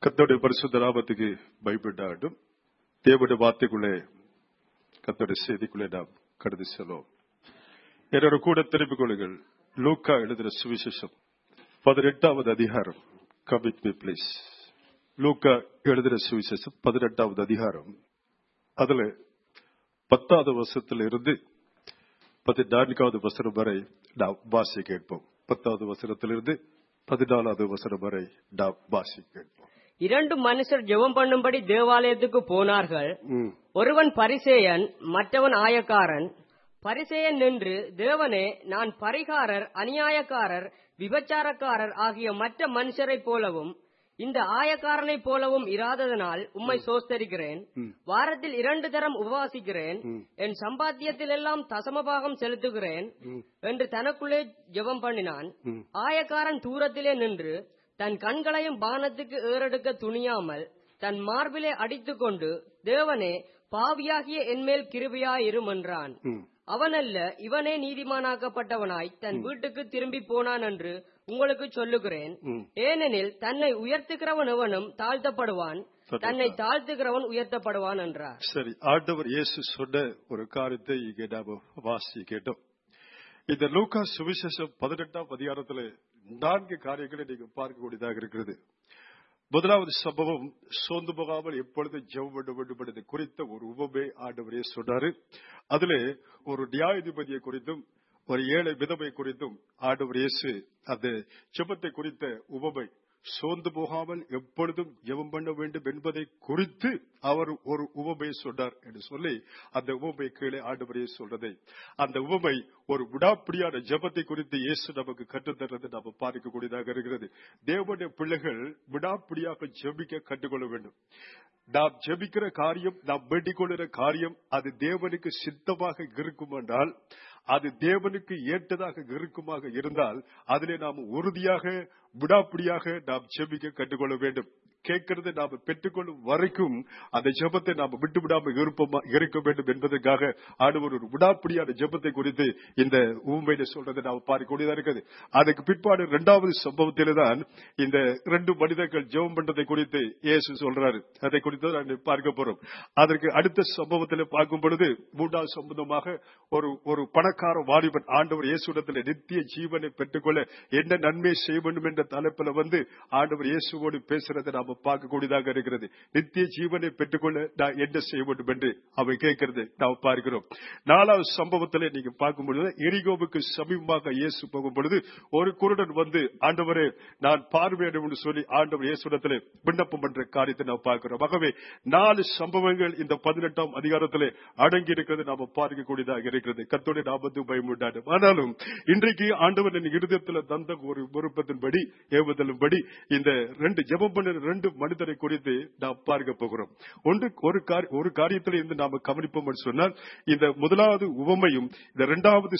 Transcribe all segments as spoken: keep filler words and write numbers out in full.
கர்த்தருடைய பரிசுத்த நாமத்துக்கு பயப்பட்டாட்டும் தேவனுடைய வார்த்தைக்குள்ளே கர்த்தருடைய செய்திக்குள்ளே நாம் கடந்து செல்வோம். என்னோட கூட திருப்பிக் கொள்ளுங்கள். லூக்கா எழுதின சுவிசேஷம் பதினெட்டாவது அதிகாரம். Commit me please. லூக்கா எழுதின சுவிசேஷம் பதினெட்டாவது அதிகாரம். அதுல பத்தாவது வருஷத்துல இருந்து பதினான்காவது வசனம் வரை நாம் வாசி கேட்போம். பத்தாவது வசனத்திலிருந்து பதினாலாவது வசனம் வரை நாம் வாசி கேட்போம். இரண்டு மனுஷர் ஜெபம் பண்ணும்படி தேவாலயத்துக்கு போனார்கள். ஒருவன் பரிசேயன், மற்றவன் ஆயக்காரன். பரிசேயன் நின்று, தேவனே, நான் பரிகாரர், அநியாயக்காரர், விபச்சாரக்காரர் ஆகிய மற்ற மனுஷரை போலவும் இந்த ஆயக்காரனை போலவும் இராததனால் உம்மை சோஸ்தரிக்கிறேன். வாரத்தில் இரண்டு தரம் உபவாசிக்கிறேன். என் சம்பாத்தியத்தில் எல்லாம் தசமபாகம் செலுத்துகிறேன் என்று தனக்குள்ளே ஜெபம் பண்ணினான். ஆயக்காரன் தூரத்திலே நின்று தன் கண்களையும் பானத்துக்கு ஏறெடுக்க துணியாமல் தன் மார்பிலே அடித்துக் கொண்டு, தேவனே, பாவியாகிய என்மேல் கிருபையாயிரும் என்றான். அவனல்ல, இவனே நீதிமானாக்கப்பட்டவனாய் தன் வீட்டுக்கு திரும்பி போனான் என்று உங்களுக்கு சொல்லுகிறேன். ஏனெனில் தன்னை உயர்த்துகிறவன் எவனும் தாழ்த்தப்படுவான், தன்னை தாழ்த்துகிறவன் உயர்த்தப்படுவான் என்றார். சரி, ஆண்டவர் இயேசு சொன்ன ஒரு காரியத்தை இங்கே நாம வாசி கேட்டோம். இந்த லூக்கா சுவிசேஷம் பதினெட்டாம் அதிகாரத்துல நான்கு காரியங்களை நீங்க பார்க்கக்கூடியதாக இருக்கிறது. முதலாவது சம்பவம், சோர்ந்து போகாமல் எப்பொழுது ஜெபம் பண்ண வேண்டும் என்பது குறித்த ஒரு உவமை ஆண்டவரே சொன்னாரு. அதுல ஒரு நியாயாதிபதியை குறித்தும் ஒரு ஏழை விதவை குறித்தும் ஆண்டவர் இயேசு அந்த ஜெபத்தை குறித்த உவமை, சோர்ந்து போகாமல் எப்பொழுதும் ஜெபம் பண்ண வேண்டும் என்பதை குறித்து அவர் ஒரு உவமையை சொன்னார் என்று சொல்லி அந்த உவமை கீழே ஆண்டவர் இயேசு சொல்றதை, அந்த உவமை ஒரு விடாப்பிடியான ஜெபத்தை குறித்து இயேசு நமக்கு கற்றுத்தர்றது நாம் பார்க்கக்கூடியதாக இருக்கிறது. தேவனுடைய பிள்ளைகள் விடாப்பிடியாக ஜெபிக்க கற்றுக்கொள்ள வேண்டும். நாம் ஜெபிக்கிற காரியம், நாம் வேண்டிக் கொள்கிற காரியம் அது தேவனுக்கு சித்தமாக இருக்கும் என்றால், அது தேவனுக்கு ஏற்றதாக இருக்குமாக இருந்தால் அதிலே நாம் உறுதியாக விடாப்பிடியாக நாம் ஜெபிக்க கற்றுக்கொள்ள வேண்டும். கேட்கிறது நாம் பெற்றுக்கொள்ளும் வரைக்கும் அந்த ஜெபத்தை நாம் விட்டு விடாமல் இருக்க வேண்டும் என்பதற்காக ஆண்டவர் ஒரு விடாப்பிடியான ஜெபத்தை குறித்து இந்த உண்மையில சொல்றதை நாம் பார்க்கக்கூடியதா இருக்குது. அதுக்கு பிற்பாடு இரண்டாவது சம்பவத்திலே தான் இந்த இரண்டு மனிதர்கள் ஜெபம் பண்றதை குறித்து இயேசு சொல்றாரு. அதை குறித்து நான் பார்க்க போறோம். அதற்கு அடுத்த சம்பவத்தில் பார்க்கும் பொழுது மூன்றாவது சம்பந்தமாக ஒரு ஒரு பணக்கார வாலிபன் ஆண்டவர் இயேசுவிடத்தில் நித்திய ஜீவனை பெற்றுக்கொள்ள என்ன நன்மை செய்ய வேண்டும் என்ற தலைப்பில் வந்து ஆண்டவர் இயேசுவோடு பேசுறதை நாம் பார்க்கக்கூடியதாக இருக்கிறது. நித்திய ஜீவனை பெற்றுக்கொள்ள நான் என்ன செய்ய வேண்டும் என்று அவை கேட்கிறது நாம் பார்க்கிறோம். நாலாவது சம்பவத்திலே நீங்க பார்க்கும்பொழுது, எரிகோவுக்கு சமீபமாக இயேசு போகும் பொழுது ஒரு குருடன் வந்து, ஆண்டவரே, நான் பார்வையிடும் என்று சொல்லி ஆண்டவர் இயேசுவிடத்திலே விண்ணப்பம் பண்ற காரியத்தை நாம் பார்க்கிறோம். ஆகவே நாலு சம்பவங்கள் இந்த பதினெட்டாம் அதிகாரத்திலே அடங்கி இருக்கிறது நாம் பார்க்கக்கூடியதாக இருக்கிறது. கர்த்தருடைய நாமத்துக்கு பயமுண்டாடும். ஆனாலும் இன்றைக்கு ஆண்டவர் என் இருதயத்தில் தந்த ஒரு விருப்பத்தின்படி ஏவுதலின்படி இந்த ரெண்டு ஜெபம் பண்ண ரெண்டு மனிதரை குறித்து நாம் பார்க்க போகிறோம். ஒன்று ஒரு ஒரு காரியத்தில் இருந்து நாம் கவனிப்போம் சொன்னால், இந்த முதலாவது உவமையும் இந்த இரண்டாவது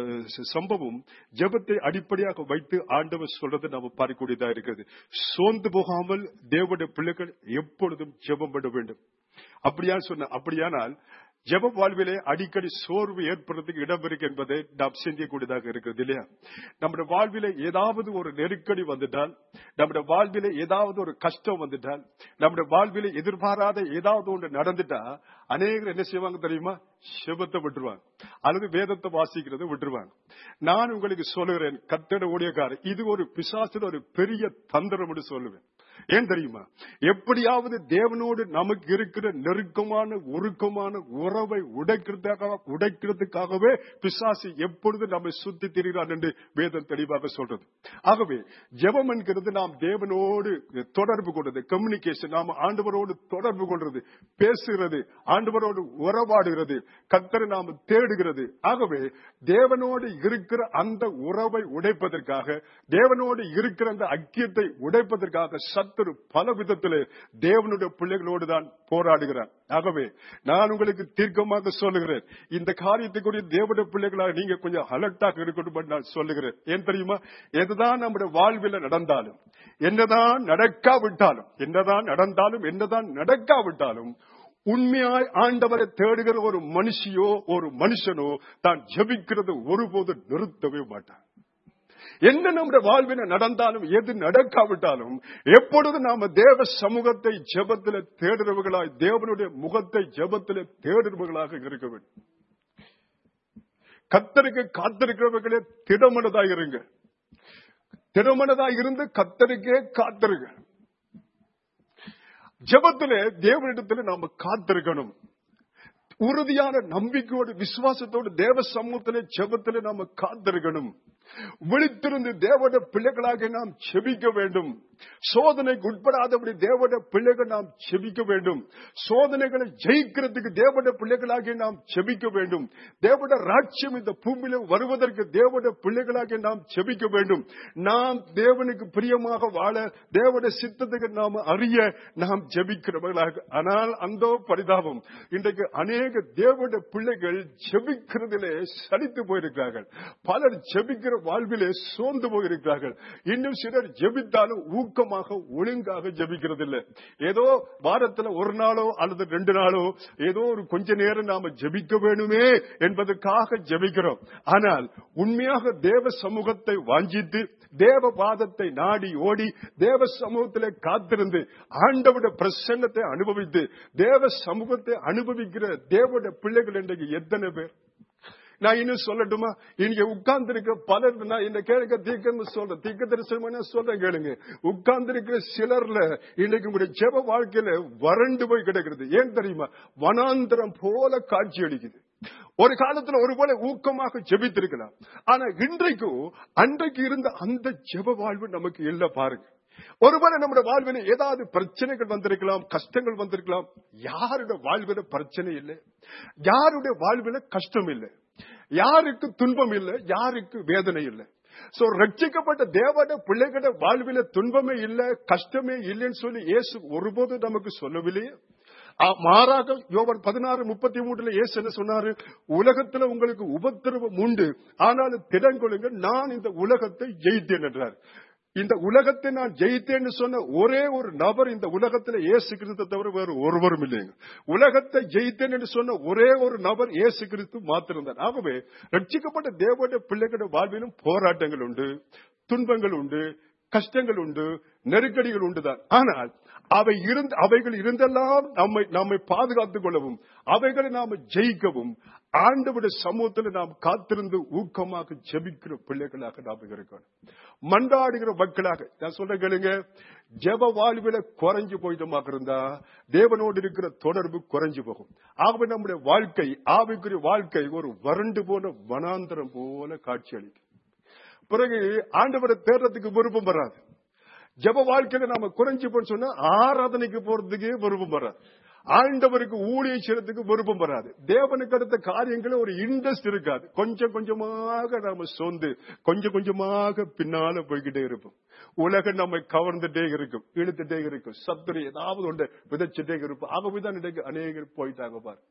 சம்பவம் ஜெபத்தை அடிப்படையாக வைத்து ஆண்டவர் சொல்றதை நாம் பார்க்கக்கூடியதாக இருக்கிறது. சோர்ந்து போகாமல் தேவனுடைய பிள்ளைகள் எப்பொழுதும் ஜெபம் பண்ண வேண்டும். அப்படியா சொன்ன அப்படியானால் ஜெப வாழ்விலே அடிக்கடி சோர்வு ஏற்படுறதுக்கு இடம் இருக்கு என்பதை நாம் சிந்திக்கக்கூடியதாக இருக்கிறது இல்லையா? நம்முடைய வாழ்விலே ஏதாவது ஒரு நெருக்கடி வந்துட்டால், நம்முடைய வாழ்விலே ஏதாவது ஒரு கஷ்டம் வந்துட்டால், நம்முடைய வாழ்விலே எதிர்பாராத ஏதாவது ஒன்று நடந்துட்டா அநேகர் என்ன செய்வாங்க தெரியுமா? ஜெபத்தை விட்டுருவாங்க, அல்லது வேதத்தை வாசிக்கிறத விட்டுருவாங்க. நான் உங்களுக்கு சொல்லுகிறேன், கர்த்தருடைய ஊழியக்காரர், இது ஒரு பிசாசின் ஒரு பெரிய தந்திரம் என்று சொல்லுவேன். ஏன் தெரியுமா? எப்படியாவது தேவனோடு நமக்கு இருக்கிற நெருக்கமான உருக்கமான உறவை உடைக்கிறதுக்காக உடைக்கிறதுக்காகவே பிசாசு எப்பொழுது நம்மை சுத்தி திரிகிறான் என்று வேதம் தெளிவாக சொல்றது. ஆகவே ஜெபம் என்கிறது நாம் தேவனோடு தொடர்பு கொள்றது, கம்யூனிகேஷன், நாம் ஆண்டவரோடு தொடர்பு கொள்றது, பேசுகிறது, ஆண்டவரோடு உறவாடுகிறது, கர்த்தரை நாம் தேடுகிறது. ஆகவே தேவனோடு இருக்கிற அந்த உறவை உடைப்பதற்காக, தேவனோடு இருக்கிற அந்த ஐக்கியத்தை உடைப்பதற்காக சத்துரு பல விதத்திலே தேவனுடைய பிள்ளைகளோடு தான் போராடுகிறார். ஆகவே நான் உங்களுக்கு தீர்க்கமாக சொல்லுகிறேன், இந்த காரியத்தை குறித்து தேவனுடைய பிள்ளைகளாக நீங்க கொஞ்சம் அலர்ட்டாக இருக்கணும் நான் சொல்லுகிறேன். ஏன் தெரியுமா? எதுதான் நம்முடைய வாழ்வில் நடந்தாலும், என்னதான் நடக்காவிட்டாலும், என்னதான் நடந்தாலும் என்னதான் நடக்காவிட்டாலும், உண்மையாய் ஆண்டவரை தேடுகிற ஒரு மனுஷியோ ஒரு மனுஷனோ தான் ஜெபிக்கிறது ஒருபோது நிறுத்தவே மாட்டான். என்ன நம்முடைய வாழ்வின நடந்தாலும் எது நடக்காவிட்டாலும் எப்பொழுது நாம தேவ சமூகத்தை ஜெபத்தில் தேடுறவர்களாய், தேவனுடைய முகத்தை ஜெபத்தில் தேடுறவர்களாக இருக்க வேண்டும். கர்த்தருக்கு காத்திருக்கிறவர்களே திடமனதாக இருங்க. திடமனதாக இருந்து கர்த்தருக்கே காத்திருங்க. ஜெபத்திலே தேவனிடத்திலே நாம காத்திருக்கணும். உறுதியான நம்பிக்கையோடு விசுவாசத்தோடு தேவ சமூகத்திலே ஜெபத்திலே நாம காத்திருக்கணும். விழித்திருந்து தேவனுடைய பிள்ளைகளாக நாம் செபிக்க வேண்டும். சோதனைக்கு உட்படாதபடி தேவனுடைய பிள்ளைகள் நாம் செபிக்க வேண்டும். சோதனைகளை ஜெயிக்கிறதுக்கு தேவனுடைய பிள்ளைகளாக நாம் செபிக்க வேண்டும். தேவனுடைய ராஜ்யம் இந்த பூமியில வருவதற்கு தேவனுடைய பிள்ளைகளாக நாம் செபிக்க வேண்டும். நாம் தேவனுக்கு பிரியமாக வாழ, தேவனுடைய சித்தத்துக்கு நாம் அறிய நாம் ஜெபிக்கிறவர்களாக. ஆனால் அந்த பரிதாபம், இன்றைக்கு அநேக தேவனுடைய பிள்ளைகள் ஜெபிக்கிறதிலே சலித்து போயிருக்கிறார்கள். பலர் ஜெபிக்கிற வாழ்விலே சோர்ந்து போயிருக்கிறார்கள். இன்னும் சிலர் ஜெபித்தாலும் ஊக்கமாக ஒழுங்காக ஜெபிக்கிறதில்லை. ஏதோ வாரத்தில் ஒரு நாளோ அல்லது ரெண்டு நாளோ ஏதோ ஒரு கொஞ்ச நேரம் நாம ஜெபிக்க வேணுமே என்பதற்காக ஜெபிக்கிறோம். ஆனால் உண்மையாக தேவ சமூகத்தை வாஞ்சித்து தேவ பாதத்தை நாடி ஓடி தேவ சமூகத்திலே காத்திருந்து ஆண்டவருடைய பிரசன்னத்தை அனுபவித்து தேவ சமூகத்தை அனுபவிக்கிற தேவனுடைய பிள்ளைகள் இன்றைக்கு எத்தனை பேர்? நான் இன்னும் சொல்லட்டுமா? இங்க உட்கார்ந்து இருக்க பலர், நான் இந்த கேளுங்க, தீர்க்க சொல்றேன், தீர்க்க தரிசனமான சொல்றேன் கேளுங்க. உட்கார்ந்து இருக்கிற சிலர்ல இன்னைக்கு உங்களுடைய ஜெப வாழ்க்கையில வறண்டு போய் கிடக்கிறது. ஏன் தெரியுமா? வனாந்திரம் போல காட்சி அளிக்குது. ஒரு காலத்துல ஒரு போல ஊக்கமாக ஜெபித்திருக்கலாம். ஆனா இன்றைக்கும் அன்றைக்கு இருந்த அந்த ஜெப வாழ்வு நமக்கு இல்ல. பாருங்க, ஒருவேளை நம்முடைய வாழ்வில் ஏதாவது பிரச்சனைகள் வந்திருக்கலாம், கஷ்டங்கள் வந்திருக்கலாம். யாருடைய வாழ்வில பிரச்சனை இல்லை, யாருடைய வாழ்வில கஷ்டம் இல்லை, யாருக்கு துன்பம் இல்லை, யாருக்கு வேதனை இல்லை. சோ ரட்சிக்கப்பட்ட தேவனுடைய பிள்ளைகள வாழ்வில துன்பமே இல்லை, கஷ்டமே இல்லைன்னு சொல்லி இயேசு ஒருபோது நமக்கு சொல்லவில்லையே. மாறாக யோவான் பதினாறு முப்பத்தி மூன்றுல இயேசு என்ன சொன்னாரு? உலகத்துல உங்களுக்கு உபத்திரவம் உண்டு, ஆனாலும் திடங்கொள்ளுங்க, நான் இந்த உலகத்தை ஜெயித்தேன் என்றார். இந்த உலகத்தை நான் ஜெயித்தேன்னு சொன்ன ஒரே ஒரு நபர் இந்த உலகத்தில் இயேசு கிறிஸ்து தவிர வேறு ஒருவரும் இல்லைங்க. உலகத்தை ஜெயித்தேன் என்று சொன்ன ஒரே ஒரு நபர் இயேசு கிறிஸ்து மாத்திருந்தார். ஆகவே ரட்சிக்கப்பட்ட தேவனுடைய பிள்ளைகளுடைய வாழ்விலும் போராட்டங்கள் உண்டு, துன்பங்கள் உண்டு, கஷ்டங்கள் உண்டு, நெருக்கடிகள் உண்டுதான். ஆனால் அவை இருந்த அவைகள் இருந்தெல்லாம் நம்மை நம்மை பாதுகாத்துக் கொள்ளவும் அவைகளை நாம ஜெயிக்கவும் ஆண்டவருடைய சமூகத்தில் நாம் காத்திருந்து ஊக்கமாக ஜெபிக்கிற பிள்ளைகளாக நாம் இருக்கணும். மன்றாடுகிற மக்களாக. நான் சொல்ற கேளுங்க, ஜெப வாழ்வில குறைஞ்சு போயிட்டமாக இருந்தா தேவனோடு இருக்கிற தொடர்பு குறைஞ்சு போகும். ஆகவே நம்முடைய வாழ்க்கை, ஆவிக்குரிய வாழ்க்கை ஒரு வறண்டு போன வனாந்தரம் போல காட்சி அளிக்கும். பிறகு ஆண்டவரை தேடுறதுக்கு விருப்பம் வராது. ஜெப வாழ்க்கையில நாம குறைஞ்சு போன்னு சொன்னா ஆராதனைக்கு போறதுக்கே விருப்பம் வராது. ஆண்டவருக்கு ஊழியம் செய்யறதுக்கு விருப்பம் வராது. தேவனுக்கு அடுத்த காரியங்கள ஒரு இன்ட்ரெஸ்ட் இருக்காது. கொஞ்சம் கொஞ்சமாக நாம சோர்ந்து கொஞ்சம் கொஞ்சமாக பின்னால போய்கிட்டே இருப்போம். உலகம் நம்மை கவர்ந்துட்டே இருக்கும், இழுத்துட்டே இருக்கும், சத்துரு ஏதாவது ஒன்று விதைச்சுட்டே இருப்போம். ஆகவேதான் இன்றைக்கு அநேகர் போயிட்டாங்க பாரு.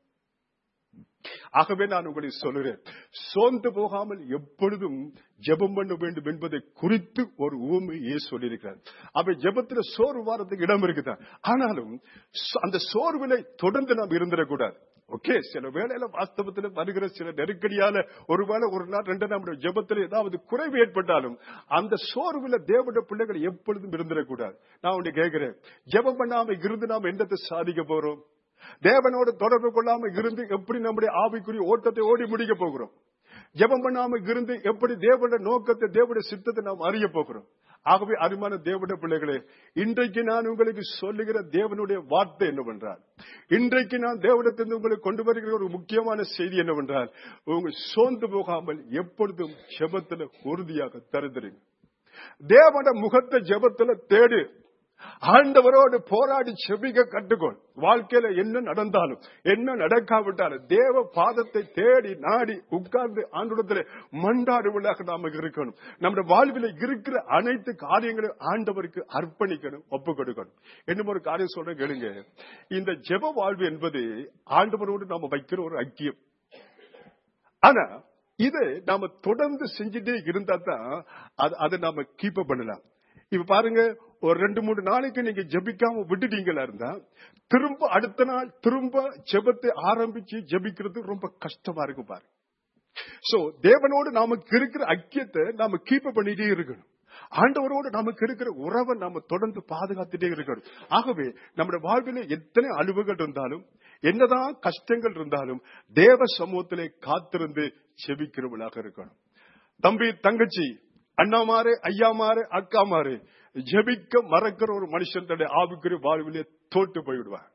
ஆகவே நான் உங்களை சொல்லுறேன், சோர்ந்து போகாமல் எப்பொழுதும் ஜெபம் பண்ண வேண்டும் என்பதை குறித்து ஒரு ஊமையே சொல்லியிருக்கிறார். அப்ப ஜெபத்துல சோர்வு வாரத்துக்கு இடம் இருக்குதான். ஆனாலும் அந்த சோர்விலை தொடர்ந்து நாம் இருந்துடக்கூடாது. ஓகே, சில வேளையில வாஸ்தவத்தில் வருகிற சில நெருக்கடியால ஒருவேளை ஒரு நாள் ரெண்டு நாள் ஜெபத்தில் ஏதாவது குறைவு ஏற்பட்டாலும் அந்த சோர்வுல தேவனுடைய பிள்ளைகள் எப்பொழுதும் இருந்துடக்கூடாது. நான் உன்னை கேட்கிறேன், ஜெபம் பண்ணாம இருந்து நாம் என்னத்தை சாதிக்க போறோம்? தேவனோடு தொடர்பு கொள்ளாம இருந்து எப்படி நம்முடைய ஆவிக்குரிய ஓட்டத்தை ஓடி முடிக்க போகிறோம்? ஜெபம் பண்ணாம இருந்து எப்படி தேவனுடைய நோக்கத்தை, தேவனுடைய சித்தத்தை நாம் அறிய போகிறோம்? ஆகவே அருமையான தேவனுடைய பிள்ளைகளே, இன்றைக்கு நான் உங்களுக்கு சொல்லுகிற தேவனுடைய வார்த்தை என்னவென்றால், இன்றைக்கு நான் தேவனிடத்திலிருந்து உங்களுக்கு கொண்டு வருகிற ஒரு முக்கியமான செய்தி என்னவென்றால், உங்க சோர்ந்து போகாமல் எப்பொழுதும் ஜெபத்துல உறுதியாக தருந்துருங்க. தேவனுடைய முகத்தை ஜெபத்துல தேடு. ஆண்டவரோடு போராடி செபிக்க கற்றுக்கொள். வாழ்க்கையில என்ன நடந்தாலும் என்ன நடக்காவிட்டாலும் தேவ பாதத்தை தேடி நாடி உட்கார்ந்து ஆண்டவரிடத்தில் மன்றாடுவதாக நாம இருக்கணும். நம்முடைய வாழ்வில் இருக்கிற அனைத்து காரியங்களையும் ஆண்டவருக்கு அர்ப்பணிக்கணும், ஒப்பு கொடுக்கணும். இன்னும் ஒரு காரியம் சொல்ற கேளுங்க, இந்த ஜெப வாழ்வு என்பது ஆண்டவரோடு நாம வைக்கிற ஒரு ஐக்கியம். ஆனா இதை நாம தொடர்ந்து செஞ்சுட்டே இருந்தா தான் அதை நாம கீப் பண்ணலாம். இப்ப பாருங்க, ஒரு ரெண்டு மூணு நாளைக்கு நீங்க ஜெபிக்காம விட்டுட்டீங்களா இருந்தா திரும்ப அடுத்த நாள் திரும்ப ஜெபத்தை ஆரம்பிச்சு ஜெபிக்கிறது ரொம்ப கஷ்டமா இருக்கு பாருங்க. சோ தேவனோடு நமக்கு இருக்கிற ஐக்கியத்தை நாம கீப் பண்ணிட்டே இருக்கணும். ஆண்டவரோடு நமக்கு இருக்கிற உறவை நாம தொடர்ந்து பாதுகாத்துட்டே இருக்கணும். ஆகவே நம்முடைய வாழ்விலே எத்தனை அழிவுகள் இருந்தாலும், என்னதான் கஷ்டங்கள் இருந்தாலும், தேவ சமூகத்திலே காத்திருந்து செபிக்கிறவர்களாக இருக்கணும். தம்பி, தங்கச்சி, அண்ணாமாரு, ஐயாமாரு, அக்காமாரு, ஜெபிக்க மறக்கிற ஒரு மனுஷன் தன்னுடைய ஆவிக்குரிய வாழ்விலே தோட்டு போய்விடுவான்.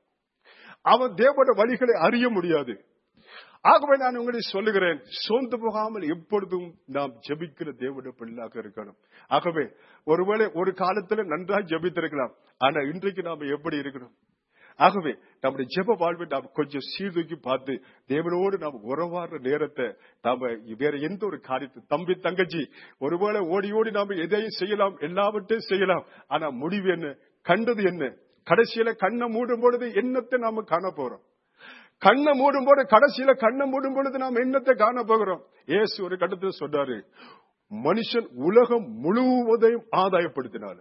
அவன் தேவனுடைய வழிகளை அறிய முடியாது. ஆகவே நான் உங்களை சொல்லுகிறேன், சோர்ந்து போகாமல் எப்பொழுதும் நாம் ஜெபிக்கிற தேவனுடைய பிள்ளையாக இருக்கணும். ஆகவே ஒருவேளை ஒரு காலத்துல நன்றாக ஜெபித்திருக்கலாம், ஆனா இன்றைக்கு நாம எப்படி இருக்கணும்? ஆகவே நம்முடைய ஜெப வாழ்வை நாம் கொஞ்சம் சீர்தூக்கி பார்த்து தேவனோடு நாம் உறவாடுற நேரத்தை நாம வேற எந்த ஒரு காரியத்தை, தம்பி தங்கச்சி, ஒருவேளை ஓடி ஓடி நாம எதையும் செய்யலாம், எல்லாவற்றையும் செய்யலாம், ஆனா முடிவு என்ன, கண்டது என்ன? கடைசியில கண்ணை மூடும் பொழுது என்னத்தை நாம காண போறோம்? கண்ணை மூடும் போது கடைசியில கண்ணை மூடும் பொழுது நாம் என்னத்தை காண போகிறோம்? இயேசு ஒரு கட்டத்தில் சொன்னாரு, மனுஷன் உலகம் முழுவதையும் ஆதாயப்படுத்தினாலும்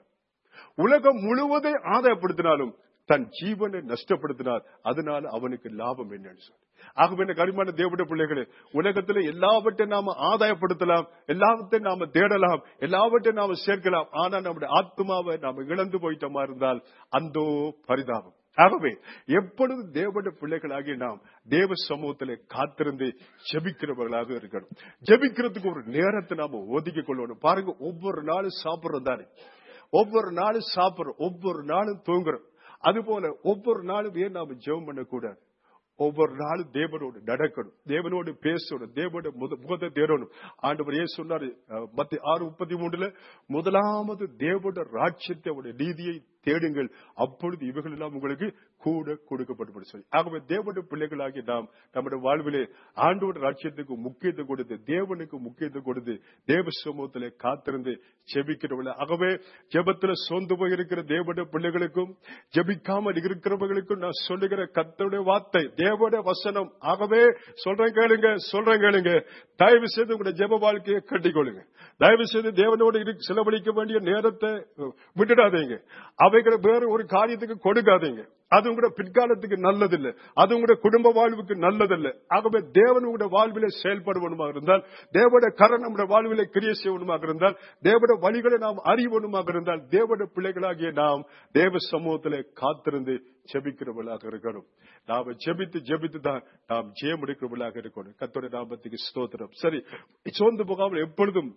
உலகம் முழுவதையும் ஆதாயப்படுத்தினாலும் தன் ஜீவனை நஷ்டப்படுத்தினார், அதனால அவனுக்கு லாபம் என்னன்னு சொல்லி. ஆகவே என்ன கரிமான தேவனுடைய பிள்ளைகளே, உலகத்துல எல்லாவற்றையும் நாம ஆதாயப்படுத்தலாம், எல்லாவற்றையும் நாம தேடலாம், எல்லாவற்றையும் நாம சேர்க்கலாம், ஆனா நம்முடைய ஆத்மாவை நாம இழந்து போயிட்டோமா இருந்தால் அந்தோ பரிதாபம். ஆகவே எப்பொழுது தேவனுடைய பிள்ளைகளாகி நாம் தேவ சமூகத்திலே காத்திருந்து ஜெபிக்கிறவர்களாக இருக்கணும். ஜெபிக்கிறதுக்கு ஒரு நேரத்தை நாம ஒதுக்கிக் கொள்ளணும். பாருங்க, ஒவ்வொரு நாளும் சாப்பிடுறோம் தானே, ஒவ்வொரு நாளும் சாப்பிடுறோம், ஒவ்வொரு நாளும் தூங்குறோம். அதுபோல ஒவ்வொரு நாளும் ஏன் நாம ஜெபம் பண்ணக்கூடாது? ஒவ்வொரு நாளும் தேவனோடு நடக்கணும், தேவனோடு பேசணும், தேவனோட முகத்தை தேடணும். ஆண்டவர் ஏன் சொன்னாரு மத்திய ஆறு முப்பத்தி மூன்றுல, முதலாவது தேவனோட ராஜ்யத்தை, அவருடைய நீதியை தேடுங்கள், அப்பொழுது இவைகள் எல்லாம் உங்களுக்கு கூட கொடுக்கப்படும் சொல்லி. ஆகவே தேவனுடைய பிள்ளைகளாகி நாம் நம்முடைய வாழ்விலே ஆண்டோட ராஜ்யத்துக்கு முக்கியத்துவம் கொடுத்து, தேவனுக்கு முக்கியத்துவம் கொடுத்து, தேவ சமூகத்திலே காத்திருந்து ஜெபிக்கிறவர்கள். ஆகவே ஜெபத்துல சோர்ந்து போயிருக்கிற தேவனுடைய பிள்ளைகளுக்கும் ஜெபிக்காமல் இருக்கிறவர்களுக்கும் நான் சொல்லுகிற கர்த்தருடைய வார்த்தை, தேவனுடைய வசனம். ஆகவே சொல்றேன் கேளுங்க, சொல்றேன் கேளுங்க. தயவு செய்து உங்களுடைய ஜெப வாழ்க்கையை கட்டிக்கொள்ளுங்க. தயவு செய்து தேவனோடு செலவழிக்க வேண்டிய நேரத்தை விட்டுடாதீங்க. அவைகளை வேற ஒரு காரியத்துக்கு கொடுக்காதீங்க. அது உங்களுடைய பிற்காலத்துக்கு நல்லதில்லை, அது உங்களுடைய குடும்ப வாழ்வுக்கு நல்லதில்லை. ஆகவே தேவன் உங்களுடைய வாழ்விலே செயல்படுவனுமாக இருந்தால், தேவனுடைய கரம் நம்முடைய வாழ்விலே கிரியை செய்வனுமாக இருந்தால், தேவனுடைய வழிகளை நாம் அறிவனுமாக இருந்தால், தேவனுடைய பிள்ளைகளாகிய நாம் தேவ சமூகத்திலே காத்திருந்து ஜெபிக்கிறவர்களாக இருக்கணும். நாம ஜெபித்து ஜெபித்து தான் நாம் ஜெயம் எடுக்கிறவர்களாக இருக்கணும். கர்த்தருடைய நாமத்துக்கு ஸ்தோத்திரம். சரி, சோர்ந்து போகாமல் எப்பொழுதும்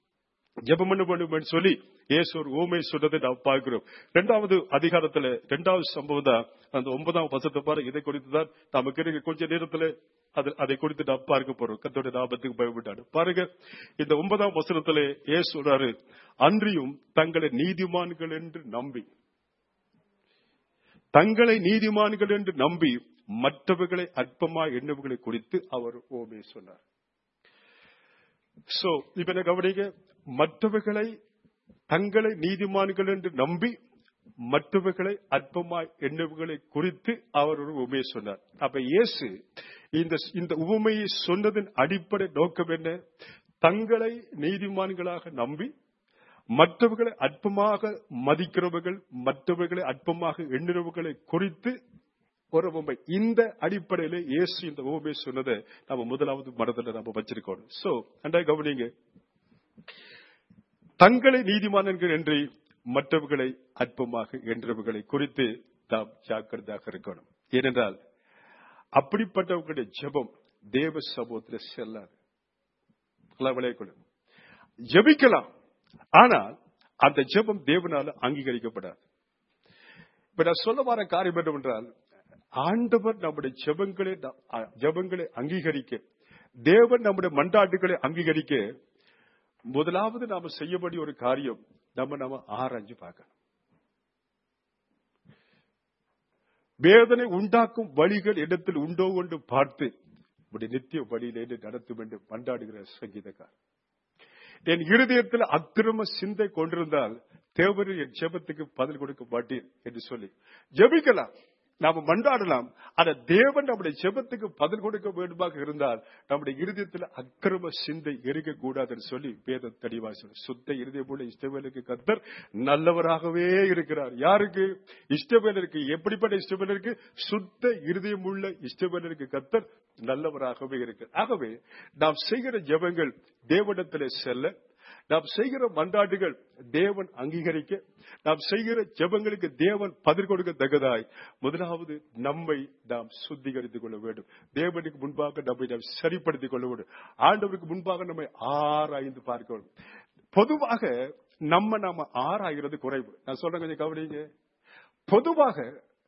ஜெபம் பண்ண வேண்டும் சொல்லி இயேசு ஒரு ஊமை சொன்னதை நாம் பார்க்கிறோம். இரண்டாவது அதிகாரத்துல இரண்டாவது சம்பவம் தான் அந்த ஒன்பதாம் வசனத்தை பாருங்க. இதை குறித்து தான் நமக்கு கொஞ்ச நேரத்துல அதை குறித்து நாம் பார்க்க போறோம். கர்த்தருடைய நாமத்துக்கு பயப்பட்டாரு. பாருங்க, இந்த ஒன்பதாம் வசனத்துல இயேசு சொல்றாரு, அன்றியும் தங்களை நீதிமான்கள் என்று நம்பி தங்களை நீதிமான்கள் என்று நம்பி மற்றவர்களை அற்பமா எண்ணவுகளை குறித்து அவர் ஓமே சொன்னார். சோ இப்ப என்ன கவனிங்க, மற்றவர்களை தங்களை நீதிமான்கள் என்று நம்பி மற்றவர்களை அற்பமாய் எண்ணவுகளை குறித்து அவர் ஒரு உவமையை சொன்னார். அப்ப இயேசு இந்த இந்த உவமையை சொன்னதன் அடிப்படை நோக்கம் என்ன? தங்களை நீதிமான்களாக நம்பி மற்றவர்களை அற்பமாக மதிக்கிறவர்கள், மற்றவர்களை அற்பமாக எண்ணுறவர்களை குறித்து ஒரு உவமை. இந்த அடிப்படையில இயேசு இந்த உவமையை சொன்னதை நம்ம முதலாவது மனதில் நம்ம வச்சிருக்கோம். சோ அண்டா கவனிங்க, தங்களை நீதிமான்கள் என்று மற்றவர்களை அற்பமாக என்றவர்களை குறித்து நாம் ஜாக்கிரதையாக இருக்கணும். ஏனென்றால் அப்படிப்பட்டவர்களுடைய ஜெபம் தேவ சமூகத்தில் செல்லாது. ஜெபிக்கலாம், ஆனால் அந்த ஜெபம் தேவனால அங்கீகரிக்கப்படாது. இப்ப நான் சொல்ல வர காரியம் என்னவென்றால், ஆண்டவர் நம்முடைய ஜெபங்களை ஜெபங்களை அங்கீகரிக்க, தேவன் நம்முடைய மன்றாட்டுகளை அங்கீகரிக்க, முதலாவது நாம செய்ய வேண்டிய ஒரு காரியம், நம்ம நாம ஆராய்ஞ்சு பார்க்கணும். வேதனை உண்டாக்கும் வழிகள் இடத்தில் உண்டோ என்று பார்த்து நித்திய வழியிலே நடத்தும் என்று மன்றாடுகிற சங்கீதக்கார். என் இருதயத்தில் அக்கிரம சிந்தை கொண்டிருந்தால் தேவரின் என் ஜெபத்துக்கு பதில் கொடுக்க மாட்டேன் என்று சொல்லி ஜெபிக்கலாம். நாம மன்றாடலாம். ஆனா தேவன் நம்முடைய ஜெபத்துக்கு பதில் கொடுக்க வேண்டுமாக இருந்தால் நம்முடைய இருதயத்தில் அக்கிரம சிந்தை இருக்கக்கூடாதுன்னு சொல்லி வேதம் தெளிவா சொல்லு. சுத்த இருதயம் உள்ள இஸ்ரவேலுக்கு கர்த்தர் நல்லவராகவே இருக்கிறார். யாருக்கு? இஸ்ரவேலருக்கு. எப்படிப்பட்ட இஸ்ரவேலருக்கு? சுத்த இருதயம் உள்ள இஸ்ரவேலருக்கு கர்த்தர் நல்லவராகவே இருக்கிறார். ஆகவே நாம் செய்கிற ஜெபங்கள் தேவனிடத்திலே செல்ல, நாம் செய்கிற மன்றாட்டுகள் தேவன் அங்கீகரிக்க, நாம் செய்கிற ஜெபங்களுக்கு தேவன் பதில் கொடுக்கத்தக்கதாய் முதலாவது நம்மை நாம் சுத்திகரித்துக் கொள்ள வேண்டும். தேவனுக்கு முன்பாக நம்மை நாம் சரிப்படுத்திக் கொள்ள வேண்டும். ஆண்டவருக்கு முன்பாக நம்மை ஆராய்ந்து பார்க்க வேண்டும். பொதுவாக நம்ம நாம ஆராய்கிறது குறைவு. நான் சொல்றேன், கொஞ்சம் கவனிங்க. பொதுவாக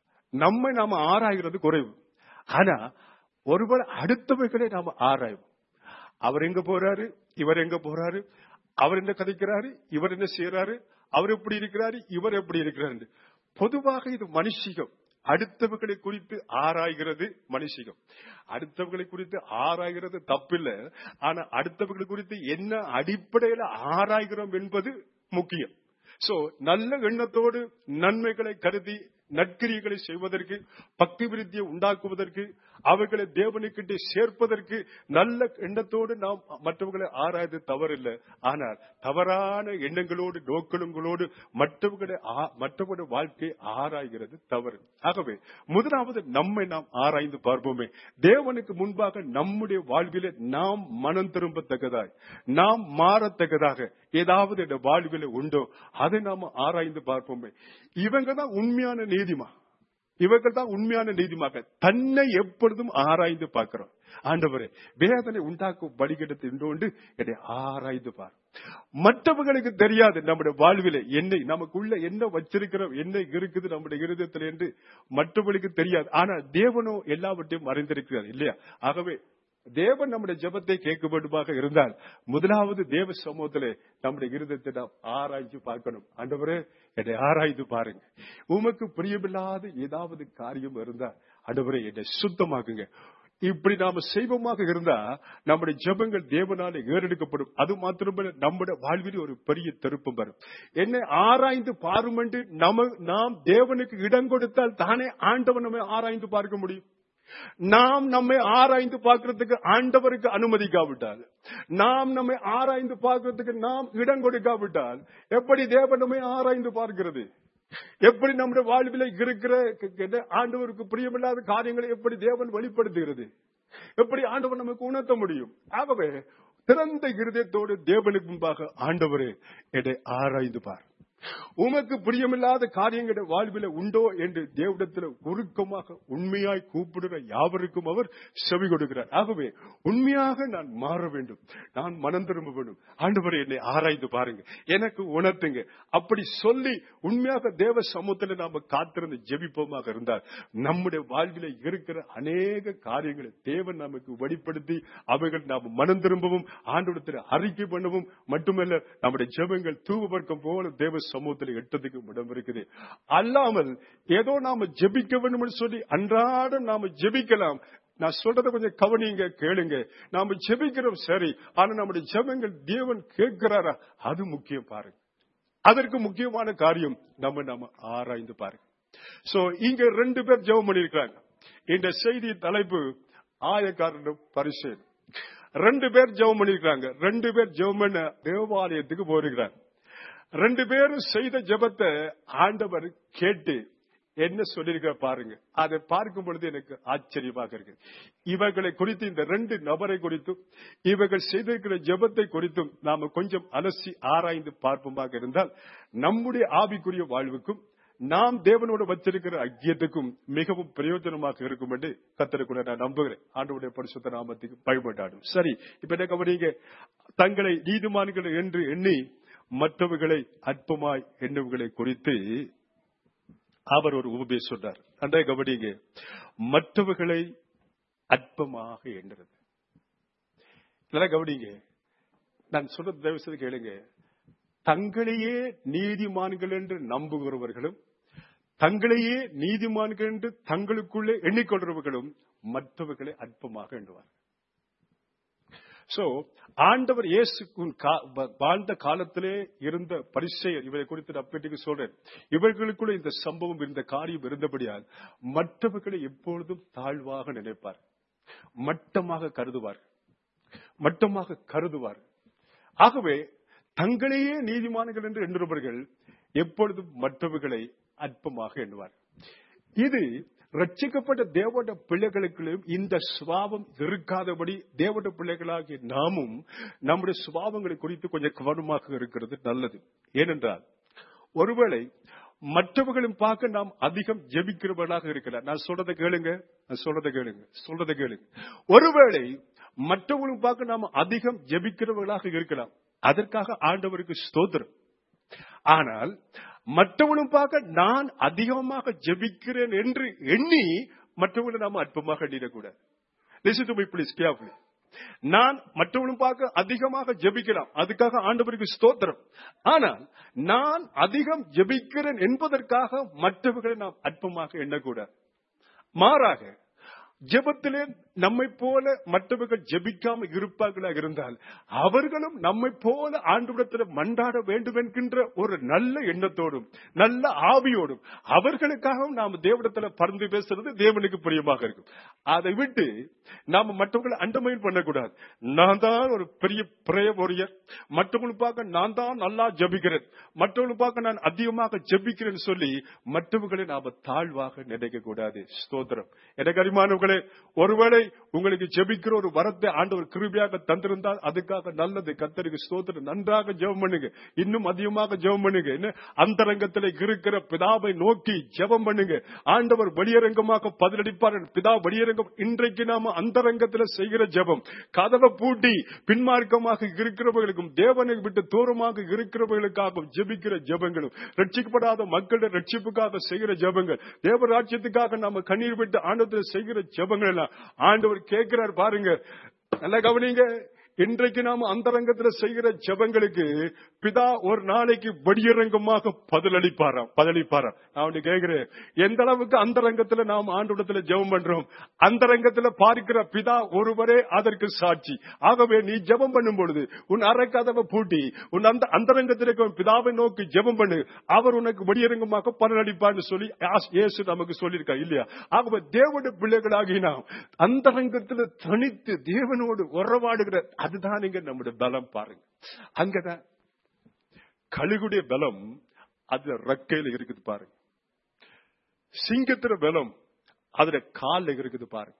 நம்மை நாம ஆராய்கிறது குறைவு. ஆனா ஒருவர் அடுத்தவர்களை நாம ஆராய்வோம். அவர் எங்க போறாரு, இவர் எங்க போறாரு, அவர் என்ன கதைக்கிறாரு, இவர் என்ன செய்யறாரு, அவர் எப்படி இருக்கிறாரு, இவர் எப்படி இருக்கிறாரு. பொதுவாக இது மனுஷிகம். அடுத்தவர்களை குறித்து ஆராய்கிறது மனுஷிகம். அடுத்தவர்களை குறித்து ஆராய்கிறது தப்பில்லை. ஆனா அடுத்தவர்களை குறித்து என்ன அடிப்படையில் ஆராய்கிறோம் என்பது முக்கியம். சோ நல்ல எண்ணத்தோடு நன்மைகளை கருதி நற்கிரியைகளை செய்வதற்கு, பக்தி விருத்தியை உண்டாக்குவதற்கு, அவர்களை தேவனுக்கிட்டே சேர்ப்பதற்கு நல்ல எண்ணத்தோடு நாம் மற்றவர்களை ஆராய்வது தவறில்லை. ஆனால் தவறான எண்ணங்களோடு நோக்கங்களோடு மற்றவர்களை மற்றவர்களுடைய வாழ்க்கையை ஆராய்கிறது தவறு. ஆகவே முதலாவது நம்மை நாம் ஆராய்ந்து பார்ப்போமே. தேவனுக்கு முன்பாக நம்முடைய வாழ்விலே நாம் மனம் திரும்பத்தக்கதாய், நாம் மாறத்தக்கதாக ஏதாவது இந்த வாழ்விலே உண்டோ அதை நாம ஆராய்ந்து பார்ப்போமே. இவங்க தான் உண்மையான நீதிமா, இவர்கள் தான் உண்மையான நீதிமாக தன்னை எப்பொழுதும் ஆராய்ந்து பார்க்கிறோம். ஆண்டவரே, வேதனை உண்டாக்கும் வழிகெடுத்து இன்றோண்டு என்னை ஆராய்ந்து பார். மற்றவர்களுக்கு தெரியாது நம்முடைய வாழ்விலே என்னை, நமக்குள்ள என்ன வச்சிருக்கிறோம், என்ன இருக்குது நம்முடைய இருதயத்தில் என்று மற்றவர்களுக்கு தெரியாது. ஆனா தேவனோ எல்லாவற்றையும் அறிந்திருக்கிறார் இல்லையா? ஆகவே தேவன் நம்முடைய ஜெபத்தை கேட்க வேண்டுமாக இருந்தால் முதலாவது தேவ சமூகத்திலே நம்முடைய இருதயத்தை நாம் ஆராய்ச்சி பார்க்கணும். ஆண்டவரே, என்னை ஆராய்ந்து பாருங்க. உமக்கு பிரியமில்லாத ஏதாவது காரியம் இருந்தா ஆண்டவரே என்னை சுத்தமாக்குங்க. இப்படி நாம செய்வமாக இருந்தா நம்முடைய ஜெபங்கள் தேவனாலே ஏறெடுக்கப்படும். அது மாத்திரமல்ல, நம்முடைய வாழ்வில் ஒரு பெரிய திருப்பம் வரும். என்னை ஆராய்ந்து பாரும் என்று நம்ம நாம் தேவனுக்கு இடம் கொடுத்தால் தானே ஆண்டவன் நம்மை ஆராய்ந்து பார்க்க முடியும். நாம் நம்மை ஆராய்ந்து பார்க்கிறதுக்கு ஆண்டவருக்கு அனுமதிக்காவிட்டால், நாம் நம்மை ஆராய்ந்து பார்க்கிறதுக்கு நாம் இடம் கொடுக்காவிட்டால் எப்படி தேவன் நம்மை ஆராய்ந்து பார்க்கிறது? எப்படி நம்முடைய வாழ்வில் இருக்கிற ஆண்டவருக்கு பிரியமில்லாத காரியங்களை எப்படி தேவன் வெளிப்படுத்துகிறது? எப்படி ஆண்டவர் நமக்கு உணர்த்த முடியும்? ஆகவே திறந்த இருதயத்தோடு தேவனுக்கு முன்பாக ஆண்டவரே என்னை ஆராய்ந்து பார். உமக்கு பிரியமில்லாத காரியங்கள் வாழ்வில் உண்டோ என்று தேவனிடத்தில் உருக்கமாக உண்மையாய் கூப்பிடுற யாவருக்கும் அவர் செவி கொடுக்கிறார். ஆகவே உண்மையாக நான் மாற வேண்டும், நான் மனம் திரும்ப வேண்டும். ஆண்டவரே என்னை ஆராய்ந்து பாருங்க, எனக்கு உணர்த்துங்க. அப்படி சொல்லி உண்மையாக தேவ சமூகத்தில் நாம காத்திருந்து ஜெபிப்போமாக இருந்தால் நம்முடைய வாழ்வில் இருக்கிற அநேக காரியங்களை தேவன் நமக்கு வெளிப்படுத்தி அவைகள் நாம் மனம் திரும்பவும் ஆண்டவரிடத்தில் அறிக்கை பண்ணவும் மட்டுமல்ல, நம்முடைய ஜெபங்கள் தூவர்க்கம் போல தேவ சமூகத்தில் எட்டதுக்கு இடம் இருக்குது. அல்லாமல் ஏதோ நாம ஜெபிக்க வேண்டும் சொல்லி அன்றாடம் நாம ஜெபிக்கலாம். நான் சொல்றதை கொஞ்சம் கவனிங்க, கேளுங்க. நாம ஜெபிக்கிறோம் சரி, ஆனா நம்முடைய ஜெபங்கள் தேவன் கேட்கிறாரா? அது முக்கியம் பாருங்க. அதற்கு முக்கியமான காரியம் நம்ம நாம ஆராய்ந்து பாருங்க. சோ இங்க ரெண்டு பேர் ஜெபம் பண்ணிருக்காங்க. இந்த செய்தி தலைப்பு ஆயக்காரனும் பரிசேயனும். ரெண்டு பேர் ஜெபம் பண்ணிருக்காங்க. ரெண்டு பேர் ஜெபம் பண்ண தேவாலயத்துக்கு போயிருக்கிறாங்க. ரெண்டு பேரும் செய்த ஜெபத்தை ஆண்டவர் கேட்டு என்ன சொல்லிருக்க பாருங்க. அதை பார்க்கும் பொழுது எனக்கு ஆச்சரியமாக இருக்கு. இவர்களை குறித்து, இந்த ரெண்டு நபரை குறித்தும் இவர்கள் செய்திருக்கிற ஜெபத்தை குறித்தும் நாம கொஞ்சம் அலசி ஆராய்ந்து பார்ப்போமாக இருந்தால் நம்முடைய ஆவிக்குரிய வாழ்வுக்கும் நாம் தேவனோடு வச்சிருக்கிற ஐக்கியத்துக்கும் மிகவும் பிரயோஜனமாக இருக்கும் என்று கர்த்தருக்குள்ள நான் நம்புகிறேன். ஆண்டவருடைய பரிசுத்த நாமத்துக்கு பயன்பட்டாடும். சரி, இப்ப என்ன கவனிங்க. தங்களை நீதிமான்கள் என்று எண்ணி மற்றவர்களை அற்பமாய் எண்ணவுகளை குறித்து அவர் ஒரு உபதேசம் சொன்னார். அன்றைய கவனிங்க, மற்றவர்களை அற்பமாக எண்ணுறது. நல்லா கவனிங்க, நான் சொல்றது தயவு செய்து கேளுங்க. தங்களையே நீதிமான்கள் என்று நம்புகிறவர்களும் தங்களையே நீதிமான்கள் என்று தங்களுக்குள்ளே எண்ணிக்கொள்றவர்களும் மற்றவர்களை அற்பமாக எண்ணுவார். சோ ஆண்டவர் இயேசு வாழ்ந்த காலத்திலே இருந்த பரிசேயர், இவரை குறித்து அப்பேட்டுக்கு சொல்றேன், இவர்களுக்குள்ள இந்த சம்பவம் இந்த காரியம் இருந்தபடியால் மற்றவர்களை எப்பொழுதும் தாழ்வாக நினைப்பார், மட்டமாக கருதுவார், மட்டமாக கருதுவார். ஆகவே தங்களையே நீதிமான்கள் என்று எண்ணுபவர்கள் எப்பொழுதும் மற்றவர்களை அற்பமாக எண்ணுவார். இது ரட்சிக்கப்பட்ட தேவனுடைய பிள்ளைகளுக்கும் இந்த சுபாவம் இருக்காதபடி தேவனுடைய பிள்ளைகளாகிய நாமும் நம்முடைய சுபாவங்களை குறித்து கொஞ்சம் கவனமாக இருக்கிறது நல்லது. ஏனென்றால் ஒருவேளை மற்றவர்களும் பார்க்க நாம் அதிகம் ஜெபிக்கிறவர்களாக இருக்கலாம். நான் சொல்றதை கேளுங்க, நான் சொல்றதை கேளுங்க, சொல்றதை கேளுங்க. ஒருவேளை மற்றவர்களும் பார்க்க நாம் அதிகம் ஜெபிக்கிறவர்களாக இருக்கலாம். அதற்காக ஆண்டவருக்கு ஸ்தோத்திரம். ஆனால் மற்றவர்களும் பார்க்க நான் அதிகமாக ஜெபிக்கிறேன் என்று எண்ணி மற்றவர்களை நாம அற்பமாக எண்ணிடக்கூடாது. Listen to me please carefully. நான் மற்றவர்களும் பார்க்க அதிகமாக ஜெபிக்கலாம், அதுக்காக ஆண்டவருக்கு ஸ்தோத்திரம். ஆனால் நான் அதிகம் ஜெபிக்கிறேன் என்பதற்காக மற்றவர்களை நாம் அற்பமாக எண்ணக்கூடாது. மாறாக ஜெபத்திலே நம்மை போல மற்றவர்கள் ஜெபிக்காம இருப்பார்களாக இருந்தால் அவர்களும் நம்மை போல ஆண்டவரிடத்தில் மன்றாட வேண்டும் என்கின்ற ஒரு நல்ல எண்ணத்தோடும் நல்ல ஆவியோடும் அவர்களுக்காகவும் நாம் தேவனிடத்தில் பரிந்து பேசுறது தேவனுக்கு பிரியமாக இருக்கும். அதை விட்டு நாம மற்றவர்களை அண்டமையில் பண்ணக்கூடாது. நான் தான் ஒரு பெரிய பிரய ஒரியர், மற்றவர்களும் பார்க்க நான் தான் நல்லா ஜெபிக்கிறேன், மற்றவர்களும் பார்க்க நான் அதிகமாக ஜெபிக்கிறேன் சொல்லி மற்றவர்களை நாம தாழ்வாக நினைக்க கூடாது. ஸ்தோத்திரம். எனக்கு அருமையானவர்களே, ஒருவேளை உங்களுக்கு ஜெபிக்கிற ஒரு வரத்தை ஆண்டவர் கிருபையாக தந்திருந்தால் அதுக்காக நல்லது. கர்த்தருக்கு ஸ்தோத்திரம். நன்றாக ஜெபம் பண்ணுங்க, இன்னும் அதிகமாக ஜெபம் பண்ணுங்க. அந்தரங்கத்தில் இருக்கிற பிதாவை நோக்கி ஜெபம் பண்ணுங்க. ஆண்டவர் வெளியரங்கமாக பதிலளிப்பார். பிதா வெளியரங்கம். இன்றைக்கு நாம அந்தரங்கத்தில் செய்கிற ஜெபம், கதவை பூட்டி பின்மார்க்கமாக இருக்கிறவர்களுக்கும் தேவனை விட்டு தூரமாக இருக்கிறவர்களுக்காகவும் ஜெபிக்கிற ஜெபங்களும், ரட்சிக்கப்படாத மக்களுடைய ரட்சிப்புக்காக செய்கிற ஜெபங்கள், தேவ ராஜ்யத்துக்காக நாம கண்ணீர் விட்டு ஆண்டவத்தில் செய்கிற ஜெபங்கள் எல்லாம் ஆண்டவர் கேட்கிறார். பாருங்க, நல்லா கவனிங்க. இன்றைக்கு நாம அந்தரங்கத்தில் செய்கிற ஜெபங்களுக்கு பிதா ஒரு நாளைக்கு வெளியரங்கமாக பதிலளிப்பாராம் பதிலளிப்பாராம் நான் கேட்கிறேன், எந்த அளவுக்கு அந்தரங்கத்தில் நாம் ஆண்டவரிடத்தில் ஜெபம் பண்றோம்? அந்தரங்கத்தில் பார்க்கிற பிதா ஒருவரே அதற்கு சாட்சி. ஆகவே நீ ஜெபம் பண்ணும் பொழுது உன் அறை கதவை பூட்டி உன் அந்த அந்தரங்கத்தில் பிதாவை நோக்கி ஜெபம் பண்ணு, அவர் உனக்கு வெளியரங்கமாக பதிலளிப்பார்னு சொல்லி இயேசு நமக்கு சொல்லியிருக்கார் இல்லையா? ஆகவே தேவனுடைய பிள்ளைகளாகி நாம் அந்தரங்கத்தில் தனித்து தேவனோடு உறவாடுகிற அதுதான் இங்க நம்முடைய பலம். பாருங்க, அங்கதான் கழுகுடைய பலம் அது ரெக்கையில இருக்குது. பாருங்க, சிங்கத்திர பலம் அதுல கால இருக்குது. பாருங்க,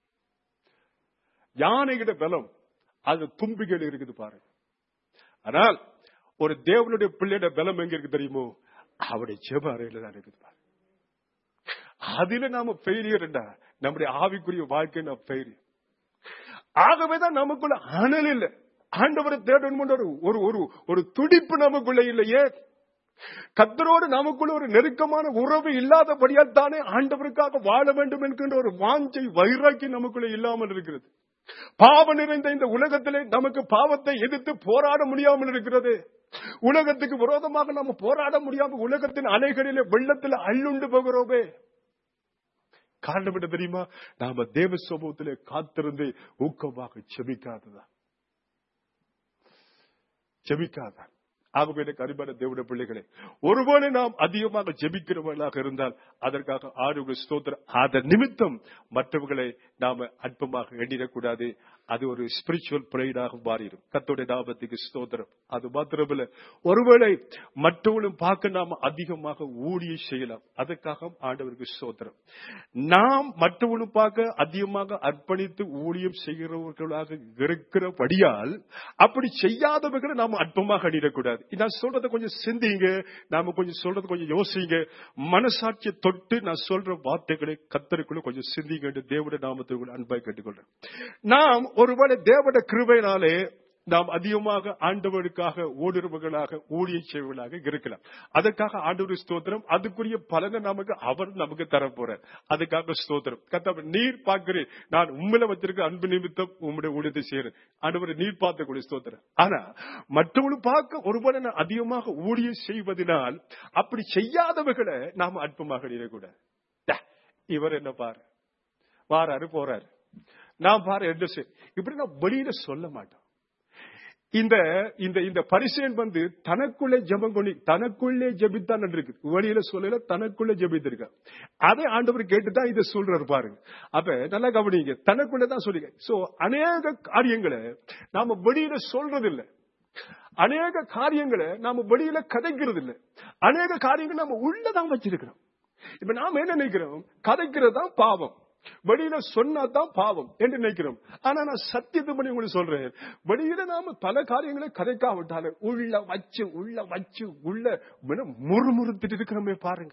யானைகிட பலம் அது தும்பிகள் இருக்குது. பாருங்க, ஆனால் ஒரு தேவனுடைய பிள்ளையோட பலம் எங்க இருக்கு தெரியுமோ? அவருடைய ஜெப அறையில தான் இருக்குது. பாருங்க, அதுல நாம ஃபெயிலியர், நம்முடைய ஆவிக்குரிய வாழ்க்கை நாம் ஃபெயிலியர். ஆகவேதான் நமக்குள்ள அனல் இல்லை. ஆண்டவரை தேடணும் ஒரு ஒரு ஒரு துடிப்பு நமக்குள்ள இல்லையே. கர்த்தரோடு நமக்குள்ள ஒரு நெருக்கமான உறவு இல்லாதபடியால் தானே ஆண்டவருக்காக வாழ வேண்டும் என்கின்ற ஒரு வாஞ்சை வைராக்கி நமக்குள்ள இல்லாமல் இருக்கிறது. பாவம் நிறைந்த இந்த உலகத்திலே நமக்கு பாவத்தை எதிர்த்து போராட முடியாமல் இருக்கிறது. உலகத்துக்கு விரோதமாக நாம போராட முடியாமல் உலகத்தின் அலைகளிலே வெள்ளத்தில் அள்ளுண்டு போகிறோமே. காரணம் என்ன தெரியுமா? நாம தேவ சமூகத்திலே காத்திருந்து ஊக்கமாக செபிக்காததா செபிக்காதா ஆகவே எனக்கு அருமையான தேவனுடைய பிள்ளைகளே, ஒருவேளை நாம் அதிகமாக ஜெபிக்கிறவர்களாக இருந்தால் அதற்காக ஆரோக்கிய ஸ்தோத்திரம். அதன் நிமித்தம் மற்றவர்களை நாம அற்பமாக எண்ணிடக்கூடாது. அது ஒரு ஸ்பிரிச்சுவல் பிரைடாக மாறிடும். கர்த்தருடைய நாமத்துக்கு ஸ்தோத்திரம். அது மாத்திரமல்ல, ஒருவேளை மற்றவர்களும் பார்க்க நாம அதிகமாக ஊழியம் செய்யலாம். அதற்காக ஆண்டவருக்கு ஸ்தோத்திரம். நாம் மற்றவர்களும் பார்க்க அதிகமாக அர்ப்பணித்து ஊழியம் செய்கிறவர்களாக இருக்கிறபடியால் அப்படி செய்யாதவர்களை நாம அற்பமாக எண்ணிடக்கூடாது. நான் சொல்றதை கொஞ்சம் சிந்திங்க, நாம கொஞ்சம் சொல்றது கொஞ்சம் யோசிங்க. மனசாட்சியை தொட்டு நான் சொல்ற வார்த்தைகளை கர்த்தருக்குள்ள கொஞ்சம் சிந்திங்க என்று தேவனுடைய நாமத்துக்குள் அன்பாய் கேட்டுக்கொள்றேன். நாம் ஒருவேளை தேவனுடைய கிருபையினாலே நாம் அதிகமாக ஆண்டவருக்காக ஓடுறவர்களாக ஊழிய செய்வர்களாக இருக்கலாம். அதற்காக ஆண்டவர் ஸ்தோத்திரம். அதுக்குரிய பலனை நமக்கு அவர் நமக்கு தர போறார். அதுக்காக ஸ்தோத்திரம். கர்த்தாவே, நீர் பார்க்கிறேன், நான் உண்மையில வச்சிருக்க அன்பு நிமித்தம் உங்களுடைய ஊழியத்தை செய்யறேன். ஆண்டவரை நீர் பார்த்த கூட ஸ்தோத்திரம். ஆனா மற்றவர்கள் பார்க்க ஒருவேளை நான் அதிகமாக ஊழியம் செய்வதனால் அப்படி செய்யாதவர்களை நாம அற்பமாக நினைக்கூடாது. இவர் என்ன பாரு, வாராரு போறாரு, நான் பாரு என்ன செய் இப்படி நான் வெளியில சொல்ல மாட்டோம். இந்த இந்த இந்த பரிசேயன் வந்து தனக்குள்ளே ஜெபம் கொண்டு தனக்குள்ளே ஜெபித்தான் இருக்கு. வெளியில சொல்லல, தனக்குள்ளே ஜெபித்திருக்க. அதை ஆண்டவர் கேட்டுதான் இதை சொல்றாரு பாருங்க. அப்ப நல்லா கவனிங்க, தனக்குள்ளே தான் சொல்லுங்க. சோ அநேக காரியங்களை நாம வெளியில சொல்றது இல்லை, அநேக காரியங்களை நாம வெளியில கதைக்கிறது இல்லை, அநேக காரியங்கள் நாம உள்ளதான் வச்சிருக்கிறோம். இப்ப நாம என்ன நினைக்கிறோம், கதைக்கிறது தான் பாவம், வெளியில சொன்னாதான் பாவம் என்று நினைக்கிறோம். ஆனா நான் சத்தியத்தை பண்ணி உங்களுக்கு சொல்றேன், வெளியில நாம பல காரியங்களை கதைக்காவிட்டாலும் உள்ள வச்சு உள்ள வச்சு உள்ள முறுமுறுத்துட்டு இருக்கிறோமே பாருங்க.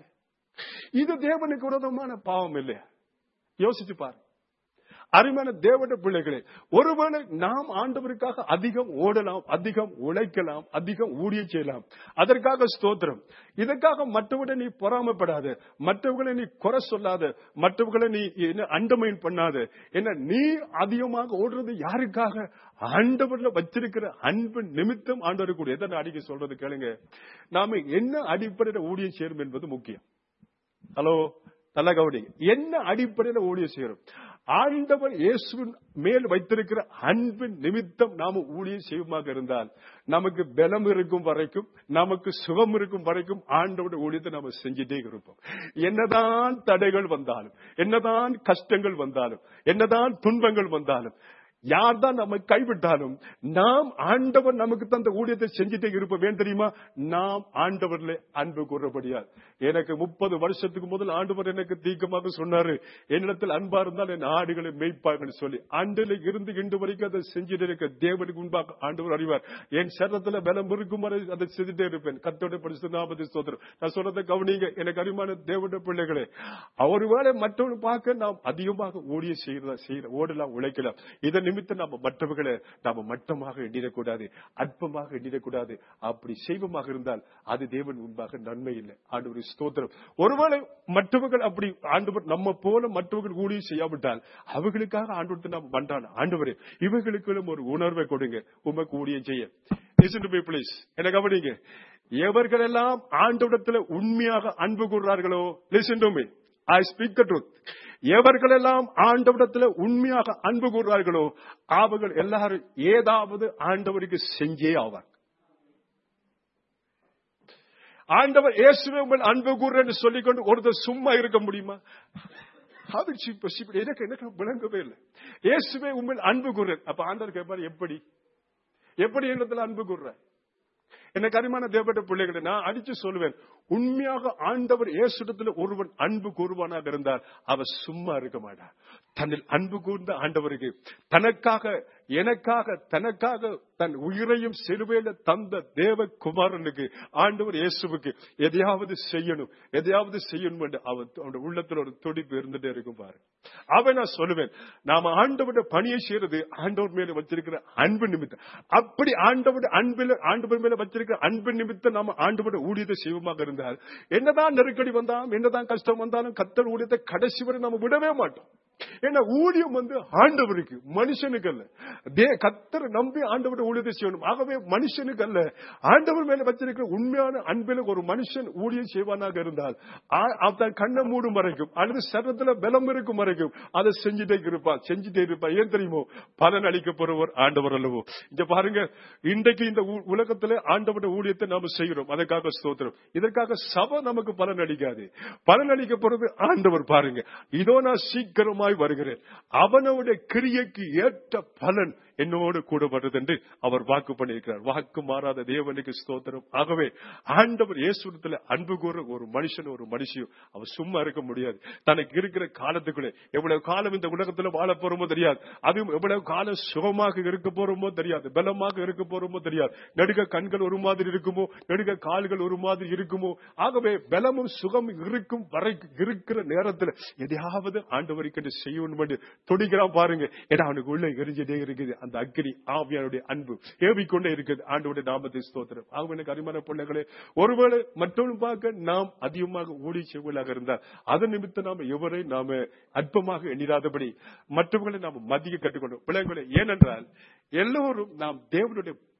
இது தேவனுக்கு விரோதமான பாவம் இல்லையா? யோசிச்சு பாருங்க. அருமையான தேவனுடைய பிள்ளைகளே, ஒருவேளை நாம் ஆண்டவருக்காக அதிகம் ஓடலாம், அதிகம் உழைக்கலாம், அதிகம் ஊழியம் செய்யலாம், அதற்காக ஸ்தோத்திரம். இதற்காக மற்றவர்களை நீ பொறாமைப்படாத, மற்றவர்களை நீ குறை சொல்லாத, மற்றவர்களை நீ அண்டமைன் பண்ணாத. என்ன நீ அதிகமாக ஓடுறது யாருக்காக? ஆண்டவர்ல வச்சிருக்கிற அன்பு நிமித்தம் ஆண்டவருக்கு. எதனை அடிக்க சொல்றது கேளுங்க, நாம என்ன அடிப்படையில் ஊழியம் செய்யணும் என்பது முக்கியம். ஹலோ, நல்ல கவனிங்க, என்ன அடிப்படையில் ஊழியம் செய்யணும்? ஆண்டவர் இயேசுவின் மேல் வைத்திருக்கிற அன்பின் நிமித்தம் நாம ஊழியம் செய்வமாக இருந்தால், நமக்கு பலம் இருக்கும் வரைக்கும், நமக்கு சுகம் இருக்கும் வரைக்கும் ஆண்டவருடைய ஊழியத்தை நாம செஞ்சுட்டே இருப்போம். என்னதான் தடைகள் வந்தாலும், என்னதான் கஷ்டங்கள் வந்தாலும், என்னதான் துன்பங்கள் வந்தாலும், யார்தான் நம்ம கைவிட்டாலும் நாம் ஆண்டவர் நமக்கு தந்த ஊழியத்தை செஞ்சுட்டே இருப்போம். ஏன் தெரியுமா? நாம் ஆண்டவர்ல அன்பு கூறப்படியார். எனக்கு முப்பது வருஷத்துக்கு முதல் ஆண்டவர் எனக்கு தீக்கமாக சொன்னாரு, என்னிடத்தில் அன்பா இருந்தால் என் ஆடுகளை மேய்ப்பார்கள் சொல்லி. ஆண்டில இருந்து இன்று வரைக்கும் அதை செஞ்சுட்டு இருக்க தேவனுக்கு முன்பாக ஆண்டவர் அறிவார். என் சரத்துல பலம் இருக்கும் வரை அதை செஞ்சுட்டே இருப்பேன். கர்த்தருடைய பரிசுத்த நாமத்தை ஸ்தோத்திரம். நான் சொல்றதை கவனிங்க, எனக்கு அறிவான தேவனுடைய பிள்ளைகளே. ஒருவேளை மற்றவர்கள் பார்க்க நாம் அதிகமாக ஊழியம் செய்யறதா செய்யற ஓடலாம், உழைக்கலாம். இதன் நிமித்தம் நாம மற்றவர்களை நாம மட்டமாக எண்ணிடக்கூடாது, அற்பமாக எண்ணிடக்கூடாது. அப்படி செய்வமாக இருந்தால் அது தேவன் முன்பாக நன்மை இல்லை. ஆண்டவர் ஸ்தோத்திரம். ஒருவேளை மற்றவர்கள் அப்படி ஆண்டவர் நம்ம போல மற்றவர்கள் ஊழியம் செய்யாவிட்டால் அவர்களுக்காக ஆண்டவர்கிட்ட நாம் வந்தால், ஆண்டவரே இவர்களுக்கு ஒரு உணர்வை கொடுங்க, உமக்கு ஊழியம் செய்ய. லிசன் டு மீ ப்ளீஸ், என்ன கவனிங்க. எவர்களெல்லாம் ஆண்டவரிடத்தில் உண்மையாக அன்பு கூறுறார்களோ, listen to me, I speak the truth. எவர்களெல்லாம் ஆண்டவரிடத்தில் உண்மையாக அன்பு கூறுறார்களோ அவர்கள் எல்லாரும் ஏதாவது ஆண்டவருக்கு செஞ்சே ஆவார். ஆண்டவர் இயேசுவே உங்கள் அன்பு கூறுறேன்னு சொல்லிக்கொண்டு ஒருத்தர் சும்மா இருக்க முடியுமா? எனக்கு எனக்கு விளங்கவே இல்லை. இயேசுவே உங்கள் அன்பு கூறுறேன். அப்ப ஆண்டவர் கேட்பார், எப்படி எப்படி இடத்துல அன்பு கூறுற? எனக்கு அருமையான தேவனுடைய பிள்ளைகளை நான் அடிச்சு சொல்லுவேன், உண்மையாக ஆண்டவர் இயேசுவிடத்தில் ஒருவன் அன்பு கூறுவானாக இருந்தால் அவர் சும்மா இருக்க மாட்டார். தன்னில் அன்பு கூர்ந்த ஆண்டவருக்கு, தனக்காக எனக்காக தனக்காக தன் உயிரையும் சிலுவையில தந்த தேவ குமாரனுக்கு, ஆண்டவர் இயேசுவுக்கு எதையாவது செய்யணும், எதையாவது செய்யணும் என்று அவன் அவனுடைய உள்ளத்தில் ஒரு துடிப்பு இருந்துட்டே இருக்கும் பாரு. அவன் நான் சொல்லுவேன், நாம ஆண்டவருடைய பணியை செய்யறது ஆண்டவர் மேல வச்சிருக்கிற அன்பு நிமித்தம். அப்படி ஆண்டவருடைய அன்பில் ஆண்டவர் மேல வச்சிருக்கிற அன்பு நிமித்தம் நாம ஆண்டவருடைய ஊழியத்தை செய்வமாக இருந்தால், என்னதான் நெருக்கடி வந்தாலும் என்னதான் கஷ்டம் வந்தாலும் கர்த்தர் ஊழியத்தை கடைசி வரை நாம விடவே மாட்டோம். ஏன்னா ஊழியம் வந்து ஆண்டவருக்கு, மனுஷனுக்கு அல்ல. கர்த்தர் நம்பி ஆண்டவருடைய ஊழியத்தை செய்யணும். ஆகவே மனுஷனுக்கு அல்ல, ஆண்டவர் மேல வச்சிருக்கிற உண்மையான அன்பில் ஒரு மனுஷன் ஊழியம் செய்வானாக இருந்தால் அவன் கண்ணை மூடும் வரைக்கும் அல்லது சரத்துல பலம் இருக்கும் வரைக்கும் அதை செஞ்சுட்டே இருப்பான், செஞ்சுட்டே இருப்பான். ஏன் தெரியுமோ? பலன் அளிக்கப்படுவர் ஆண்டவர் அல்லவோ. இங்க பாருங்க, இன்றைக்கு இந்த உலகத்துல ஆண்டவருடைய ஊழியத்தை நாம செய்கிறோம், அதற்காக ஸ்தோத்திரம். இதற்காக சபை நமக்கு பலன் அளிக்காது, பலன் அளிக்கப்படுறது ஆண்டவர். பாருங்க, இதோ நான் சீக்கிரமாய் வருகிறேன், அவனுடைய கிரியைக்கு ஏற்ற பலன் என்னோடு கூட வருது என்று அவர் வாக்கு பண்ணியிருக்கிறார். வாக்கு மாறாத தேவனுக்கு ஸ்தோத்திரம். ஆகவே ஆண்டவர் இயேசுவிடத்தில் அன்பு கூற ஒரு மனுஷன் ஒரு மனுஷியும் அவர் சும்மா இருக்க முடியாது. தனக்கு இருக்கிற காலத்துக்குள்ளே எவ்வளவு காலம் இந்த உலகத்துல வாழ போறோமோ தெரியாது, அதுவும் எவ்வளவு காலம் சுகமாக இருக்க போறோமோ தெரியாது, பலமாக இருக்க போறோமோ தெரியாது. நடுக கண்கள் ஒரு மாதிரி இருக்குமோ, நடுக கால்கள் ஒரு மாதிரி இருக்குமோ. ஆகவே பலமும் சுகமும் இருக்கும் வரை இருக்கிற நேரத்தில் எதையாவது ஆண்டவருக்கு செய்யணும் என்று துடிக்கிறான் பாருங்க. ஏன்னா அவனுக்கு உள்ள எரிஞ்சிட்டே இருக்குது அந்த அக்கினி, ஆவியானுடைய அன்பு ஏவிக்கொண்டே இருக்குது. ஆண்டவருடைய நாமத்தை ஸ்தோத்திரம். ஆகவே அருமையான பிள்ளைகளே, ஒருவேளை மற்றவர்கள் பார்க்க நாம் அதிகமாக ஊழி செய்வதாக இருந்தால் அதன் நிமித்தம் நாம் எவரை நாம அற்பமாக எண்ணிராதபடி மற்றவர்களை நாம் மதிக்க கற்றுக்கொண்டோம் பிள்ளைகளே. ஏனென்றால் எல்லோரும் நாம் தேவனுடைய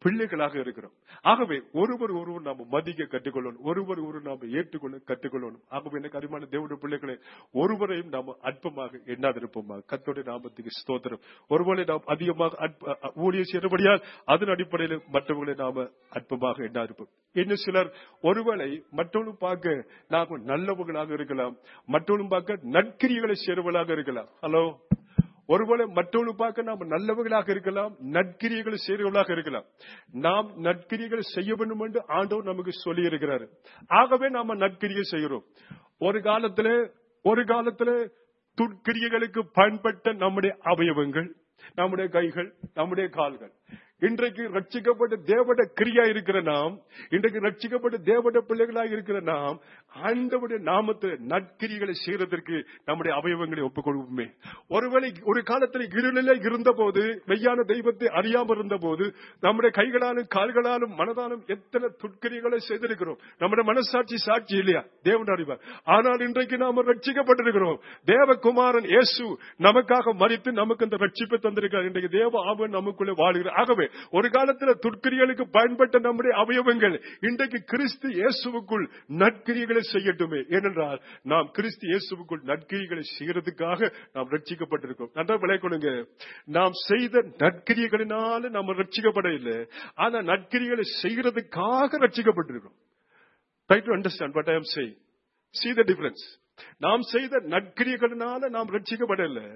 பிள்ளைகளாக இருக்கிறோம். ஆகவே ஒருவர் ஒருவர் நாம் மதிக்க கற்றுக்கொள்ளணும், ஒருவர் ஒருவர் நாம் ஏற்றுக்கொள்ள கற்றுக்கொள்ளணும். ஆகவே எனக்கு அருமையான தேவனுடைய பிள்ளைகளை ஒருவரையும் நாம் அற்பமாக எண்ணாதிருப்போமா. கர்த்தருடைய நாமத்துக்கு ஸ்தோத்திரம். ஒருவரை நாம் அதிகமாக ஊழியம் செய்யபடியால் அதன் அடிப்படையில் மற்றவர்களை நாம அற்பமாக எண்ணாதிருப்போம். இன்னும் சிலர் ஒருவேளை மற்றவர்களும் பார்க்க நாங்கள் நல்லவர்களாக இருக்கலாம், மற்றவர்களும் பார்க்க நற்கிரிகளை செய்வர்களாக இருக்கலாம். ஹலோ, ஒருவேளை மற்றவர்கள் பார்க்க நாம் நல்லவர்களாக இருக்கலாம், நற்கிரியைகளை செய்கிறவர்களாக இருக்கலாம். நாம் நற்கிரியைகளை செய்ய வேண்டும் என்று ஆண்டவர் நமக்கு சொல்லி இருக்கிறார். ஆகவே நாம நற்கிரியை செய்கிறோம். ஒரு காலத்துல ஒரு காலத்துல துர்க்கிரியைகளுக்கு பயன்பட்ட நம்முடைய அவயவங்கள், நம்முடைய கைகள், நம்முடைய கால்கள், இன்றைக்கு ரட்சிக்கப்பட்ட தேவட கிரியா இருக்கிற நாம், இன்றைக்கு ரட்சிக்கப்பட்ட தேவட பிள்ளைகளாக இருக்கிற நாம் ஆண்டவருடைய நாமத்தை நற்கிரிகளை செய்யறதற்கு நம்முடைய அவயவங்களை ஒப்புக் கொள்வோமே. ஒருவேளை ஒரு காலத்தில் இருளிலே இருந்த போது, மெய்யான தெய்வத்தை அறியாமல் இருந்த போது, நம்முடைய கைகளாலும் கால்களாலும் மனதாலும் எத்தனை துட்கிரிகளை செய்திருக்கிறோம். நம்முடைய மனசாட்சி சாட்சி இல்லையா? தேவன் அறிவார். ஆனால் இன்றைக்கு நாம் ரட்சிக்கப்பட்டிருக்கிறோம். தேவகுமாரன் இயேசு நமக்காக மரித்து நமக்கு அந்த ரட்சிப்பை தந்திருக்கிறார். இன்றைக்கு தேவ ஆவியானவர் நமக்குள்ளே வாழுகிறார். ஆகவே ஒரு காலத்தில் துர்க்கிரியலுக்கு பயன்பட்ட நம்முடைய அவயவங்கள் இன்றைக்கு கிறிஸ்து இயேசுவுக்குள் நற்கிரியைகளை செய்யட்டுமே. ஏனென்றால் நாம் கிறிஸ்து இயேசுவுக்குள் நற்கிரியைகளை செய்யறதுக்காக நாம் ரட்சிக்கப்பட்டிருக்கோம். நன்றா விளைக்கொள்ளுங்க. நாம் செய்த நற்கிரியைகளினால நாம் ரட்சிக்கப்படவில்லை, ஆனா நற்கிரியைகளை செய்யறதுக்காக ரட்சிக்கப்பட்டிருக்கிறோம். Try to understand what I am saying. See the difference. நாம் செய்த நற்கிரியைகளினால நாம் ரட்சிக்கப்படவில்லை,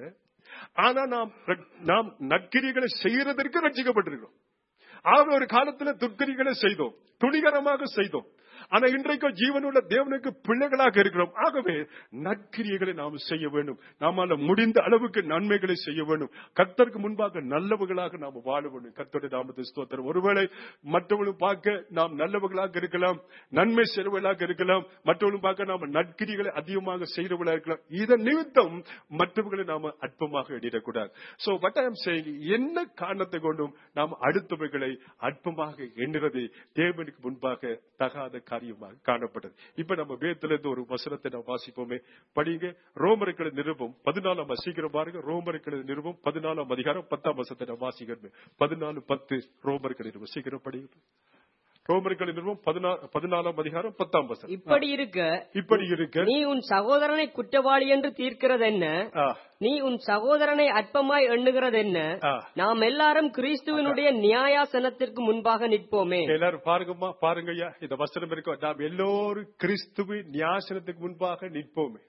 ஆனா நாம் நாம் நற்கிரிகளை செய்யறதற்கு ரட்சிக்கப்பட்டிருக்கிறோம். ஆக ஒரு காலத்துல துர்க்கிரிகளை செய்தோம், துணிகரமாக செய்தோம். ஆனா இன்றைக்கு ஜீவனுள்ள தேவனுக்கு பிள்ளைகளாக இருக்கிறோம். ஆகவே நற்கிரியைகளை நாம் செய்ய வேண்டும். நாம முடிந்த அளவுக்கு நன்மைகளை செய்ய வேண்டும். கர்த்தருக்கு முன்பாக நல்லவர்களாக நாம் வாழ வேண்டும். கர்த்தருடைய நாமத்தை ஸ்தோத்திரம். ஒருவேளை மற்றவர்களும் பார்க்க நாம் நல்லவர்களாக இருக்கலாம், நன்மை செய்வர்களாக இருக்கலாம், மற்றவர்களும் பார்க்க நாம் நற்கிரிகளை அதிகமாக செய்கிறவர்களாக இருக்கலாம். இதன் நிமித்தம் மற்றவர்களை நாம அற்பமாக எண்ணிடக்கூடாது. So what I am saying, என்ன காரணத்தை கொண்டும் நாம் அடுத்தவர்களை அற்பமாக எண்ணுறது தேவனுக்கு முன்பாக தகாத காரியமாக காணப்பட்டது. இப்ப நம்ம வேதத்திலிருந்து ஒரு வசனத்தை நாம் வாசிப்போமே. படிங்க. ரோமர்கள் நிருபம் பதினாலாம் சீக்கிரம் பாருங்க. ரோமர்கள் நிருபம் பதினாலாம் அதிகாரம் பத்தாம் வசனத்தை நாம் வாசிக்கிறோம். பதினாலு பத்து ரோமர்கள் நிருபம் சீக்கிரம் படிங்க. ரோமர்கள் நிருபம் பதினாலாம் அதிகாரம் பத்தாம் வசனம். இப்படி இருக்க இப்படி இருக்க நீ உன் சகோதரனை குற்றவாளி என்று தீர்க்கிறது என்ன? நீ உன் சகோதரனை அற்பமாய் எண்ணுகிறது என்ன? நாம் எல்லாரும் கிறிஸ்துவனுடைய நியாயாசனத்திற்கு முன்பாக நிற்போமே. எல்லாரும் பாருங்கம்மா, பாருங்கய்யா, இந்த வசனம் இருக்கும். நாம் எல்லோரும் கிறிஸ்துவின் நியாயாசனத்துக்கு முன்பாக நிற்போமே.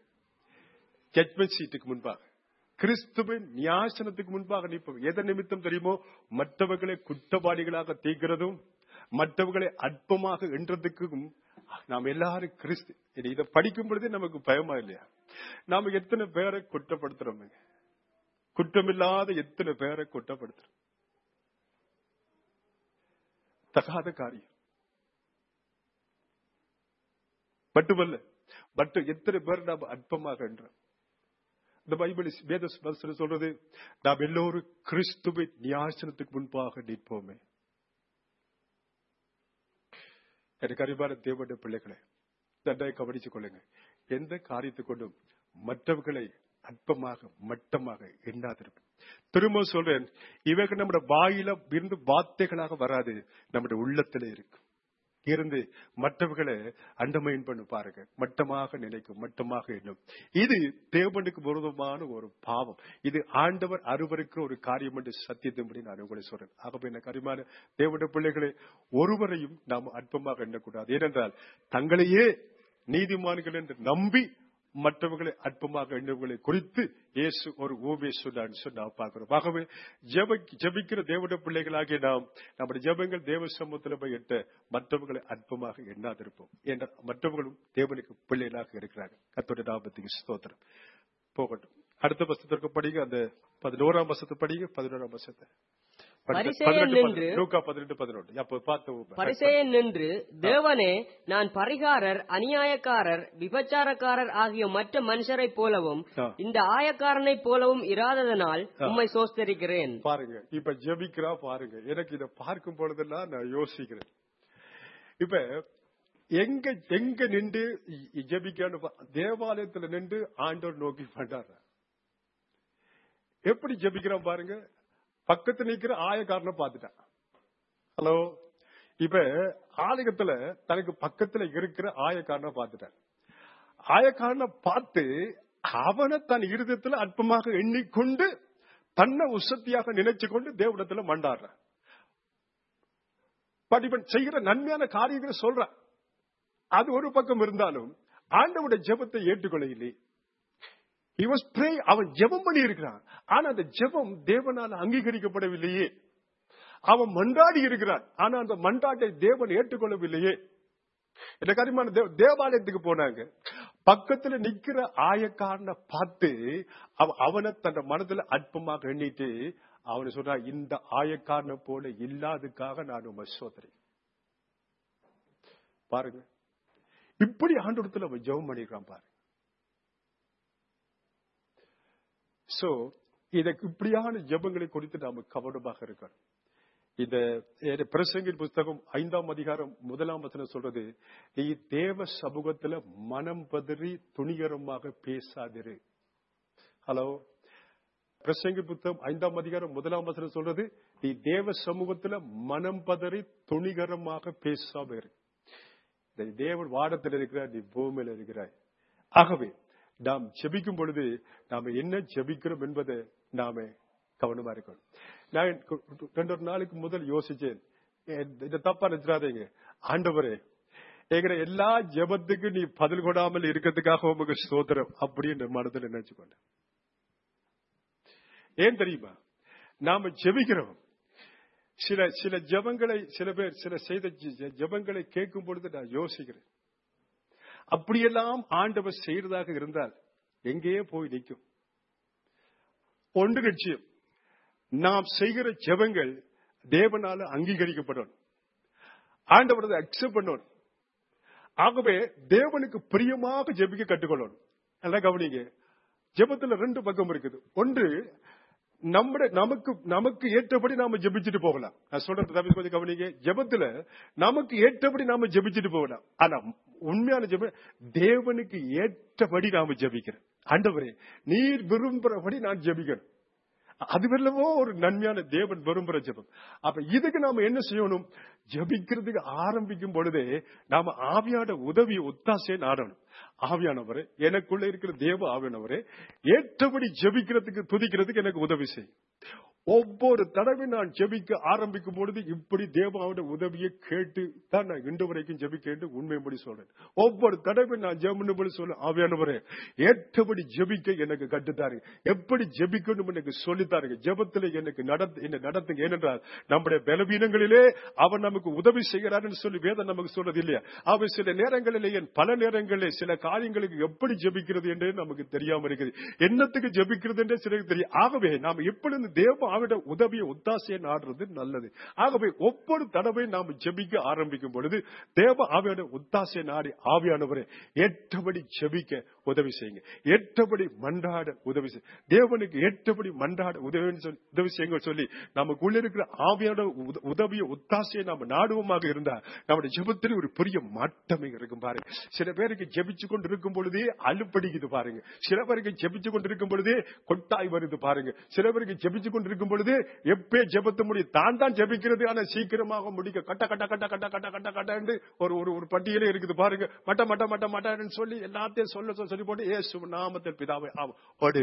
ஜட்மெண்ட் சீட்டுக்கு முன்பாக, கிறிஸ்துவின் நியாயாசனத்துக்கு முன்பாக நிற்போம். எதன் நிமித்தம் தெரியுமோ? மற்றவர்களை குற்றவாளிகளாக தீர்க்கிறதும் மற்றவர்களை அற்பமாக என்றதுக்கும் நாம் எல்லாரும் கிறிஸ்து. இதை படிக்கும் பொழுதே நமக்கு பயமா இல்லையா? நாம எத்தனை பேரை குற்றப்படுத்துறோம்? குற்றமில்லாத எத்தனை பேரை குற்றப்படுத்துறோம்? தகாத காரியம் மட்டுமல்ல, மற்ற எத்தனை பேர் நாம் அற்பமாக என்றோம். இந்த பைபிள் வேத சொல்றது, நாம் எல்லோரும் கிறிஸ்துவின் நியாயாசனத்துக்கு முன்பாக நிற்போமே. எனக்கு அறிவான தேவனுடைய பிள்ளைகளை நன்றாக கவனித்துக் கொள்ளுங்க. எந்த காரியத்தை கொண்டும் மற்றவர்களை அற்பமாக மட்டமாக எண்ணாதிருக்கும். திரும்ப சொல்றேன், இவைகள் நம்முடைய வாயில இருந்து வார்த்தைகளாக வராது, நம்முடைய உள்ளத்திலே இருக்கும். இருந்து மற்றவர்களை அண்டமைன் பண்ணு பாருங்க, மட்டமாக நினைக்கும், மட்டமாக எண்ணும். இது தேவனுக்கு விரோதமான ஒரு பாவம். இது ஆண்டவர் அருவருக்கிற ஒரு காரியம் என்று சத்தியத்தின்படி நான் உங்களை சொல்றேன். ஆகவே எனக்கு அருமையான தேவனுடைய பிள்ளைகளை ஒருவரையும் நாம் அற்பமாக எண்ணக்கூடாது. ஏனென்றால் தங்களையே நீதிமான்கள் என்று நம்பி மற்றவர்களை அற்பமாக எண்ணவர்களை குறித்து இயேசு ஒரு ஓவிய சொன்னான்னு நாம் பார்க்கிறோம். ஆகவே ஜெபிக்கிற தேவனுடைய பிள்ளைகளாகிய நாம் நம்முடைய ஜெபங்கள் தேவ சமூகத்தில் போய் எட்ட மற்றவர்களை அற்பமாக எண்ணாதிருப்போம். என்ற மற்றவர்களும் தேவனுக்கு பிள்ளைகளாக இருக்கிறார்கள். கர்த்தருடைய நாமத்துக்கு ஸ்தோத்திரம். போகட்டும். அடுத்த வசனத்திற்கு படிங்க. அந்த பதினோராம் வசனத்தை படிங்க. பதினோராம் வசனத்தை பரிசேயன் நின்று, தேவனே, நான் பரிகாரர், அநியாயக்காரர், விபச்சாரக்காரர் ஆகிய மற்ற மனுஷரை போலவும் இந்த ஆயக்காரனை போலவும் இராததனால் உம்மை சோஸ்தரிக்கிறேன். பாருங்க, இப்ப ஜெபிக்கிறா பாருங்க. எனக்கு இதை பார்க்கும் பொழுதெல்லாம் நான் யோசிக்கிறேன். இப்ப எங்க எங்க நின்று ஜெபிக்க, தேவாலயத்துல நின்று ஆண்டவர் நோக்கி பண்றாரு. எப்படி ஜெபிக்கிறான் பாருங்க. பக்கத்து நிக்கிற ஆயக்காரனை பார்த்துட்டான். ஹலோ, இப்ப ஆலயத்துல தனக்கு பக்கத்துல இருக்கிற ஆயக்காரனை பார்த்துட்டார். ஆயக்காரனை பார்த்து அவனை தன் இருதயத்துல அற்பமாக எண்ணிக்கொண்டு தன்னை உசத்தியாக நினைச்சு கொண்டு தேவனிடத்துல மண்டாடுறான். பட் இவன் செய்கிற நன்மையான காரியங்களை சொல்றான். அது ஒரு பக்கம் இருந்தாலும் ஆண்டவருடைய ஜெபத்தை ஏற்றுக்கொள்ளவில்லை. He was praying, அவன் ஜெபம் பண்ணி இருக்கிறான். ஆனா அந்த ஜெபம் தேவனால அங்கீகரிக்கப்படவில்லையே. அவன் மன்றாடி இருக்கிறான். ஆனா அந்த மன்றாட்டை தேவன் ஏற்றுக்கொள்ளவில்லையே. இந்த காரியமான தேவாலயத்துக்கு போனாங்க. பக்கத்துல நிக்கிற ஆயக்காரனை பார்த்து அவனை தன் மனதுல அற்பமாக எண்ணிட்டு அவனை சொல்றா, இந்த ஆயக்காரனை போல இல்லாதுக்காக நான் உம்மை சோதனை. பாருங்க, இப்படி ஆண்டவரத்துல அவன் ஜெபம் பண்ணிருக்கான் பாருங்க. சோ இத இப்படியான ஜெபங்களை குறித்து நாம கவனமாக இருக்கணும். இந்த பிரசங்கின் புஸ்தகம் ஐந்தாம் அதிகாரம் முதலாம் வசனம் சொல்றது, நீ தேவ சமூகத்துல மனம் பதறி துணிகரமாக பேசாதிரு. ஹலோ, பிரசங்கி புத்தகம் ஐந்தாம் அதிகாரம் முதலாம் வசனம் சொல்றது, நீ தேவ சமூகத்துல மனம் பதறி துணிகரமாக பேசாம இரு. தேவன் வானத்தில் இருக்கிறார், நீ பூமியில இருக்கிறாய். ஆகவே நாம் ஜெபிக்கும் பொழுது நாம என்ன ஜெபிக்கிறோம் என்பதை நாம கவனமா இருக்கணும். நான் ரெண்டு ஒரு நாளைக்கு முதல் யோசிச்சேன், இத தப்பா நினைச்சிடாதீங்க. ஆண்டவரே, எங்கிற எல்லா ஜெபத்துக்கு நீ பதில் கொடாமல் இருக்கிறதுக்காக உமக்கு ஸ்தோத்திரம் அப்படின்னு மனதில் நினைச்சுக்கொண்டேன். ஏன் தெரியுமா? நாம ஜெபிக்கிறோம். சில சில ஜெபங்களை சில பேர் சில செய்த ஜெபங்களை கேட்கும் பொழுது நான் யோசிக்கிறேன், அப்படியெல்லாம் ஆண்டவர் செய்யறதாக இருந்தால் எங்கேயே போய் நிற்கும். ஒன்று நிச்சயம், நாம் செய்கிற ஜெபங்கள் தேவனால அங்கீகரிக்கப்படணும். ஆண்டவர் அக்செப்ட் பண்ணணும். ஆகவே தேவனுக்கு பிரியமாக ஜெபிக்க கற்றுக்கொள்ளணும். நல்லா கவனிங்க, ஜெபத்துல ரெண்டு பக்கம் இருக்குது. ஒன்று, நம்ம நமக்கு நமக்கு ஏற்றபடி நாம ஜெபிச்சுட்டு போகலாம். நான் சொல்றது கொஞ்சம் கவனிங்க. ஜெபத்துல நமக்கு ஏற்றபடி நாம ஜெபிச்சுட்டு போகலாம். ஆனா உண்மையான ஜெபம் தேவனுக்கு ஏற்றபடி நாம ஜெபிக்கிறோம். ஆண்டவரே, நீர் விரும்புறபடி நான் ஜெபிக்கிறேன். அது வெல்லவோ ஒரு நன்மையான தேவன் விரும்புற ஜெபம். அப்ப இதுக்கு நாம என்ன செய்யணும்? ஜெபிக்கிறதுக்கு ஆரம்பிக்கும் பொழுதே நாம ஆவியான உதவி ஒத்தாசையை நாடணும். ஆவியானவரே, எனக்குள்ள இருக்கிற தேவ ஆவியானவரே, ஏற்றபடி ஜெபிக்கிறதுக்கு துதிக்கிறதுக்கு எனக்கு உதவி செய். ஒவ்வொரு தடவை நான் ஜெபிக்க ஆரம்பிக்கும் பொழுது இப்படி தேவாவோட உதவியை கேட்டு தான் நான் இன்று வரைக்கும் ஜெபிக்க உண்மைப்படி சொல்றேன். ஒவ்வொரு தடவை நான் ஜெபம் சொல்ல, ஆவியானவரே ஏற்றபடி ஜெபிக்க எனக்கு கட்டுத்தாருங்க, எப்படி ஜெபிக்கணும் எனக்கு சொல்லித்தாருங்க, ஜெபத்துல எனக்கு என்ன நடத்துங்க. ஏனென்றால் நம்முடைய பலவீனங்களிலே அவர் நமக்கு உதவி செய்கிறாருன்னு சொல்லி வேதம் நமக்கு சொல்றது இல்லையா? அவர் சில நேரங்களிலே பல நேரங்களிலே சில காரியங்களுக்கு எப்படி ஜெபிக்கிறது என்றே நமக்கு தெரியாம இருக்குது. என்னத்துக்கு ஜெபிக்கிறது என்றே சிலருக்கு தெரியும். ஆகவே நாம் எப்பொழுது தேவ உதவியை ஒத்தாசையை நாடுறது நல்லது. ஆகவே ஒவ்வொரு தடவை நாம் ஜெபிக்க ஆரம்பிக்கும் பொழுது தேவ ஆவியான ஒத்தாசையை நாடி, ஆவியானவரை ஏற்றபடி ஜெபிக்க உதவி செய்யுங்க, ஏற்றபடி மன்றாட உதவி செய்ய, தேவனுக்கு ஏற்றபடி மன்றாட உதவி உதவி செய்யுங்க சொல்லி நமக்குள்ள இருக்கிற ஆவியான உதவியை ஒத்தாசையை நாம் நாடுவோமாக இருந்தா நம்முடைய ஜெபத்தில் ஒரு பெரிய மாற்றமே இருக்கும். பாருங்க, சில பேருக்கு ஜெபிச்சு கொண்டு இருக்கும் பொழுதே அலுப்படிக்குது பாருங்க. சில பேருக்கு ஜெபிச்சு கொண்டு இருக்கும் பொழுதே கொட்டாய் வருது பாருங்க. சில பேருக்கு ஜெபிச்சு கொண்டு இருக்கும் பொழுது எப்பே ஜெபத்து முடியும், தான் தான் ஜெபிக்கிறது, ஆனா சீக்கிரமாக முடிக்க கட்ட கட்ட கட்ட கட்ட கட்ட கட்ட கட்ட ஒரு ஒரு பட்டியலே இருக்குது பாருங்க. மட்ட மட்ட மட்ட மட்டன்னு சொல்லி எல்லாத்தையும் சொல்ல சொல்லி போட்டு இயேசு நாமத்தில் பிதாவே ஓடு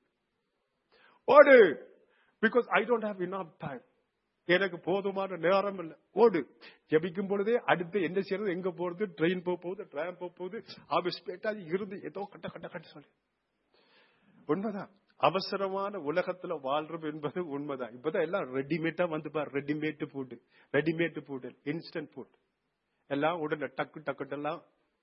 ஓடு, because I don't have enough time, எனக்கு போதுமான நேரம் இல்லை. ஓடு. ஜெபிக்கும் பொழுதே அடுத்து என்ன செய்யறது, எங்க போறது, ட்ரெயின் போக போகுது, ட்ராம் போக போகுது, ஆபீஸ் போயிட்டா இருந்து ஏதோ கட்ட கட்ட கட்ட சொல்லி. உண்மைதான், அவசரமான உலகத்துல வாழ்றது என்பது உண்மைதான். இப்பதான் எல்லாம் ரெடிமேட்டா வந்து பாரு, readymade food, readymade food, instant food எல்லாம் உடனே டக்கு டக்கு எல்லாம்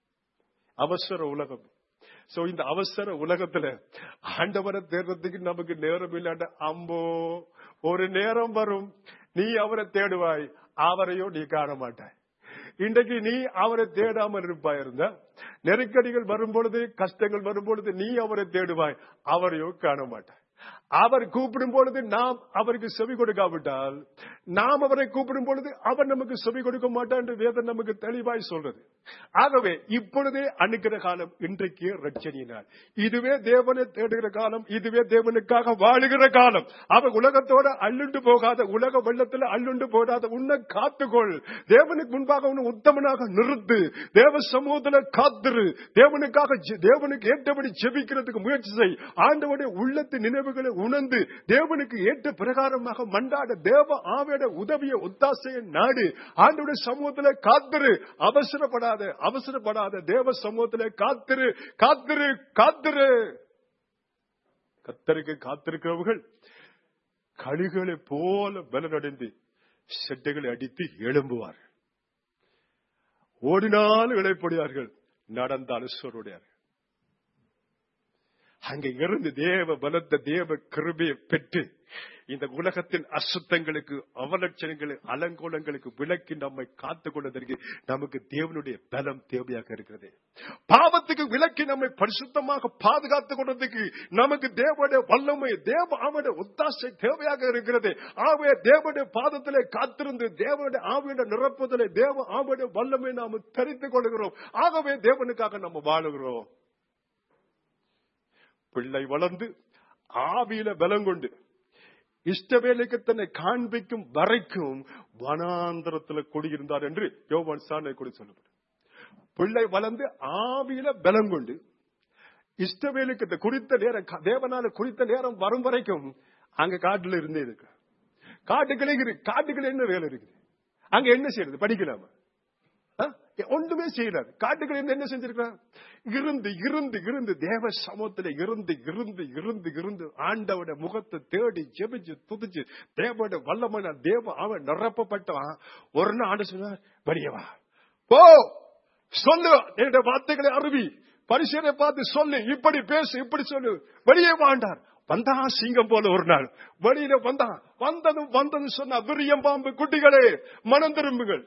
அவசர உலகம். சோ இந்த அவசர உலகத்துல ஆண்டவரை தேடுறதுக்கு நமக்கு நேரம் இல்லாண்ட, அம்போ ஒரு நேரம் வரும் நீ அவரை தேடுவாய், அவரையோ நீ காண மாட்டாய். இன்றைக்கு நீ அவரை தேடாமல் இருப்பாயிருந்த, நெருக்கடிகள் வரும்பொழுது, கஷ்டங்கள் வரும்பொழுது நீ அவரை தேடுவாய், அவரையோ காண மாட்டாய். அவர் கூப்பிடும் பொழுது நாம் அவருக்கு செவி கொடுக்காவிட்டால், நாம் அவரை கூப்பிடும் பொழுது அவர் நமக்கு செவி கொடுக்க மாட்டான் என்று வேதம் நமக்கு தெளிவாய் சொல்றது. ஆகவே இப்பொழுதே அணுகிற காலம், இன்றைக்கு ரட்சணியினார். இதுவே தேவனை தேடுகிற காலம், இதுவே தேவனுக்காக வாழுகிற காலம். அவர் உலகத்தோட அள்ளுண்டு போகாத, உலக வெள்ளத்தில் அள்ளுண்டு போகாத உன்னை காத்துக்கொள். தேவனுக்கு முன்பாக உன்னை உத்தமனாக நிறுத்து. தேவ சமூகத்தில் காத்திரு. தேவனுக்காக தேவனுக்கு ஏற்றபடி ஜெபிக்கிறதுக்கு முயற்சி செய். ஆண்டவருடைய உள்ளத்து நினைவுகளை உணர்ந்து தேவனுக்கு ஏற்ற பிரகாரமாக மண்டாட தேவ ஆவியோட உதவிய ஒத்தாசைய நாடு. ஆண்டவருடைய சமூகத்திலே காத்திரு. அவசரப்படாத, அவசரப்படாத. தேவ சமூகத்திலே காத்திரு, காத்திரு, காத்திரு. கர்த்தருக்கு காத்திருக்கிறவர்கள் கழுகுகளை போல பலனடைந்து செட்டைகளை அடித்து எழும்புவார்கள். ஓடினாலும் இளைப்படியார்கள், நடந்தாலும் சோர்வடையார்கள். அங்கே இருந்து தேவ பலத்த தேவ கிருபையை பெற்று இந்த உலகத்தின் அசுத்தங்களுக்கு, அவலட்சணங்களுக்கு, அலங்கோலங்களுக்கு விலக்கி நம்மை காத்துக் கொள்வதற்கு நமக்கு தேவனுடைய பலம் தேவையாக இருக்கிறது. பாவத்துக்கு விலக்கி நம்மை பரிசுத்தமாக பாதுகாத்துக் கொள்வதற்கு நமக்கு தேவனுடைய வல்லமை, தேவ ஆவியுடைய ஒத்தாசை தேவையாக இருக்கிறது. ஆகவே தேவனுடைய பாதத்திலே காத்திருந்து தேவனுடைய ஆவியுடைய நிரப்புதலை, தேவ ஆவியுடைய வல்லமை நாம் தெரிந்து கொள்கிறோம். ஆகவே தேவனுக்காக நம்ம வாழுகிறோம். பிள்ளை வளர்ந்து ஆவியில பலம் கொண்டு இஷ்டவேலைக்கு தன்னை காண்பிக்கும் வரைக்கும் வனாந்தரத்தில் குடியிருந்தார் என்று யோவான் சாணை கூட சொல்லப்படும். பிள்ளை வளர்ந்து ஆவியில பலம் கொண்டு இஷ்டவேலுக்கு குறித்த நேரம், தேவனால குறித்த நேரம் வரும் வரைக்கும் அங்க காட்டுல இருந்தே இருக்கு. காட்டுகளே காட்டுகளே என்ன வேலை இருக்குது? அங்க என்ன செய்யறது? படிக்கலாமா? ஒன்றுமே செய்யறாரு. காட்டுகள் என்ன செஞ்சிருக்கிறார்? இருந்து இருந்து இருந்து தேவ சமூகத்தில இருந்து இருந்து இருந்து இருந்து ஆண்டவட முகத்தை தேடி ஜெபிச்சு துதிச்சு தேவோட வல்லமான தேவ அவன் நிரப்பப்பட்டவன். ஒரு நாள் ஆண்டு சொன்னார், வெளியவா போ, சொல்லு, என்னுடைய வார்த்தைகளை அருவி, பரிசீலனை பார்த்து சொல்லு, இப்படி பேசு, இப்படி சொல்லு, வெளியே வாண்டார். வந்தா சிங்கம் போல ஒரு நாள் வெளியில வந்தான். வந்ததும் வந்ததும் சொன்னா, விரியம் பாம்பு குட்டிகளே மனம் திரும்புங்கள்.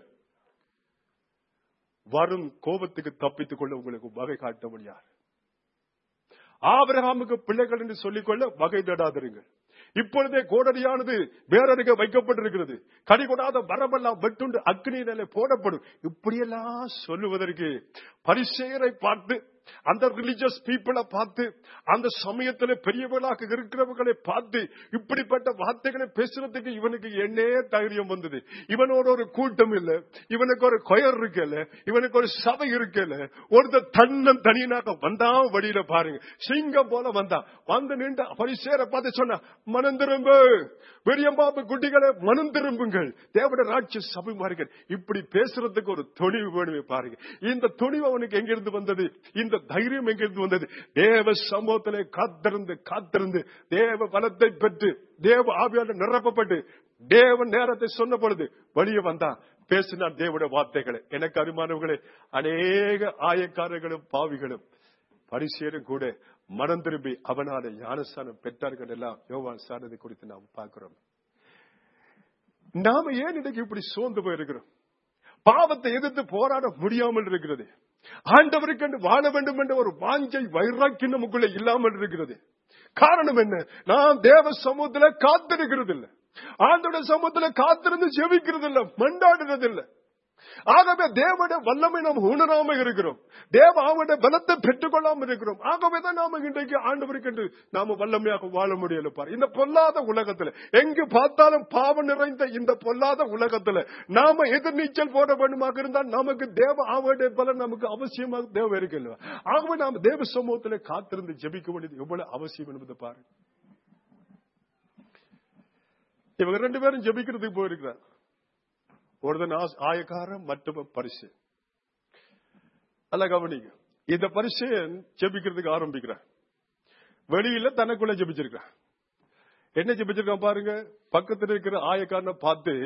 வரும் கோபத்துக்கு தப்பித்துக் கொள்ள உங்களுக்கு வகை காட்ட முடியாது. ஆபிரகாமுக்கு பிள்ளைகள் என்று சொல்லிக்கொள்ள வகை தேடாதிருங்கள். இப்பொழுதே கோடரியானது வேறருக வைக்கப்பட்டிருக்கிறது. கனி கொடாத மரமெல்லாம் வெட்டுண்டு அக்னியிலே போடப்படும். இப்படியெல்லாம் சொல்லுவதற்கு பரிசேயரை பார்த்து, அந்த ரிலிஜியஸ் பீப்புளை பார்த்து, அந்த சமயத்தில் பெரியவர்களாக இருக்கிறவர்களை பார்த்து இப்படிப்பட்ட வார்த்தைகளை பேசுறதுக்கு இவனுக்கு என்னே தைரியம் வந்தது? இவனோட ஒரு கூட்டம் இல்ல, இவனுக்கு ஒரு கொயர் இருக்கல, இவனுக்கு ஒரு சபை இருக்கல. ஒருத்தர் தன்னம் தனியனாக வந்தான். வழியில பாருங்க, சிங்கம் போல வந்தான். வந்து நின்று பரிசேயரை பார்த்து சொன்னா, மனம் திரும்பு, பெரியம்பாம்பு குட்டிகளை மனம் திரும்புங்கள், தேவனுடைய ராஜ்ய சபை மாறுங்கள். இப்படி பேசுறதுக்கு ஒரு துணிவு வேணுமே பாருங்க. இந்த துணிவு அவனுக்கு எங்கிருந்து வந்தது? இந்த தைரியம் எங்கிருந்து வந்தது? தேவ சமூகத்திலே காத்திருந்து காத்திருந்து தேவ பலத்தை பெற்று தேவ ஆவியால் நிரப்பப்பட்டு தேவன் நேரத்தை சொன்ன பொழுது வெளியே வந்தான், பேசினான் தேவனுடைய வார்த்தைகளை. எனக்கு அருமானவர்களே, அநேக ஆயக்காரர்களும் பாவிகளும் பரிசேரும் கூட மனம் திரும்பி அவனால ஞானஸ்தானம் பெற்றார்கள் எல்லாம் யோவான் சானதை குறித்து நாம் பார்க்கிறோம். நாம ஏன் இன்னைக்கு இப்படி சோர்ந்து போயிருக்கிறோம்? பாவத்தை எதிர்த்து போராட முடியாமல் இருக்கிறது. ஆண்டவருக்கு வாழ வேண்டும் என்ற ஒரு வாஞ்சை வைராக்கி நமக்குள்ள இல்லாமல் இருக்கிறது. காரணம் என்ன? நாம் தேவ சமூகத்துல காத்திருக்கிறது இல்ல, ஆண்டவருடைய சமூகத்துல காத்திருந்து ஜெபிக்கிறது இல்ல, மண்டாடுறது இல்ல. ஆகவே தேவனுடைய வல்லமை நாம் உணராம இருக்கிறோம், தேவ அவனுடைய பலத்தை பெற்றுக் கொள்ளாமல் இருக்கிறோம். ஆகவேதான் நாம இன்றைக்கு ஆண்டவருக்கு என்று நாம வல்லமையாக வாழ முடியல. பாரு, இந்த பொல்லாத உலகத்துல எங்கு பார்த்தாலும் பாவம் நிறைந்த இந்த பொல்லாத உலகத்துல நாம எதிர்நீச்சல் போட வேண்டுமாக இருந்தால் நமக்கு தேவ அவனுடைய பலம் நமக்கு அவசியமாக தேவை இருக்கு. ஆகவே நாம தேவ சமூகத்துல காத்திருந்து ஜெபிக்க வேண்டியது எவ்வளவு அவசியம் என்பதை பாரு. இவங்க ரெண்டு பேரும் ஜெபிக்கிறதுக்கு போயிருக்கிறார். ஒருத்தன் ஆயக்காரன், மற்றவன் பரிசு. அல்ல கவனிங்க, இந்த பரிசேயன் ஜெபிக்கிறதுக்கு ஆரம்பிக்கிறான். வெளியில தனக்குள்ள ஜெபிச்சிருக்கான். என்ன ஜெபிச்சிருக்கான் பாருங்க. பக்கத்தில் இருக்கிற ஆயக்காரனை பார்த்து,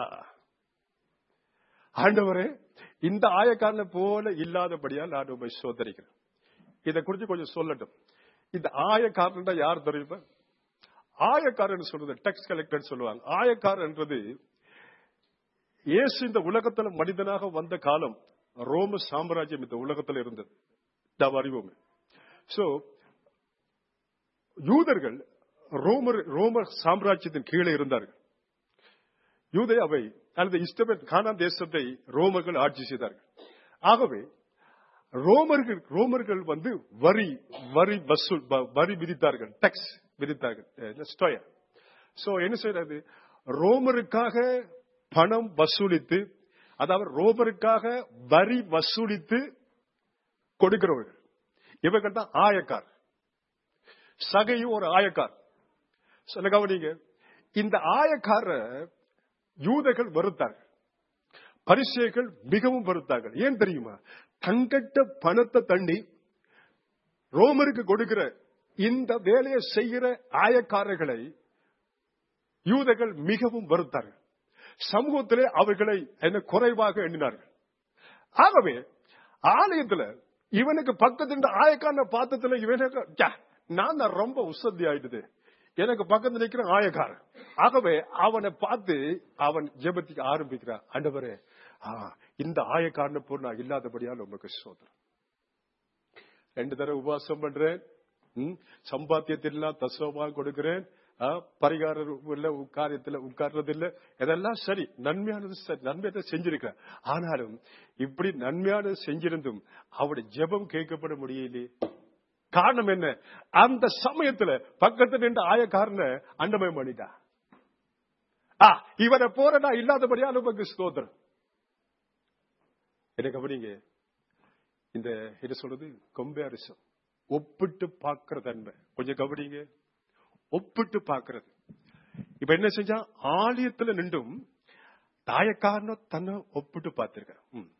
ஆண்டவரே, இந்த ஆயக்காரனை போல இல்லாதபடியால் நான் உண்மை சோதரிக்கிறேன். இதை குறித்து கொஞ்சம் சொல்லட்டும். இந்த ஆயக்காரன் யார் தெரியுமா? ஆயக்காரன் சொல்றது டெக்ஸ் கலெக்டர் சொல்லுவாங்க. ஆயக்காரன்றது இயேசு இந்த உலகத்துல மனிதனாக வந்த காலம் ரோம சாம்ராஜ்யம் இந்த உலகத்துல இருந்தது, நாம் அறிவோமே. சோ யூதர்கள் ரோமர் ரோமர் சாம்ராஜ்யத்தின் கீழே இருந்தார்கள். யூதேயாவை அல்லது இஸ்ரவேல் கானான் தேசத்தை ரோமர்கள் ஆட்சி செய்தார்கள். ஆகவே ரோமர்கள் ரோமர்கள் வந்து வரி வரி வசூல் வரி விதித்தார்கள், டாக்ஸ் விதித்தார்கள். சோ என்ன செய்யறது, ரோமருக்காக பணம் வசூலித்து, அதாவது ரோமருக்காக வரி வசூலித்து கொடுக்கிறவர்கள் இவர்கள் தான் ஆயக்கார். சகையும் ஒரு ஆயக்கார். சொல்ல கவனிங்க, இந்த ஆயக்கார யூதர்கள் வெறுத்தார்கள், பரிசேயர்கள் மிகவும் வெறுத்தார்கள். ஏன் தெரியுமா? தங்கட்ட பணத்தை தண்ணி ரோமருக்கு கொடுக்கிற இந்த வேலையை செய்கிற ஆயக்காரர்களை யூதர்கள் மிகவும் வெறுத்தார்கள். சமூகத்திலே அவர்களை என்ன குறைவாக எண்ணினார்கள். ஆகவே ஆலயத்தில் இவனுக்கு பக்கத்து ஆயக்காரனை பார்த்ததுல இவனுக்கு நான் ரொம்ப உசத்தி ஆயிடுது, எனக்கு பக்கத்தில் நிற்கிற ஆயக்காரன். ஆகவே அவனை பார்த்து அவன் ஜெபத்துக்கு ஆரம்பிக்கிறான். ஆண்டவரே, இந்த ஆயக்காரனை போல் நான் இல்லாதபடியால் உமக்கு சோதரம். ரெண்டு தடவை உபவாசம் பண்றேன், சம்பாத்தியத்திலாம் தசமாக கொடுக்கிறேன், பரிகார காரியத்துல உட்கார்றது இல்ல, இதெல்லாம் சரி, நன்மையானது சரி, நன்மையை செஞ்சிருக்க. ஆனாலும் இப்படி நன்மையானது செஞ்சிருந்தும் அவருடைய ஜெபம் கேட்கப்பட முடியலையே. காரணம் என்ன? அந்த சமயத்துல பக்கத்துல நின்ற ஆயக்காரனை அண்டமயம் பண்ணிட்டா. இவரை போறடா இல்லாதபடியா நமக்கு ஸ்தோத்திரம். என்ன கவனிங்க, இந்த என்ன சொல்றது, கம்பேரிசன், ஒப்பிட்டு பார்க்கிற தன்மை. கொஞ்சம் கவனிங்க, ஒப்பிட்டு பார்க்கிறது. இப்ப என்ன செஞ்சா, ஆலயத்துல நின்றும் தாயக்காரன தன்னை ஒப்பிட்டு பார்த்திருக்க.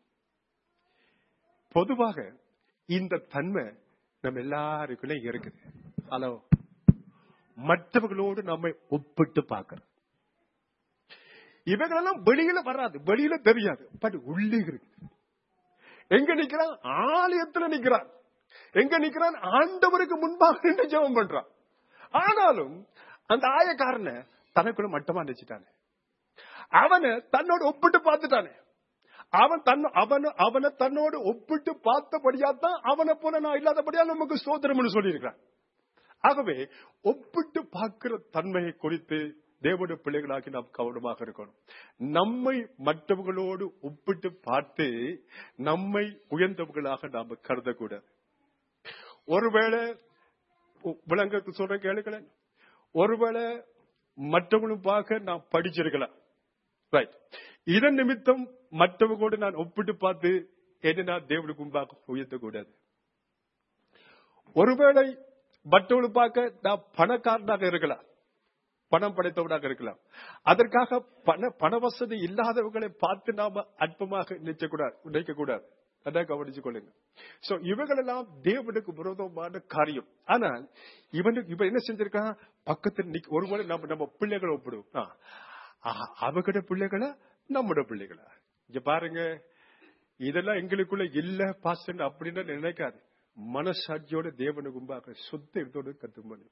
பொதுவாக இந்த தன்மை நம்ம எல்லாருக்குள்ளே இருக்குது. ஹலோ, மற்றவர்களோடு நம்மை ஒப்பிட்டு பார்க்கிறது. இவங்களெல்லாம் வெளியில வராது, வெளியில தெரியாது, பட் உள்ளே இருக்கு. எங்க நிக்கிறான்? ஆலயத்துல நிக்கிறான். எங்க நிக்கிறான்? ஆண்டவருக்கு முன்பாக நின்று ஜெபம் பண்றான். ஆனாலும் அந்த ஆயக்காரனை தனக்குள்ள மட்டமா நினைச்சிட்டானே, அவனை தன்னோடு ஒப்பிட்டு பார்த்துட்டானே. அவன் தன் அவன் அவனை தன்னோடு ஒப்பிட்டு பார்த்தபடியாத்தான் அவனை போல நான் இல்லாதபடியா நமக்கு சோதரம் சொல்லியிருக்கிறான். ஆகவே ஒப்பிட்டு பார்க்கிற தன்மையை குறித்து தேவனுடைய பிள்ளைகளாகி நாம் கவனமாக இருக்கணும். நம்மை மற்றவர்களோடு ஒப்பிட்டு பார்த்து நம்மை உயர்ந்தவர்களாக நாம் கருதக்கூடாது. ஒருவேளை விளங்க சொல்ற கேளுங்களேன், ஒருவேளை மற்றவங்களும் பார்க்க நான் படிச்சிருக்கலாம், ரைட். இதன் நிமித்தம் மற்றவர்களோடு நான் ஒப்பிட்டு பார்த்து என்ன நான் தேவனுக்கு முன்பாக உயர்த்தக்கூடாது. ஒருவேளை மற்றவர்கள் பார்க்க நான் பணக்காரனாக இருக்கலாம், பணம் படைத்தவனாக இருக்கலாம். அதற்காக பண பண வசதி இல்லாதவர்களை பார்த்து நாம அற்பமாக நினைக்கக்கூடாது நினைக்கக்கூடாது அதான் கவனிச்சு கொள்ளுங்க. சோ இவங்களெல்லாம் தேவனுக்கு விரோதமான காரியம். ஆனால் இவனுக்கு இவன் என்ன செஞ்சிருக்கான், பக்கத்தில் ஒருவேளை நம்ம நம்ம பிள்ளைகளை ஒப்பிடுவோம், அவகட பிள்ளைகளா நம்முடைய பிள்ளைகளா. இங்க பாருங்க, இதெல்லாம் எங்களுக்குள்ள இல்ல பாசன் அப்படின்னு நினைக்காது. மனசாட்சியோட தேவனுக்கு முன்பாக சொந்த இடத்தோடு கத்துமணி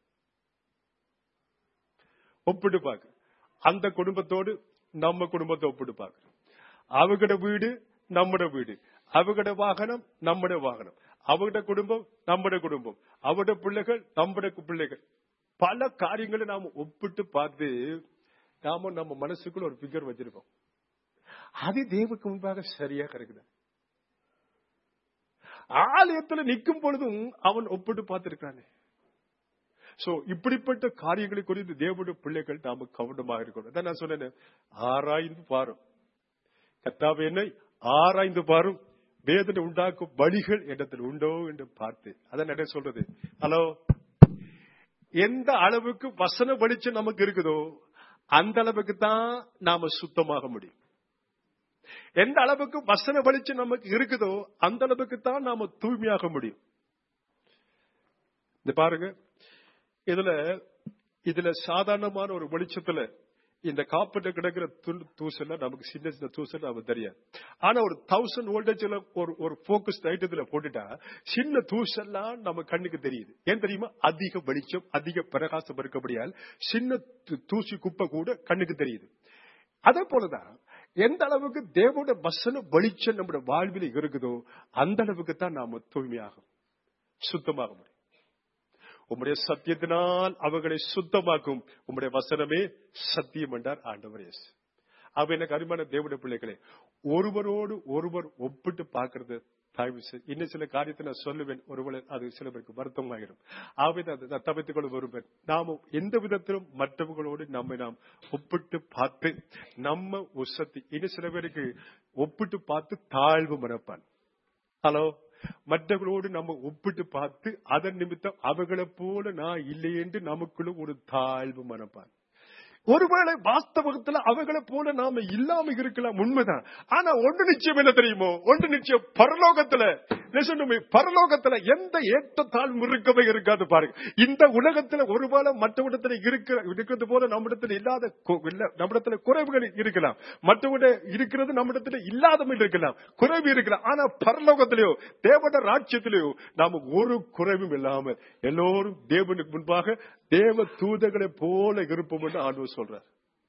ஒப்பிட்டு பார்க்க, அந்த குடும்பத்தோடு நம்ம குடும்பத்தை ஒப்பிட்டு பார்க்க, அவகட வீடு நம்முடைய வீடு, அவகட வாகனம் நம்முடைய வாகனம், அவகட குடும்பம் நம்முடைய குடும்பம், அவருடைய பிள்ளைகள் நம்முடைய பிள்ளைகள், பல காரியங்களை நாம ஒப்பிட்டு பார்த்து நாம நம்ம மனசுக்குள்ள ஒரு பிகர் வச்சிருக்கோம். அது தேவனுக்கு முன்பாக சரியா கிடைக்குது. ஆலயத்துல நிற்கும் பொழுதும் அவன் ஒப்பிட்டு பார்த்திருக்கானே. சோ இப்படிப்பட்ட காரியங்களை குறித்து தேவனுடைய பிள்ளைகள் நாம கவனமாக இருக்கணும். அதான் நான் சொன்னேன், ஆராய்ந்து பாரும் கர்த்தாவே, என்னை ஆராய்ந்து பாரும், வேதனை உண்டாக்கும் வழிகள் இடத்தில் உண்டோ என்று பார்த்து. அதான் என்ன சொல்றது, ஹலோ, எந்த அளவுக்கு வசன வெளிச்சம் நமக்கு இருக்குதோ அந்த அளவுக்கு தான் நாம சுத்தமாக முடியும். எந்த அளவுக்கு வசன வெளிச்சம் நமக்கு இருக்குதோ அந்த அளவுக்கு தான் நாம தூய்மையாக முடியும். இந்த பாருங்க, இதுல இதுல சாதாரணமான ஒரு வெளிச்சத்துல இந்த காப்பீட்டு கிடக்கிற தூசல்ல நமக்கு சின்ன சின்ன தூசல் நமக்கு தெரியாது. ஆனா ஒரு தௌசண்ட் வோல்டேஜ்ல ஒரு ஒரு போக்கஸ் லைட்டத்துல போட்டுட்டா சின்ன தூசல்லாம் நம்ம கண்ணுக்கு தெரியுது. ஏன் தெரியுமா? அதிக வெளிச்சம், அதிக பிரகாசம் இருக்கபடியால் சின்ன தூசி குப்பை கூட கண்ணுக்கு தெரியுது. அதே போலதான் எந்த அளவுக்கு தேவனுடைய வசன வெளிச்சம் நம்முடைய வாழ்வில் இருக்குதோ அந்த அளவுக்கு தான் நாம தூய்மையாகும், சுத்தமாக முடியும். உம்முடைய சத்தியத்தினால் அவர்களை சுத்தமாக்கும் உம்முடைய வசனமே சத்தியம் என்றார் ஆண்டவர் இயேசு. அவ எனக்கு அருமையான தேவனுடைய பிள்ளைகளே, ஒருவரோடு ஒருவர் ஒப்பிட்டு பார்க்கிறது தயவு செய்து. இன்னும் சில காரியத்தை நான் சொல்லுவேன், ஒருவேளை அது சில பேருக்கு வருத்தமாயிரும். ஆகவே அதை தவித்துக் கொள்ள வருவேன். நாம எந்த விதத்திலும் மற்றவர்களோடு நம்மை நாம் ஒப்பிட்டு பார்த்து நம்ம உசத்தி. இன்னும் சில பேருக்கு ஒப்பிட்டு பார்த்து தாழ்வு மனப்பான். ஹலோ, மற்றவர்களோடு நம்ம ஒப்பிட்டு பார்த்து அதன் நிமித்தம் அவர்களை போல நான் இல்லை என்று நமக்குள்ள ஒரு தாழ்வு மனப்பான். ஒருவேளை வாஸ்தவத்துல அவர்களை போல நாம இல்லாம இருக்கலாம், உண்மைதான். ஆனா ஒன்று நிச்சயம் என்ன தெரியுமோ, ஒன்று நிச்சயம் பரலோகத்துல பரலோகத்துல எந்த ஏற்ற தாழ்வு இருக்கவே இருக்காது. பாருங்க, இந்த உலகத்துல ஒருவேளை மற்றவிடத்துல இருக்கிறது போல நம்மிடத்துல இல்லாத நம்மிடத்துல குறைவுகள் இருக்கலாம், மற்றவிட இருக்கிறது நம்மிடத்துல இல்லாதவங்க இருக்கலாம், குறைவு இருக்கலாம். ஆனா பரலோகத்திலேயோ தேவன ராஜ்யத்திலேயோ நாம ஒரு குறைவும் இல்லாமல் எல்லோரும் தேவனுக்கு முன்பாக தேவ தூதர்களை போல இருப்போம் என்று ஆண்டவர் சொல்றார்.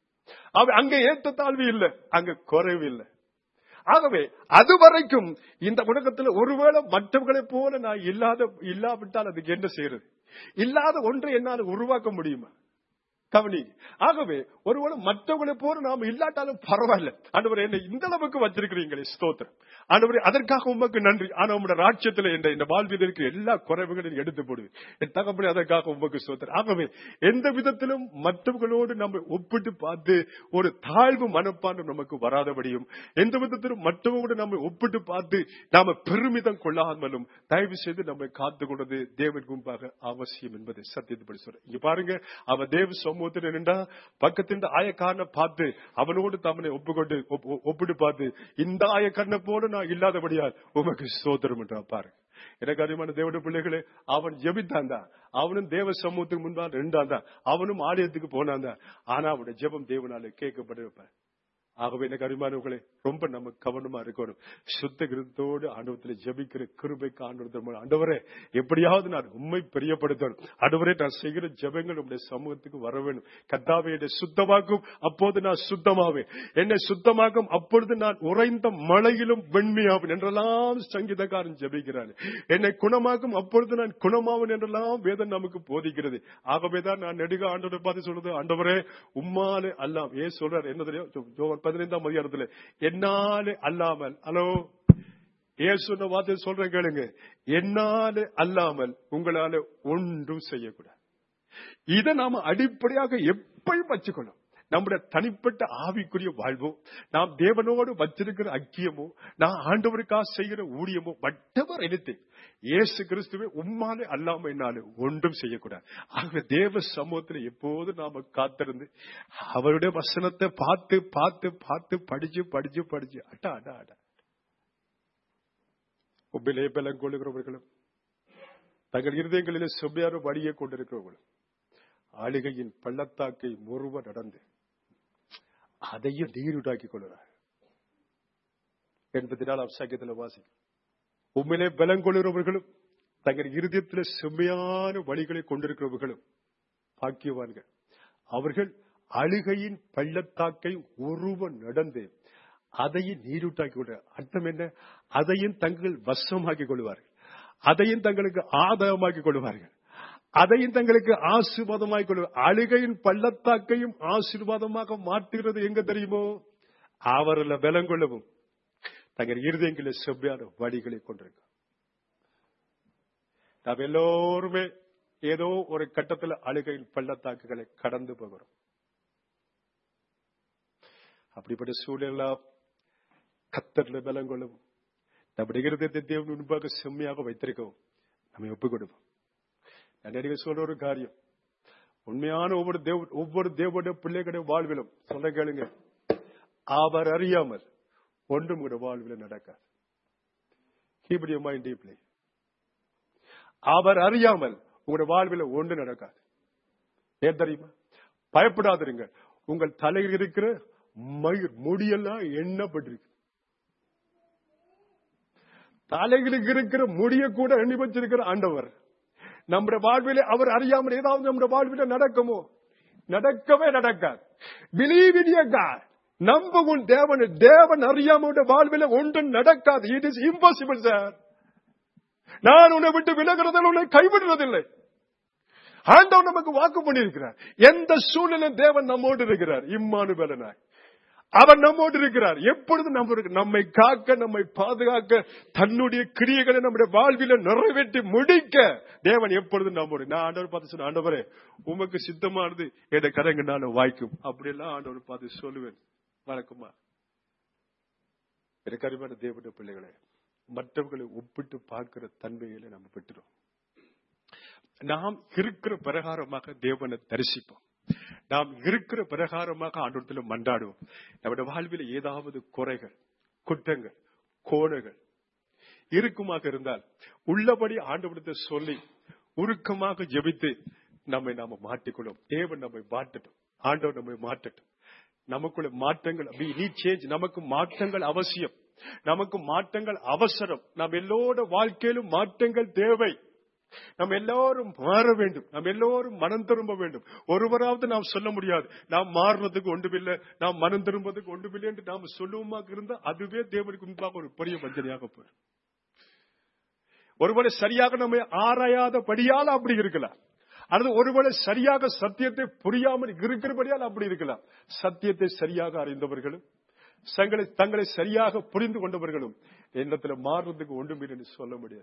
அங்க ஏற்ற தாழ்வு இல்லை, அங்க குறைவு இல்லை. ஆகவே அதுவரைக்கும் இந்த உலகத்தில் ஒருவேளை மற்றவர்களை போல நான் இல்லாத இல்லாவிட்டால் அதுக்கு என்ன செய்யறது? இல்லாத ஒன்றை என்னால் உருவாக்க முடியுமா? கவனி. ஆகவே ஒருவேளை மற்றவர்களை போல நாம இல்லாட்டாலும் பரவாயில்ல. ஆண்டவரே, என்ன இந்த அளவுக்கு வச்சிருக்கிறீங்களே, ஸ்தோத்திரம். ஆண்டவரே, அதற்காக உமக்கு நன்றி. ஆனா உங்களுடைய ராஜ்யத்தில் இந்த வாழ்வில் இருக்கிற எல்லா குறைவுகளையும் எடுத்து போடுவேன் என் தகப்பனே, அதற்காக உமக்கு ஸ்தோத்திரம். ஆகவே எந்த விதத்திலும் மற்றவர்களோடு நம்ம ஒப்பிட்டு பார்த்து ஒரு தாழ்வு மனப்பான்மை நமக்கு வராதபடியும், எந்த விதத்திலும் மற்றவங்களோடு நம்ம ஒப்பிட்டு பார்த்து நாம பெருமிதம் கொள்ளாமலும் தயவு செய்து நம்மை காத்துக் கொண்டது தேவனுக்கு முன்பாக அவசியம் என்பதை சத்தியத்தைப்படி சொல்றேன். இங்க பாருங்க, அவ தேவ நின்றா பக்கத்தின் ஆயக்காரனை பார்த்து அவனோடு தம்மனை ஒப்புக்கொண்டு ஒப்பிட்டு பார்த்து இந்த ஆயக்காரனை போல நான் இல்லாதபடியால் உமக்கு ஸ்தோத்திரம் என்றா பாருங்க. எனக்கு அதிகமான தேவனுடைய பிள்ளைகளே, அவன் ஜெபித்தான் தான், அவனும் தேவ சமூகத்துக்கு முன்பாக ரெண்டான் தான், அவனும் ஆலயத்துக்கு போனான் தான். ஆனா அவனுடைய ஜெபம் தேவனால கேட்கப்பட்டிருப்பார். ஆகவே எனக்கு அருமையானவர்களே, ரொம்ப நம்ம கவனமா இருக்கணும். சுத்த கிருத்தோடு ஆண்டவத்தில் ஜெபிக்கிற கிருபைக்கு ஆண்டவர், ஆண்டவரே எப்படியாவது நான் உண்மை பிரியப்படுத்தணும். ஆண்டவரே, நான் செய்கிற ஜெபங்கள் உங்களுடைய சமூகத்துக்கு வர வேண்டும். கர்த்தாவே, என்னை சுத்தமாக்கும், அப்போது நான் சுத்தமாவேன். என்னை சுத்தமாக்கும், அப்பொழுது நான் உறைந்த மழையிலும் வெண்மையாவேன் என்றெல்லாம் சங்கீதக்காரன் ஜெபிக்கிறான். என்னை குணமாக்கும், அப்பொழுது நான் குணமாவேன் என்றெல்லாம் வேதம் நமக்கு போதிக்கிறது. ஆகவேதான் நான் நெடுக ஆண்டவரை பார்த்து சொல்றது, ஆண்டவரே உம்மாலே அல்லாம். ஏன் சொல்றாரு என்ன தெரியும்? பதினைந்தாம் அதிகாரத்துல என்னாலே அல்லாமல், ஹலோ, ஏன் சொன்ன வார்த்தை சொல்றேன் கேளுங்க, என்னாலே அல்லாமல் உங்களால ஒன்றும் செய்யக்கூடாது. இதை நாம அடிப்படையாக எப்பயும் வச்சுக்கணும். நம்முடைய தனிப்பட்ட ஆவிக்குரிய வாழ்வோ, நாம் தேவனோடு வச்சிருக்கிற ஐக்கியமோ, நான் ஆண்டவருக்காக செய்கிற ஊழியமோ, வட்டவர் எடுத்து இயேசு கிறிஸ்துவே உம்மாலே அல்லாம என்னாலே ஒன்றும் செய்யக்கூடாது. ஆகவே தேவ சமூகத்தில் எப்போது நாம காத்திருந்து அவருடைய வசனத்தை பார்த்து பார்த்து பார்த்து படிச்சு படிச்சு படிச்சு அட்டா அடா அடா உப்பிலே பலம் கொள்ளுகிறவர்களும் தங்கள் இருதயங்களிலே செவ்வையாரும் வழியை கொண்டிருக்கிறவர்களும் ஆளுகையின் பள்ளத்தாக்கை முறுவ நடந்து அதையும் நீருடாக்கி கொள்கிறார் எண்பத்தி நாலாம் சங்கத்தில் வாசி. உண்மையிலே பலம் கொள்ளுகிறவர்களும் தங்கள் இருதயத்தில் செம்மையான வழிகளை கொண்டிருக்கிறவர்களும் பாக்கியவான்கள். அவர்கள் அழுகையின் பள்ளத்தாக்கை உருவ நடந்து அதையும் நீரூட்டாக்கி கொள்வார். அர்த்தம் என்ன? அதையும் தங்கள் வசமாக்கிக் கொள்வார்கள், அதையும் தங்களுக்கு ஆதாயமாக்கிக் கொள்வார்கள், அதையும் தங்களுக்கு ஆசீர்வாதமாக கொள்வார். அழுகையின் பள்ளத்தாக்கையும் ஆசீர்வாதமாக மாற்றுகிறது எங்க தெரியுமோ? அவர்களை பலம் கொள்ளவும் தங்கள் இருதயங்களில் செவ்வையான வழிகளை கொண்டிருக்க. நாம் எல்லோருமே ஏதோ ஒரு கட்டத்தில் அழுகையின் பள்ளத்தாக்குகளை கடந்து போகிறோம். அப்படிப்பட்ட சூழலா கர்த்தரில் பலம் கொள்ளவும் நம்முடைய இருதயத்தை தேவன் முன்பாக செம்மையாக வைத்திருக்கவும் நம்ம ஒப்புக் கொடுப்போம். நான் சொல்ற ஒரு காரியம், உண்மையான ஒவ்வொரு தேவ ஒவ்வொரு தேவனுடைய பிள்ளைகளுடைய வாழ்விலும் சொல்ல கேளுங்க, அவர் அறியாமல் ஒன்றும் கூட வாழ்வில் நடக்காது. Keep your mind deeply. அவர் அறியாமல் உங்களுடைய வாழ்வில் ஒன்று நடக்காது. ஏன் தெரியுமா? பயப்படாதிருங்க. உங்கள் தலையில் இருக்கிற மயிர் முடியெல்லாம் எண்ணப்பட்டிருக்கு. தலைகளுக்கு இருக்கிற முடிய கூட எண்ணி வச்சிருக்கிற ஆண்டவர் நம்முடைய வாழ்விலே அவர் அறியாமல் ஏதாவது நம்முடைய வாழ்வில நடக்குமோ? நடக்கவே நடக்காது. Believe in your God. நம்ப உன் தேவன். தேவன் அறியாமல் வாழ்வில ஒன்றும் நடக்காது. It is impossible, sir. நான் உன்னை விட்டு விலகிறதில் உன்னை கைவிடுறதில்லை. ஆண்டவர் நமக்கு வாக்கு பண்ணியிருக்கிறார். எந்த சூழ்நிலையும் தேவன் நம்மோடு இருக்கிறார். இம்மானுவேலனாய் அவர் நம்மோடு இருக்கிறார். எப்பொழுது நம்ம நம்மை காக்க, நம்மை பாதுகாக்க, தன்னுடைய கிரியைகளை நம்முடைய வாழ்வில நிறைவேற்றி முடிக்க தேவன் எப்பொழுதும் நம்மோடு. நான் ஆண்டவர் பார்த்து சொன்ன, ஆண்டவரே உமக்கு சித்தமானது என் கரங்கனால வாய்க்கும் அப்படியெல்லாம் ஆண்டவர் பார்த்து சொல்லுவேன். வணக்கமா எனக்கு அறிவான தேவனுடைய பிள்ளைகளே, மற்றவர்களை ஒப்பிட்டு பார்க்கிற தன்மையில நம்ம பெற்றுறோம். நாம் இருக்கிற பிரகாரமாக தேவனை தரிசிப்போம். நாம் இருக்கிற பிரகாரமாக ஆண்டவரிடத்தில் மன்றாடுவோம். நம்முடைய வாழ்வில் ஏதாவது குறைகள், குற்றங்கள், கோணைகள் இருக்குமாக இருந்தால் உள்ளபடி ஆண்டவரிடத்தை சொல்லி உருக்கமாக ஜெபித்து நம்மை நாம மாற்றிக்கொள்ளும். தேவன் நம்மை மாற்றட்டும், ஆண்டவர் நம்மை மாற்றட்டும். நமக்குள்ள மாற்றங்கள் நீ சேஞ்ச். நமக்கு மாற்றங்கள் அவசியம், நமக்கு மாற்றங்கள் அவசரம். நாம் எல்லோட வாழ்க்கையிலும் மாற்றங்கள் தேவை. நம்ம எல்லாரும் மாற வேண்டும், நம்ம எல்லோரும் மனம் திரும்ப வேண்டும். ஒருவராவது நாம் சொல்ல முடியாது நாம் மாறுறதுக்கு ஒன்றுமில்லை, நாம் மனம் திரும்புவதற்கு ஒன்றுமில்லை என்று நாம் சொல்லுவோமாக இருந்தா அதுவே தேவனுக்கு முன்பாக ஒரு பெரிய வஞ்சனையாக போயிடும். ஒருவேளை சரியாக நம்ம ஆராயாதபடியால் அப்படி இருக்கலாம், அல்லது ஒருவேளை சரியாக சத்தியத்தை புரியாமல் இருக்கிறபடியால் அப்படி இருக்கலாம். சத்தியத்தை சரியாக அறிந்தவர்களும் தங்களை தங்களை சரியாக புரிந்து கொண்டவர்களும் என்னத்துல மாறுறதுக்கு ஒன்றுமில்லை என்று சொல்ல முடியாது.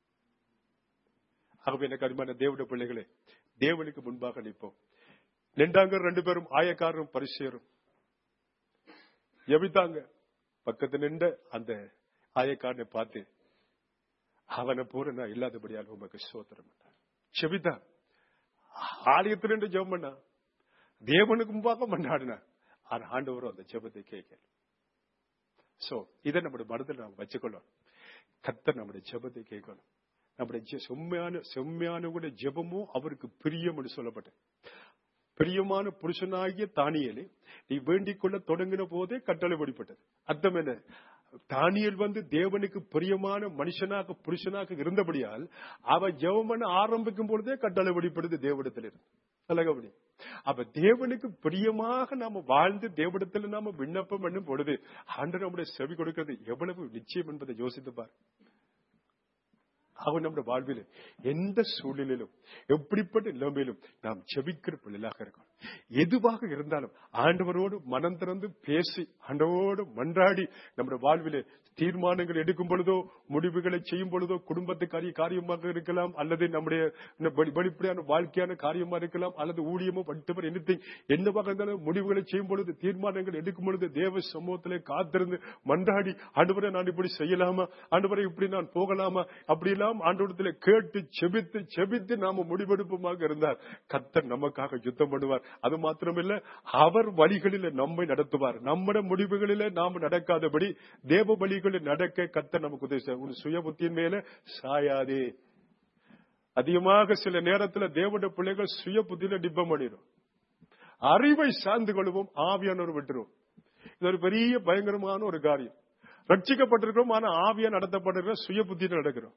ஆகவே எனக்கு அருமையான தேவனுடைய பிள்ளைகளே, தேவனுக்கு முன்பாக நிற்போம். நின்றாங்க ரெண்டு பேரும், ஆயக்காரரும் பரிசேயரும். எவித்தாங்க பக்கத்து நின்ற அந்த ஆயக்காரனை பார்த்து, அவனை போற நான் இல்லாதபடியாக உமக்கு சோத்திரம் செபித்தான். ஆலயத்தில் நின்று ஜெபம் பண்ணா, தேவனுக்கு முன்பாக மன்றாடினா, ஆனா ஆண்டவரும் அந்த ஜெபத்தை கேட்கல. சோ இதை நம்முடைய மனதில் நாம் வச்சுக்கொள்ளணும். கர்த்தர் நம்முடைய ஜெபத்தை கேட்கணும். நம்முடைய செம்மையான செம்மையான கூட ஜெபமும் அவருக்கு பிரியம் என்று சொல்லப்பட்டது. பிரியமான புருஷனாகிய தானியேலே நீ வேண்டிக் கொள்ள தொடங்கின போதே கட்டளை வெளிப்பட்டது. அர்த்தம் என்ன? தானியேல் வந்து தேவனுக்கு பிரியமான மனுஷனாக புருஷனாக இருந்தபடியால் அவன் ஜெபம் பண்ண ஆரம்பிக்கும் பொழுதே கட்டளை வெளிப்படுது தேவனிடத்தில் இருந்து. அழகபடி அப்ப தேவனுக்கு பிரியமாக நாம வாழ்ந்து தேவனிடத்தில் நாம விண்ணப்பம் பண்ணும் பொழுது ஆண்டவர் நம்முடைய செவி கொடுக்கிறது எவ்வளவு நிச்சயம் என்பதை யோசித்து பார். அவன் நம்முடைய வாழ்வில் எந்த சூழ்நிலையிலும் எப்படிப்பட்ட நிலைமையிலும் நாம் ஜெபிக்கிற பிள்ளைகளாக இருக்கணும். எதுவாக இருந்தாலும் ஆண்டவரோடு மனம் திறந்து பேசி ஆண்டவரோடு மன்றாடி நம்முடைய வாழ்விலே தீர்மானங்கள் எடுக்கும் பொழுதோ, முடிவுகளை செய்யும் பொழுதோ, குடும்பத்துக்கு காரியமாக இருக்கலாம், அல்லது நம்முடைய வெளிப்படையான வாழ்க்கையான காரியமா இருக்கலாம், அல்லது ஊழியமோ படித்தவர் எனிதிங் என்னவாக இருந்தாலும் முடிவுகளை செய்யும் பொழுது, தீர்மானங்கள் எடுக்கும் பொழுது தேவ சமூகத்திலே காத்திருந்து மன்றாடி, ஆண்டவரை நான் இப்படி செய்யலாமா, ஆண்டவரை இப்படி நான் போகலாமா, அப்படி எல்லாம் ஆண்டவரிடத்தில் கேட்டு செபித்து செபித்து நாம முடிவெடுப்போமாக இருந்தார் கர்த்தர் நமக்காக யுத்தம் பண்ணுவார். அது மாத்திரமில்ல, அவர் வழிகளில் நம்மை நடத்துவார். நம்முடைய முடிவுகளில நாம் நடக்காதபடி தேவ வழிகளில் நடக்க கர்த்தர் நமக்கு உதவி செய்வார். ஒரு சுய புத்தியின் மேல சாயாதே. அதிகமாக சில நேரத்தில் தேவனுடைய பிள்ளைகள் சுய புத்தியில டிப்பம் பண்ணிடும். அறிவை சார்ந்து கொள்வோம், ஆவியானவர் விட்டுரும். இது ஒரு பெரிய பயங்கரமான ஒரு காரியம். ரட்சிக்கப்பட்டிருக்கிறோம், ஆனா ஆவியா நடத்தப்பட்டிருக்கிறோம், சுய புத்தியில நடக்கிறோம்.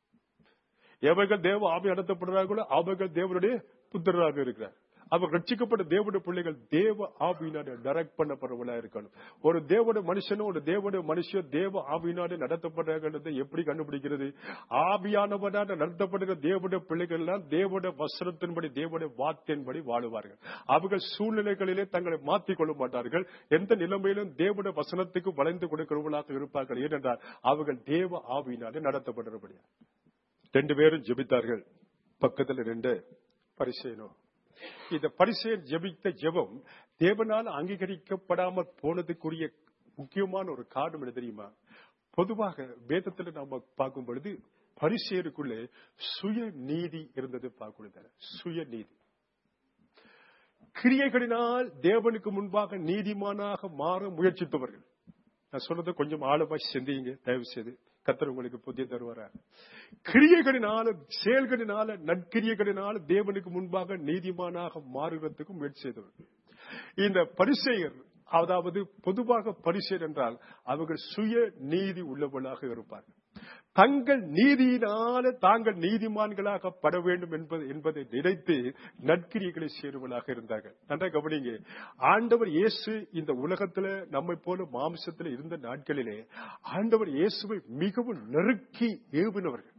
எவைகள் தேவ ஆவி நடத்தப்படுறார்களோ அவைகள் தேவனுடைய புத்திரராக இருக்கிறார். அவர் ரட்சிக்கப்பட்ட தேவனுடைய பிள்ளைகள் தேவ ஆவியினாலே டைரக்ட் பண்ணப்படுறவங்களா இருக்கணும். ஒரு தேவனுடைய மனுஷனும் ஒரு தேவனுடைய மனுஷன் தேவ ஆவியினாலே நடத்தப்படுறதை எப்படி கண்டுபிடிக்கிறது? ஆவியானவனால நடத்தப்படுகிற தேவனுடைய பிள்ளைகள் எல்லாம் தேவனுடைய வசனத்தின்படி தேவனுடைய வார்த்தையின்படி வாழுவார்கள். அவர்கள் சூழ்நிலைகளிலே தங்களை மாற்றிக் கொள்ள மாட்டார்கள். எந்த நிலைமையிலும் தேவனுடைய வசனத்துக்கு வளைந்து கொடுக்கிறவர்களாக இருப்பார்கள். ஏனென்றால் அவர்கள் தேவ ஆவியினாலே நடத்தப்படுறபடியா. ரெண்டு பேரும் ஜெபித்தார்கள். பக்கத்தில் ரெண்டு பரிசேயனும். இந்த பரிசேயன் ஜெபித்த ஜெபம் தேவனால் அங்கீகரிக்கப்படாமல் போனதுக்குரிய முக்கியமான ஒரு காரணம் என்ன தெரியுமா? பொதுவாக வேதத்தில் நாம பார்க்கும் பொழுது பரிசேயருக்குள்ளே சுய நீதி இருந்தது பார்க்கணும். சுய நீதி, கிரியைகளினால் தேவனுக்கு முன்பாக நீதிமானாக மாற முயற்சித்தவர்கள். நான் சொன்னதை கொஞ்சம் ஆழமாய் சிந்தியுங்க தயவு செய்து. கர்த்தர் உங்களுக்கு புதிய தருவாரா? கிரியைகளினால, செயல்களினால, நற்கிரியைகளினால தேவனுக்கு முன்பாக நீதிமானாக மாறுவதற்கு முயற்சி செய்தவர்கள் இந்த பரிசேயர். அதாவது பொதுவாக பரிசேயர் என்றால் அவர்கள் சுய நீதி உள்ளவர்களாக இருப்பார்கள். தங்கள் நீதியினால தாங்கள் நீதிமான்களாக பட வேண்டும் என்பது என்பதை நினைத்து நற்கிரியைகளை சேருவதாக இருந்தார்கள். நன்றாக கவனிங்க. ஆண்டவர் இயேசு இந்த உலகத்துல நம்மை போல மாம்சத்தில் இருந்த நாட்களிலே ஆண்டவர் இயேசுவை மிகவும் நெருக்கி ஏவினவர்கள்.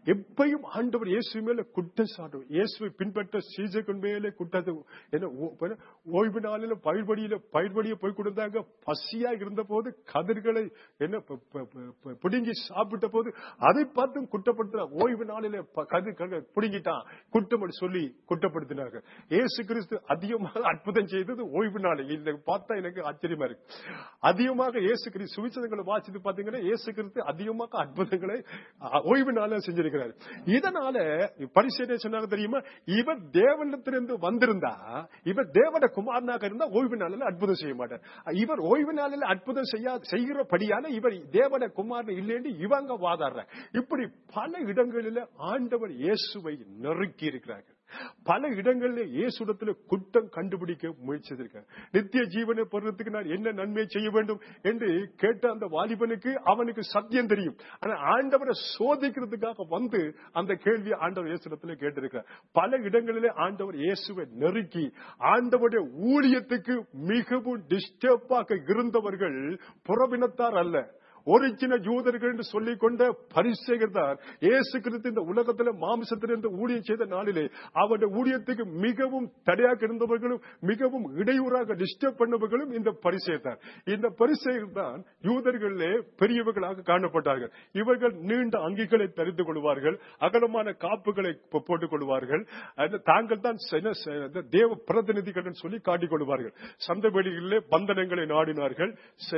எப்பயும் ஆண்டவர் இயேசு மேல குற்றம் சாட்டும், இயேசுவை பின்பற்ற சீசர்கள் மேலே குற்றத்தை என்ன ஓய்வு நாளில பயிர்படியில பயிர்படியை போய் கொடுத்தாங்க. பசியா இருந்த போது கதிர்களை என்ன பிடுங்கி சாப்பிட்ட போது அதை பார்த்தும் குற்றப்படுத்தினார். ஓய்வு நாளில கதிர் பிடுங்கிட்டான் குற்றம் சொல்லி குற்றப்படுத்தினாங்க. இயேசு கிறிஸ்து அதிகமாக அற்புதம் செய்தது ஓய்வு நாளில். பார்த்தா எனக்கு ஆச்சரியமா இருக்கு. அதிகமாக இயேசு கிறிஸ்து சுவிசேஷங்களை வாசித்து பாத்தீங்கன்னா இயேசு கிறிஸ்து அதிகமாக அற்புதங்களை ஓய்வு நாளில் செஞ்சிருக்கிறார். இதனால பரிசேயர் சொன்னாங்க தெரியுமா, இவர் தேவனிடத்திலிருந்து வந்திருந்தா, இவர் தேவன குமாரனாக இருந்தா ஓய்வு நாளில் அற்புதம் செய்ய மாட்டார். இவர் ஓய்வு நாளில் அற்புதம் செய்ய செய்கிறபடியான இவர் தேவன குமாரன் இல்லைன்னு இவங்க வாதாடுற. இப்படி பல இடங்களில் ஆண்டவர் இயேசுவை நெருக்கி இருக்கிறார்கள். பல இடங்களில் இயேசுடத்தில் குற்றம் கண்டுபிடிக்க முயற்சித்திருக்கார். நித்திய ஜீவனை பெறுவதற்கு நான் என்ன நன்மை செய்ய வேண்டும் என்று கேட்ட அந்த வாலிபனுக்கு அவனுக்கு சத்தியம் தெரியும். ஆனா ஆண்டவரை சோதிக்கிறதுக்காக வந்து அந்த கேள்வி ஆண்டவர் இயேசுடத்தில் கேட்டிருக்கிறார். பல இடங்களிலே ஆண்டவர் இயேசுவை நெருக்கி ஆண்டவருடைய ஊழியத்துக்கு மிகவும் டிஸ்டர்பாக இருந்தவர்கள் புறவினத்தார் அல்ல, ஒரிஜினல் யூதர்கள் என்று சொல்லிக் கொண்ட பரிசேயர் தான் இயேசு கிறிஸ்து இந்த உலகத்தில் மாமிசத்திலிருந்து ஊழியம் செய்த நாளிலே அவருடைய ஊழியத்துக்கு மிகவும் தடையாக இருந்தவர்களும் மிகவும் இடையூறாக டிஸ்டர்ப் பண்ணவர்களும் இந்த பரிசேயர் தான். இந்த பரிசேயர் தான் யூதர்களிலே பெரியவர்களாக காணப்பட்டார்கள். இவர்கள் நீண்ட அங்கிகளை தரித்துக் கொள்வார்கள், அகலமான காப்புகளை போட்டுக் கொள்வார்கள், தாங்கள் தான் தேவ பிரதிநிதிகள் சொல்லி காட்டிக் கொள்வார்கள். சந்த வெளிகளிலே பந்தனங்களை நாடினார்கள்.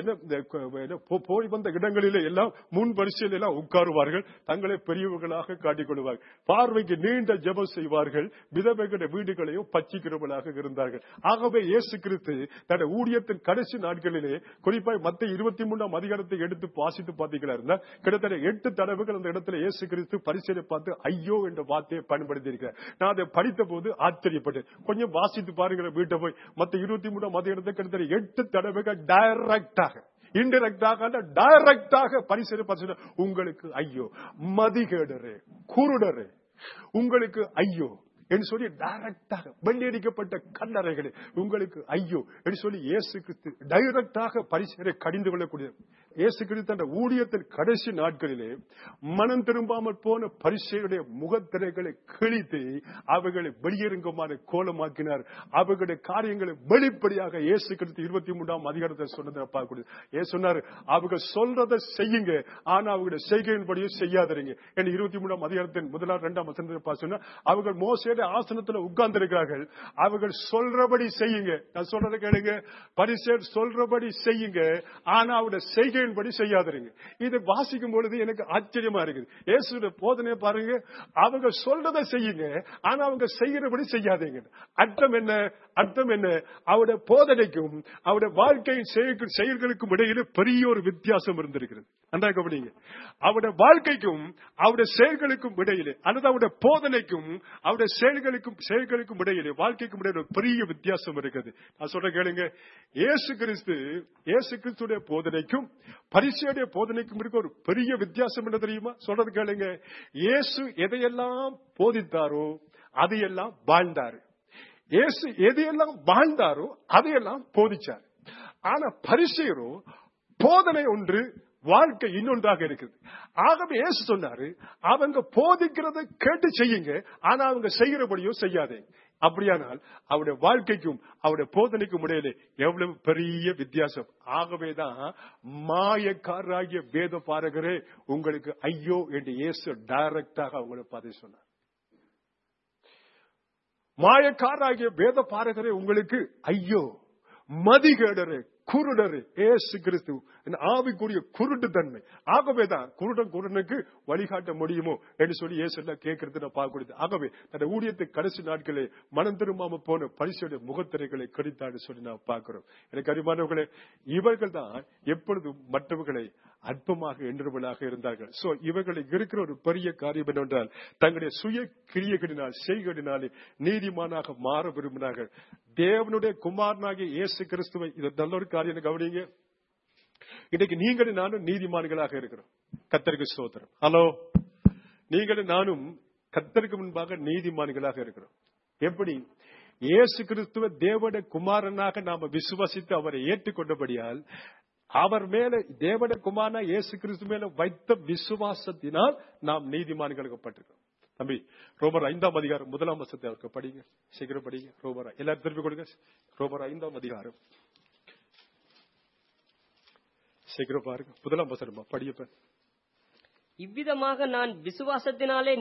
போய் வந்த இடங்களிலே எல்லாம் முன் வரிசையில் எல்லாம் உட்காருவார்கள், தங்களை பெரியவர்களாக காட்டிக் கொள்வார்கள். பார்வைக்கு நீண்ட ஜெபம் செய்வார்கள், விதவைகளுடைய வீடுகளையும் பச்சிக்கிறவர்களாக இருந்தார்கள். ஆகவே இயேசு கிறிஸ்து தன்னுடைய ஊழியத்தின் கடைசி நாட்களிலே குறிப்பாக மத்திய இருபத்தி மூணாம் அதிகாரத்தை எடுத்து வாசித்து பார்த்தீங்களா இருந்தா கிட்டத்தட்ட எட்டு தடவைகள் அந்த இடத்துல இயேசு கிறிஸ்து பரிசேயரை பார்த்து ஐயோ என்ற வார்த்தையை பயன்படுத்தி இருக்கிறார். நான் அதை படித்த போது ஆச்சரியப்பட்டேன். கொஞ்சம் வாசித்து பாருங்க வீட்டை போய். மத்திய இருபத்தி மூணாம் அதிகாரத்தை கிட்டத்தட்ட எட்டு தடவைகள் டைரக்டாக இன்டைரக்டாக டைரக்டாக பரிசேயரை பார்த்து உங்களுக்கு ஐயோ, மதிகேடரே, குருடரே, உங்களுக்கு ஐயோ என்று சொல்லி டைரக்டாக வெள்ளியடிக்கப்பட்ட கல்லறைகளே உங்களுக்கு ஐயோ என்று சொல்லி இயேசு கிறிஸ்து டைரக்டாக பரிசேயரை கடிந்து கொள்ளக்கூடிய இயேசு கிறிஸ்து அந்த ஊழியத்தின் கடைசி நாட்களிலே மனம் திரும்பாமல் போன பரிசேயருடைய முகத்திரைகளை கிழித்து அவர்களை வெளியரங்கமான கோலமாக்கினார். அவர்களுடைய காரியங்களை வெளிப்படையாக இயேசு கிறிஸ்து இருபத்தி மூன்றாம் அதிகாரத்தை சொன்னதை பார்க்கக்கூடிய ஏ சொன்னார், அவர்கள் சொல்றதை செய்யுங்க, ஆனா அவர்களுடைய செய்கையின்படியும் செய்யாதீங்க என்று இருபத்தி மூன்றாம் அதிகாரத்தின் முதலாம் இரண்டாம் வசனத்தை சொன்னா, அவர்கள் மோசேயுடைய ஆசனத்தில் உட்கார்ந்து இருக்கிறார்கள், அவர்கள் சொல்றபடி செய்யுங்க. நான் சொல்றதை கேளுங்க, பரிசேயர் சொல்றபடி செய்யுங்க, ஆனா அவருடைய செய்கையின்படி செய்யாதீங்க. இதை வாசிக்கும் பொழுது எனக்கு ஆச்சரியமா இருக்குது. இயேசுடைய போதனை பாருங்க, அவங்க சொல்றதை செய்யுங்க, ஆனா அவங்க செய்கிறபடி செய்யாதீங்க. அர்த்தம் என்ன? அர்த்தம் என்ன? அவருடைய போதனைக்கும் அவருடைய வாழ்க்கையின் செயல்களுக்கும் இடையில பெரிய ஒரு வித்தியாசம் இருந்திருக்கிறது. நன்றாக கவனிங்க. அவருடைய வாழ்க்கைக்கும் அவருடைய செயல்களுக்கும் இடையிலே அல்லது அவருடைய போதனைக்கும் அவருடைய செயல்களுக்கும் செயல்களுக்கும் இடையிலே வாழ்க்கைக்கும் இடையில பெரிய வித்தியாசம் இருக்குது. நான் சொல்ற கேளுங்க, இயேசு கிறிஸ்து இயேசு கிறிஸ்துடைய போதனைக்கும் பரிசேயருடைய போதனைக்கும் இருக்க ஒரு பெரிய வித்தியாசம் என்ன தெரியுமா? சொல்றது கேளுங்க, இயேசு எதையெல்லாம் போதித்தாரோ அதையெல்லாம் வாழ்ந்தாரு. இயேசு எதையெல்லாம் வாழ்ந்தாரோ அதையெல்லாம் போதிச்சார். ஆனா பரிசேயரோ போதனை ஒன்று, வாழ்க்கை இன்னொன்றாக இருக்குது. ஆகவே இயேசு சொன்னாரு, அவங்க போதிக்கிறத கேட்டு செய்யுங்க, ஆனா அவங்க செய்கிறபடியோ செய்யாதே. அப்படியானால் அவருடைய வாழ்க்கைக்கும் அவருடைய போதனைக்கும் இடையிலே எவ்வளவு பெரிய வித்தியாசம். ஆகவேதான் மாயக்காரராகிய வேத பாரகரே உங்களுக்கு ஐயோ என்று இயேசு டைரக்டாக அவங்களை பார்த்து சொன்னார். மாயக்காரராகிய வேத பாரகரே உங்களுக்கு ஐயோ, மதிகேடரே, குருடரு. இயேசு கிறிஸ்து ஆவிக்குரிய குருட்டு தன்மை. ஆகவேதான் குருடன் குருடனுக்கு வழிகாட்ட முடியுமோ என்று சொல்லி இயேசு எல்லாம் கேட்கறது நான் பார்க்கக்கூடியது. ஆகவே அந்த ஊழியத்தை கடைசி நாட்களே மனம் திரும்பாம போன பரிசேயருடைய முகத்திரைகளை கடித்தான்னு சொல்லி நான் பார்க்கிறோம். எனக்கு அறிமானவர்களே, இவர்கள் தான் எப்பொழுதும் மற்றவர்களை அற்பமாக எண்ணுவர்களாக இருந்தார்கள். சோ இவர்களுக்கு இருக்கிற ஒரு பெரிய காரியம் என்னவென்றால், தங்களுடைய சுய கிரியைகளினால் செய்களினாலே நீதிமானாக மாற விரும்பினார்கள். தேவனுடைய குமாரனாகிய இயேசு கிறிஸ்துவை, இது நல்ல ஒரு காரியம் கவனிங்க. இன்னைக்கு நீங்களும் நானும் நீதிமான்களாக இருக்கிறோம். கர்த்தருக்கு ஸ்தோத்திரம். ஹலோ, நீங்களும் நானும் கர்த்தருக்கு முன்பாக நீதிமான்களாக இருக்கிறோம். எப்படி? இயேசு கிறிஸ்துவ தேவனுடைய குமாரனாக நாம விசுவாசித்து அவரை ஏற்றுக்கொண்டபடியால் அவர் மேல தேவனுடைய குமாரனா இயேசு கிறிஸ்து மேல வைத்த விசுவாசத்தினால் நாம் நீதிமான்களாக்கப்பட்டிருக்கிறோம். தம்பி, ரோமர் ஐந்தாம் அதிகாரம் முதலாம் வசனத்தை அவருக்கு படிங்க, சீக்கிரம் படிங்க. ரோமர் எல்லாரும் திருப்பி கொடுங்க. ரோமர் ஐந்தாம் அதிகாரம் சீக்கிரம் பாருங்க, முதலாம் வசனமா படியப்ப. இவ்விதமாக நான் விசுவாசத்தினாலே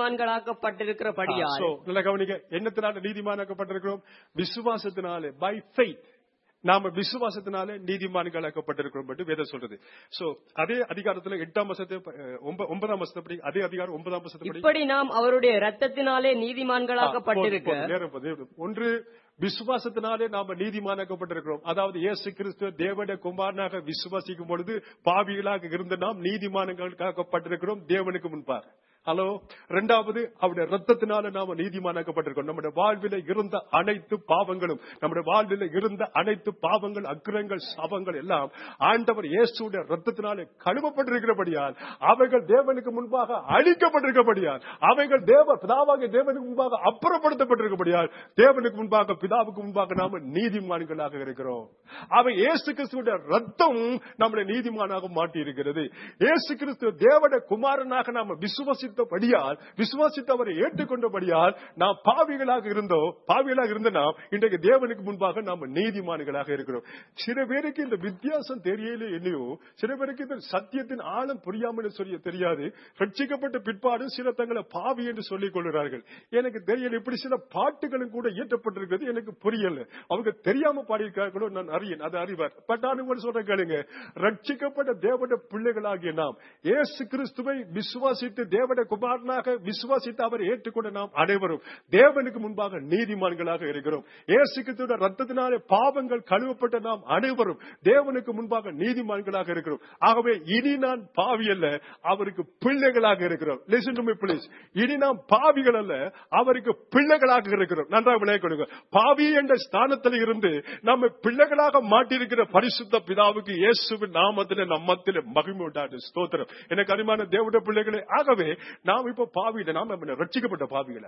நீதிமான்களாக்கப்பட்டிருக்கிறபடியால். நல்ல கவனிக்க, என்னத்தினால நீதிமானாக்கப்பட்டிருக்கிறோம்? விசுவாசத்தினாலே, பை ஃபெய்த். நாம விசுவாசத்தினாலே நீதிமான்களாக்கப்பட்டிருக்கிறோம் என்று வேதம் சொல்றது. சோ அதே அதிகாரத்துல எட்டாம் வசனத்தை ஒன்பதாம் வசனத்தை படி, அதே அதிகாரம் ஒன்பதாம் வசனத்தை படி. இப்படி நாம் அவருடைய இரத்தத்தினாலே நீதிமான்களாக்கப்பட்டிருக்க. ஒன்று, விசுவாசத்தினாலே நாம நீதிமானாக்கப்பட்டிருக்கிறோம். அதாவது இயேசு கிறிஸ்து தேவனுடைய குமாரனாக விசுவாசிக்கும் பொழுது பாவிகளாக இருந்த நாம் நீதிமான்களாக்கப்பட்டிருக்கிறோம் தேவனுக்கு முன்பாக. ஹலோ. இரண்டாவது, அவருடைய ரத்தத்தினால நாம நீதிமானாக்கப்பட்டிருக்கோம். நம்முடைய வாழ்வில இருந்த அனைத்து பாவங்களும், நம்முடைய வாழ்வில இருந்த அனைத்து பாவங்கள், அக்கிரங்கள், சாபங்கள் எல்லாம் ஆண்டவர் இயேசுடைய ரத்தத்தினாலே கழுவப்பட்டிருக்கிறபடியால் அவைகள் தேவனுக்கு முன்பாக அழிக்கப்பட்டிருக்கிறபடியால், அவைகள் தேவ பிதாவாக தேவனுக்கு முன்பாக அப்புறப்படுத்தப்பட்டிருக்கிறபடியால் தேவனுக்கு முன்பாக பிதாவுக்கு முன்பாக நாம நீதிமான்களாக இருக்கிறோம். அவை இயேசு கிறிஸ்துடைய ரத்தம் நம்முடைய நீதிமானாக மாட்டி இருக்கிறது. இயேசு கிறிஸ்து தேவனுடைய குமாரனாக நாம விசுவாசி படியால் விசுவாசித்து அவரை ஏற்றுக்கொண்டபடியால் நாம் பாவிகளாக இருந்தோம். பாவிகளாக இருந்த நாம் இன்றைக்கு தேவனுக்கு முன்பாக நாம் நீதிமான்களாக இருக்கிறோம். சில பேருக்கு இந்த வித்தியாசம் தெரியல இல்லையோ, சில பேருக்கு இந்த சத்தியத்தின் ஆழம் புரியாமல் சொல்லி தெரியாது. ரட்சிக்கப்பட்ட பிற்பாடு சில தங்களை பாவி என்று சொல்லிக் கொள்கிறார்கள். எனக்கு தெரியல, இப்படி சில பாட்டுகளும் கூட இயற்றப்பட்டிருக்கிறது, எனக்கு புரியல. அவங்க தெரியாம பாடியிருக்கார்களோ நான் அறியேன், அதை அறிவார். பட் நான் சொல்ற கேளுங்க, ரட்சிக்கப்பட்ட தேவனுடைய பிள்ளைகளாகிய நாம் இயேசு கிறிஸ்துவை விசுவாசித்து தேவனுடைய குமாரனாக விசுவாசித்து அவர் ஏற்றுக்கொண்ட நாம் அனைவரும் தேவனுக்கு முன்பாக நீதிமான்களாக இருக்கிறோம். இயேசு கிறிஸ்துவின் ரத்தத்தினாலே பாவங்கள் கழுவப்பட்ட நாம் அனைவரும் தேவனுக்கு முன்பாக நீதிமான்களாக இருக்கிறோம். ஆகவே இனி நான் பாவி அல்ல, அவருக்கு பிள்ளைகளாக இருக்கிறோம். Listen to me please. இனி நாம் பாவிகள் அல்ல, அவருக்கு பிள்ளைகளாக இருக்கிறோம். நன்றாக விளங்கிக் கொள்ளுங்க. பாவி என்ற ஸ்தானத்தில் இருந்து நம்ம பிள்ளைகளாக மாட்டியிருக்கிற பரிசுத்த பிதாவுக்கு இயேசுவின் நாமத்திலே நம்மத்திலே மகிமை உண்டாகுது. ஸ்தோத்திரம். எனக்கு அருமையான தேவனுடைய பிள்ளைகளே, ஆகவே நாம் இப்ப பாவியில, நாம் ரட்சிக்கப்பட்ட பாவிகள.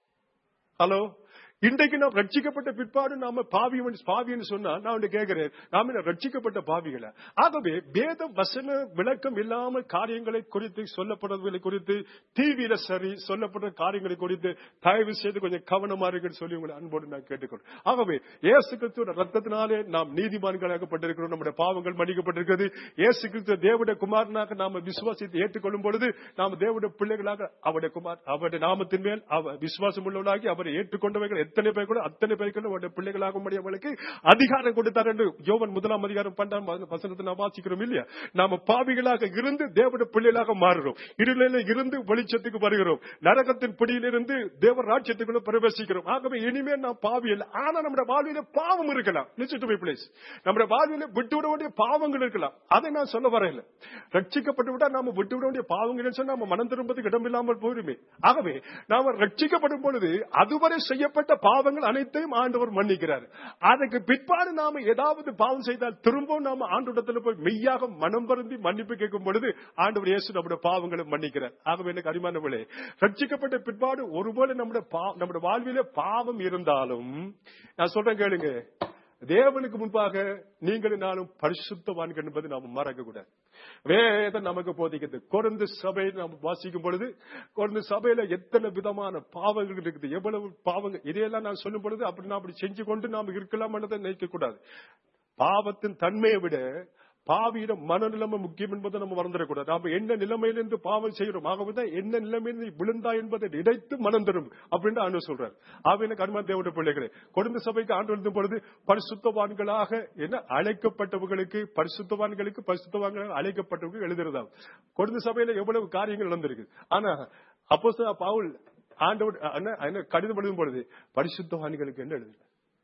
ஹலோ. இன்றைக்கு நாம் ரட்சிக்கப்பட்ட பிற்பாடு நாம பாவி பாவின்னு சொன்னா நான் கேட்கிறேன், நாம ரட்சிக்கப்பட்ட பாவிகளை. ஆகவே வேத வசன விளக்கம் இல்லாமல் காரியங்களை குறித்து சொல்லப்படுறதை குறித்து, டிவியில சரி சொல்லப்படுற காரியங்களை குறித்து தயவு செய்து கொஞ்சம் கவனமா இருக்குன்னு சொல்லி உங்களை அன்போடு நான் கேட்டுக்கொள்றேன். ஆகவே இயேசு கிறிஸ்துவின் ரத்தத்தினாலே நாம் நீதிமான்களாக்கப்பட்டிருக்கிறோம். நம்முடைய பாவங்கள் மன்னிக்கப்பட்டிருக்கிறது. இயேசு கிறிஸ்து தேவனுடைய குமாரனாக நாம விசுவாசித்து ஏற்றுக்கொள்ளும் பொழுது நாம் தேவனுடைய பிள்ளைகளாக அவருடைய குமார் அவருடைய நாமத்தின் மேல் விசுவாசம் உள்ளவர்களாகி அவரை ஏற்றுக்கொண்டவர்கள் எத்தனை பேர் கூட அத்தனை பேருக்கு பிள்ளைகளாக அவர்களுக்கு அதிகாரம் கொடுத்தார் என்று யோவான் முதலாம் அதிகாரம் பன்னெண்டாம் வசனத்தை நாம் வாசிக்கிறோம் இல்லையா? நாம பாவிகளாக இருந்து தேவனுடைய பிள்ளைகளாக மாறுகிறோம். இருளில இருந்து வெளிச்சத்துக்கு வருகிறோம். நரகத்தின் பிடியிலிருந்து தேவ ராஜ்யத்துக்குள்ள பிரவேசிக்கிறோம். ஆகவே இனிமேல் நாம் பாவி இல்லை. ஆனா நம்முடைய வாழ்வில பாவம் இருக்கலாம். நம்முடைய வாழ்வில விட்டுவிட வேண்டிய பாவங்கள் இருக்கலாம். அதை நான் சொல்ல வரல. ரட்சிக்கப்பட்டு விட்டா நாம விட்டுவிட வேண்டிய பாவங்கள் சொன்னா நம்ம மனம் திரும்பதுக்கு இடம் இல்லாமல் போயிருமே. ஆகவே நாம ரட்சிக்கப்படும் பொழுது அதுவரை செய்யப்பட்ட பாவங்கள் அனைத்தையும் ஆண்டவர் மன்னிக்கிறார். அதுக்கு பிற்பாடு நாம ஏதாவது பாவம் செய்தால் திரும்பவும் நாம ஆண்டவரிடத்தில் போய் மெய்யாக மனம் வருந்தி மன்னிப்பு கேட்கும் பொழுது ஆண்டவர் இயேசு நம்முடைய பாவங்களை மன்னிக்கிறார். ஆகவே எனக்கு அருமையானவர்களே, ரட்சிக்கப்பட்ட பிற்பாடு ஒருவேளை நம்முடைய நம்முடைய வாழ்விலே பாவம் இருந்தாலும் நான் சொல்றேன் கேளுங்க, தேவனுக்கு முன்பாக நீங்கள் நானும் பரிசுத்தவான்கள் என்பதை நாம் மறக்க கூடாது. வேதம் நமக்கு போதிக்கிறது. கொரிந்து சபையை நாம் வாசிக்கும் பொழுது கொரிந்து சபையில எத்தனை விதமான பாவங்கள் இருக்குது, எவ்வளவு பாவங்கள், இதையெல்லாம் நான் சொல்லும் பொழுது அப்படி நான் அப்படி செஞ்சு கொண்டு நாம் இருக்கலாம் என்பதை நினைக்க கூடாது. பாவத்தின் தன்மையை விட பாவியிடம் மனநிலைமை முக்கியம் என்பதை நம்ம மறந்துடக்கூடாது. நாம என்ன நிலைமையிலிருந்து பாவம் செய்கிறோம், ஆகவேதான் என்ன நிலைமையில் விழுந்தா என்பதை நினைத்து மனம் தரும் அப்படின்னு ஆண்டவர் சொல்றார். ஆவின கர்ம தேவனுடைய பிள்ளைகளே, கொரிந்து சபைக்கு ஆண்டு எழுதும் பொழுது பரிசுத்தவான்களாக என்ன அழைக்கப்பட்டவர்களுக்கு, பரிசுத்தவான்களுக்கு பரிசுத்தவான்களாக அழைக்கப்பட்டவர்கள் எழுதுறதா. கொரிந்து சபையில எவ்வளவு காரியங்கள் நடந்திருக்கு. ஆனா அப்போஸ்தலன் பவுல் ஆண்டவர் கடிதம் எழுதும் பொழுது பரிசுத்தவான்களுக்கு என்ன எழுதுறார்?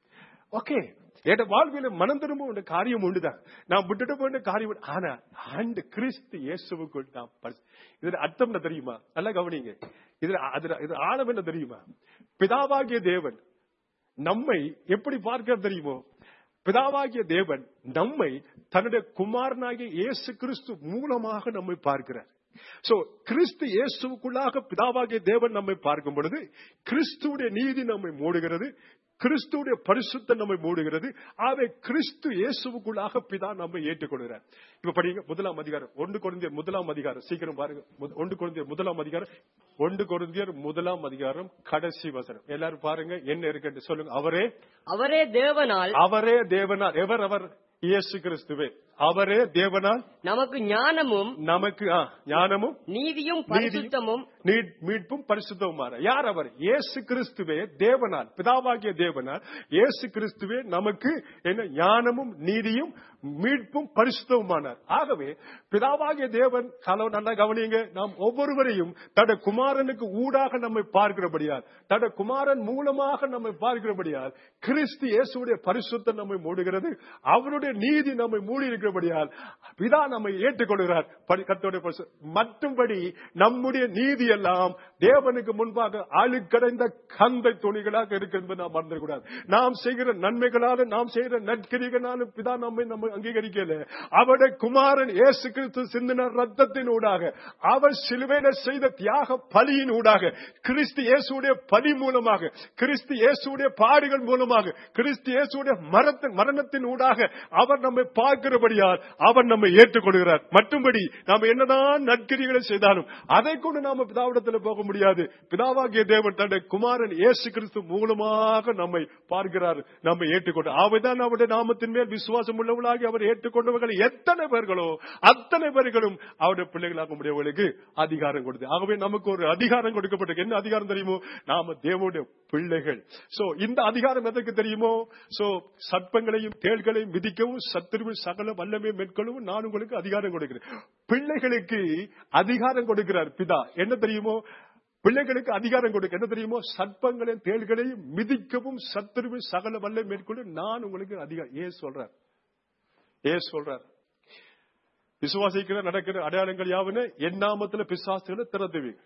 ஓகே, என் வாழ்வில மனம் திரும்ப ஒரு காரியம் உண்டுதான், நான் விட்டுட்டு போன காரியம். ஆனா ஆண்டு கிறிஸ்து இயேசுவுக்குள் நாம் இதுல அர்த்தம் என்ன தெரியுமா? நல்லா கவனிங்க. இதுல அதுல இது ஆழம் என்ன தெரியுமா? பிதாவாகிய தேவன் நம்மை எப்படி பார்க்க தெரியுமோ? பிதாவாகிய தேவன் நம்மை தன்னுடைய குமாரனாகிய இயேசு கிறிஸ்து மூலமாக நம்மை பார்க்கிறார். சோ கிறிஸ்து இயேசுவுக்குள்ளாக பிதாவாகிய தேவன் நம்மை பார்க்கும் பொழுது கிறிஸ்துவுடைய நீதி நம்மை மூடுகிறது, கிறிஸ்துவுடைய பரிசுத்தம் நம்மை மூடுகிறது. ஆகவே கிறிஸ்து இயேசுவுக்குள்ளாக பிதா நம்மை ஏற்றுக்கொள்கிறார். இப்ப படிங்க முதலாம் அதிகாரம், ஒன்று கொரிந்தியர் முதலாம் அதிகாரம், சீக்கிரம் பாருங்க. ஒன்று கொரிந்தியர் முதலாம் அதிகாரம், ஒன்று கொரிந்தியர் முதலாம் அதிகாரம் கடைசி வசனம். எல்லாரும் பாருங்க என்ன இருக்கு சொல்லுங்க. அவரே அவரே தேவனால் அவரே தேவனால் எவர் அவர்? இயேசு கிறிஸ்துவே. அவரே தேவனால் நமக்கு ஞானமும் நமக்கு ஆ, ஞானமும் நீதியும் பரிசுத்தமும் நீ- மீட்பும் பரிசுத்தவுமான. யார் அவர்? இயேசு கிறிஸ்துவே தேவனால், பிதாவாகிய தேவனால் இயேசு கிறிஸ்துவே நமக்கு என்ன ஞானமும் நீதியும் மீட்பும் பரிசுத்தவுமானார். ஆகவே பிதாவாகிய தேவன், ஹலோ நல்லா கவனிங்க, நாம் ஒவ்வொருவரையும் தட குமாரனுக்கு ஊடாக நம்மை பார்க்கிறபடியால், தட குமாரன் மூலமாக நம்மை பார்க்கிறபடியால் கிறிஸ்து இயேசுடைய பரிசுத்தம் நம்மை மூடுகிறது, அவருடைய நீதி நம்மை மூடி இருக்கிறபடியால் பிதா நம்மை ஏற்றுக்கொள்கிறார். படி- கர்த்தருடைய பரிசு- மற்றும்படி நம்முடைய நீதி எல்லாம் தேவனுக்கு முன்பாக அழுக்கடைந்த கந்தை துணிகளாக இருக்கு என்பதை நாம் மறந்துடக்கூடாது. நாம் செய்கிற நன்மைகளாலும் நாம் செய்கிற நற்கிரிகளாலும் பிதா நம்மை நம்ம அங்கீகரிக்கல. அவருடைய குமாரன் இயேசு கிறிஸ்து சிந்தின ரத்தத்தின் ஊடாக, அவர் சிலுவையில செய்த தியாக பலியின் ஊடாக, கிறிஸ்து இயேசுடைய பலி மூலமாக, கிறிஸ்து இயேசுடைய பாடுகள் மூலமாக, கிறிஸ்து இயேசுடைய மரத்தின் மரணத்தின் ஊடாக அவர் நம்மை பார்க்கிறபடியால் அவர் நம்மை ஏற்றுக்கொள்கிறார். மற்றும்படி நாம் என்னதான் நற்கிரிகளை செய்தாலும் அதை கொண்டு நாம பிதாவிடத்தில் போக முடியாது. பிதாவாகிய தேவன் தன்னுடைய குமாரன் இயேசு கிறிஸ்து மூலமாக நம்மை பார்க்கிறார், நம்மை ஏற்றுக்கொண்டார். அவர்தான் அவருடைய நாமத்தின் மேல் விசுவாசம் உள்ளவர்களாகி அவர் ஏற்றுக்கொண்டவர்கள் எத்தனை பேர்களோ அத்தனை பேர்களும் அவருடைய பிள்ளைகளாக முடியவர்களுக்கு அதிகாரம் கொடுத்து. ஆகவே நமக்கு ஒரு அதிகாரம் கொடுக்கப்பட்டிருக்கு. என்ன அதிகாரம் தெரியுமோ? நாம தேவனுடைய பிள்ளைகள். சோ இந்த அதிகாரம் எதற்கு தெரியுமோ? சோ சர்ப்பங்களையும் தேள்களையும் மிதிக்கவும் சத்துருவின் சகல வல்லமையை மேற்கொள்ளவும் நான் உங்களுக்கு அதிகாரம் கொடுக்கிறேன். பிள்ளைகளுக்கு அதிகாரம் கொடுக்கிறார் பிதா. என்ன தெரியுமோ? பிள்ளைகளுக்கு அதிகாரம் கொடுக்க என்ன தெரியுமோ? சர்ப்பங்களையும் தேள்களையும் மிதிக்கவும் சத்துருவின் சகல வல்லை மேற்கொள்ள நான் உங்களுக்கு அதிகாரம். ஏன் சொல்றார்? ஏன் சொல்றார்? விசுவாசிக்கிற நடக்கிற அடையாளங்கள் யாவுன்னு என் நாமத்தில் பிசாசுகளை திறந்துவீங்க.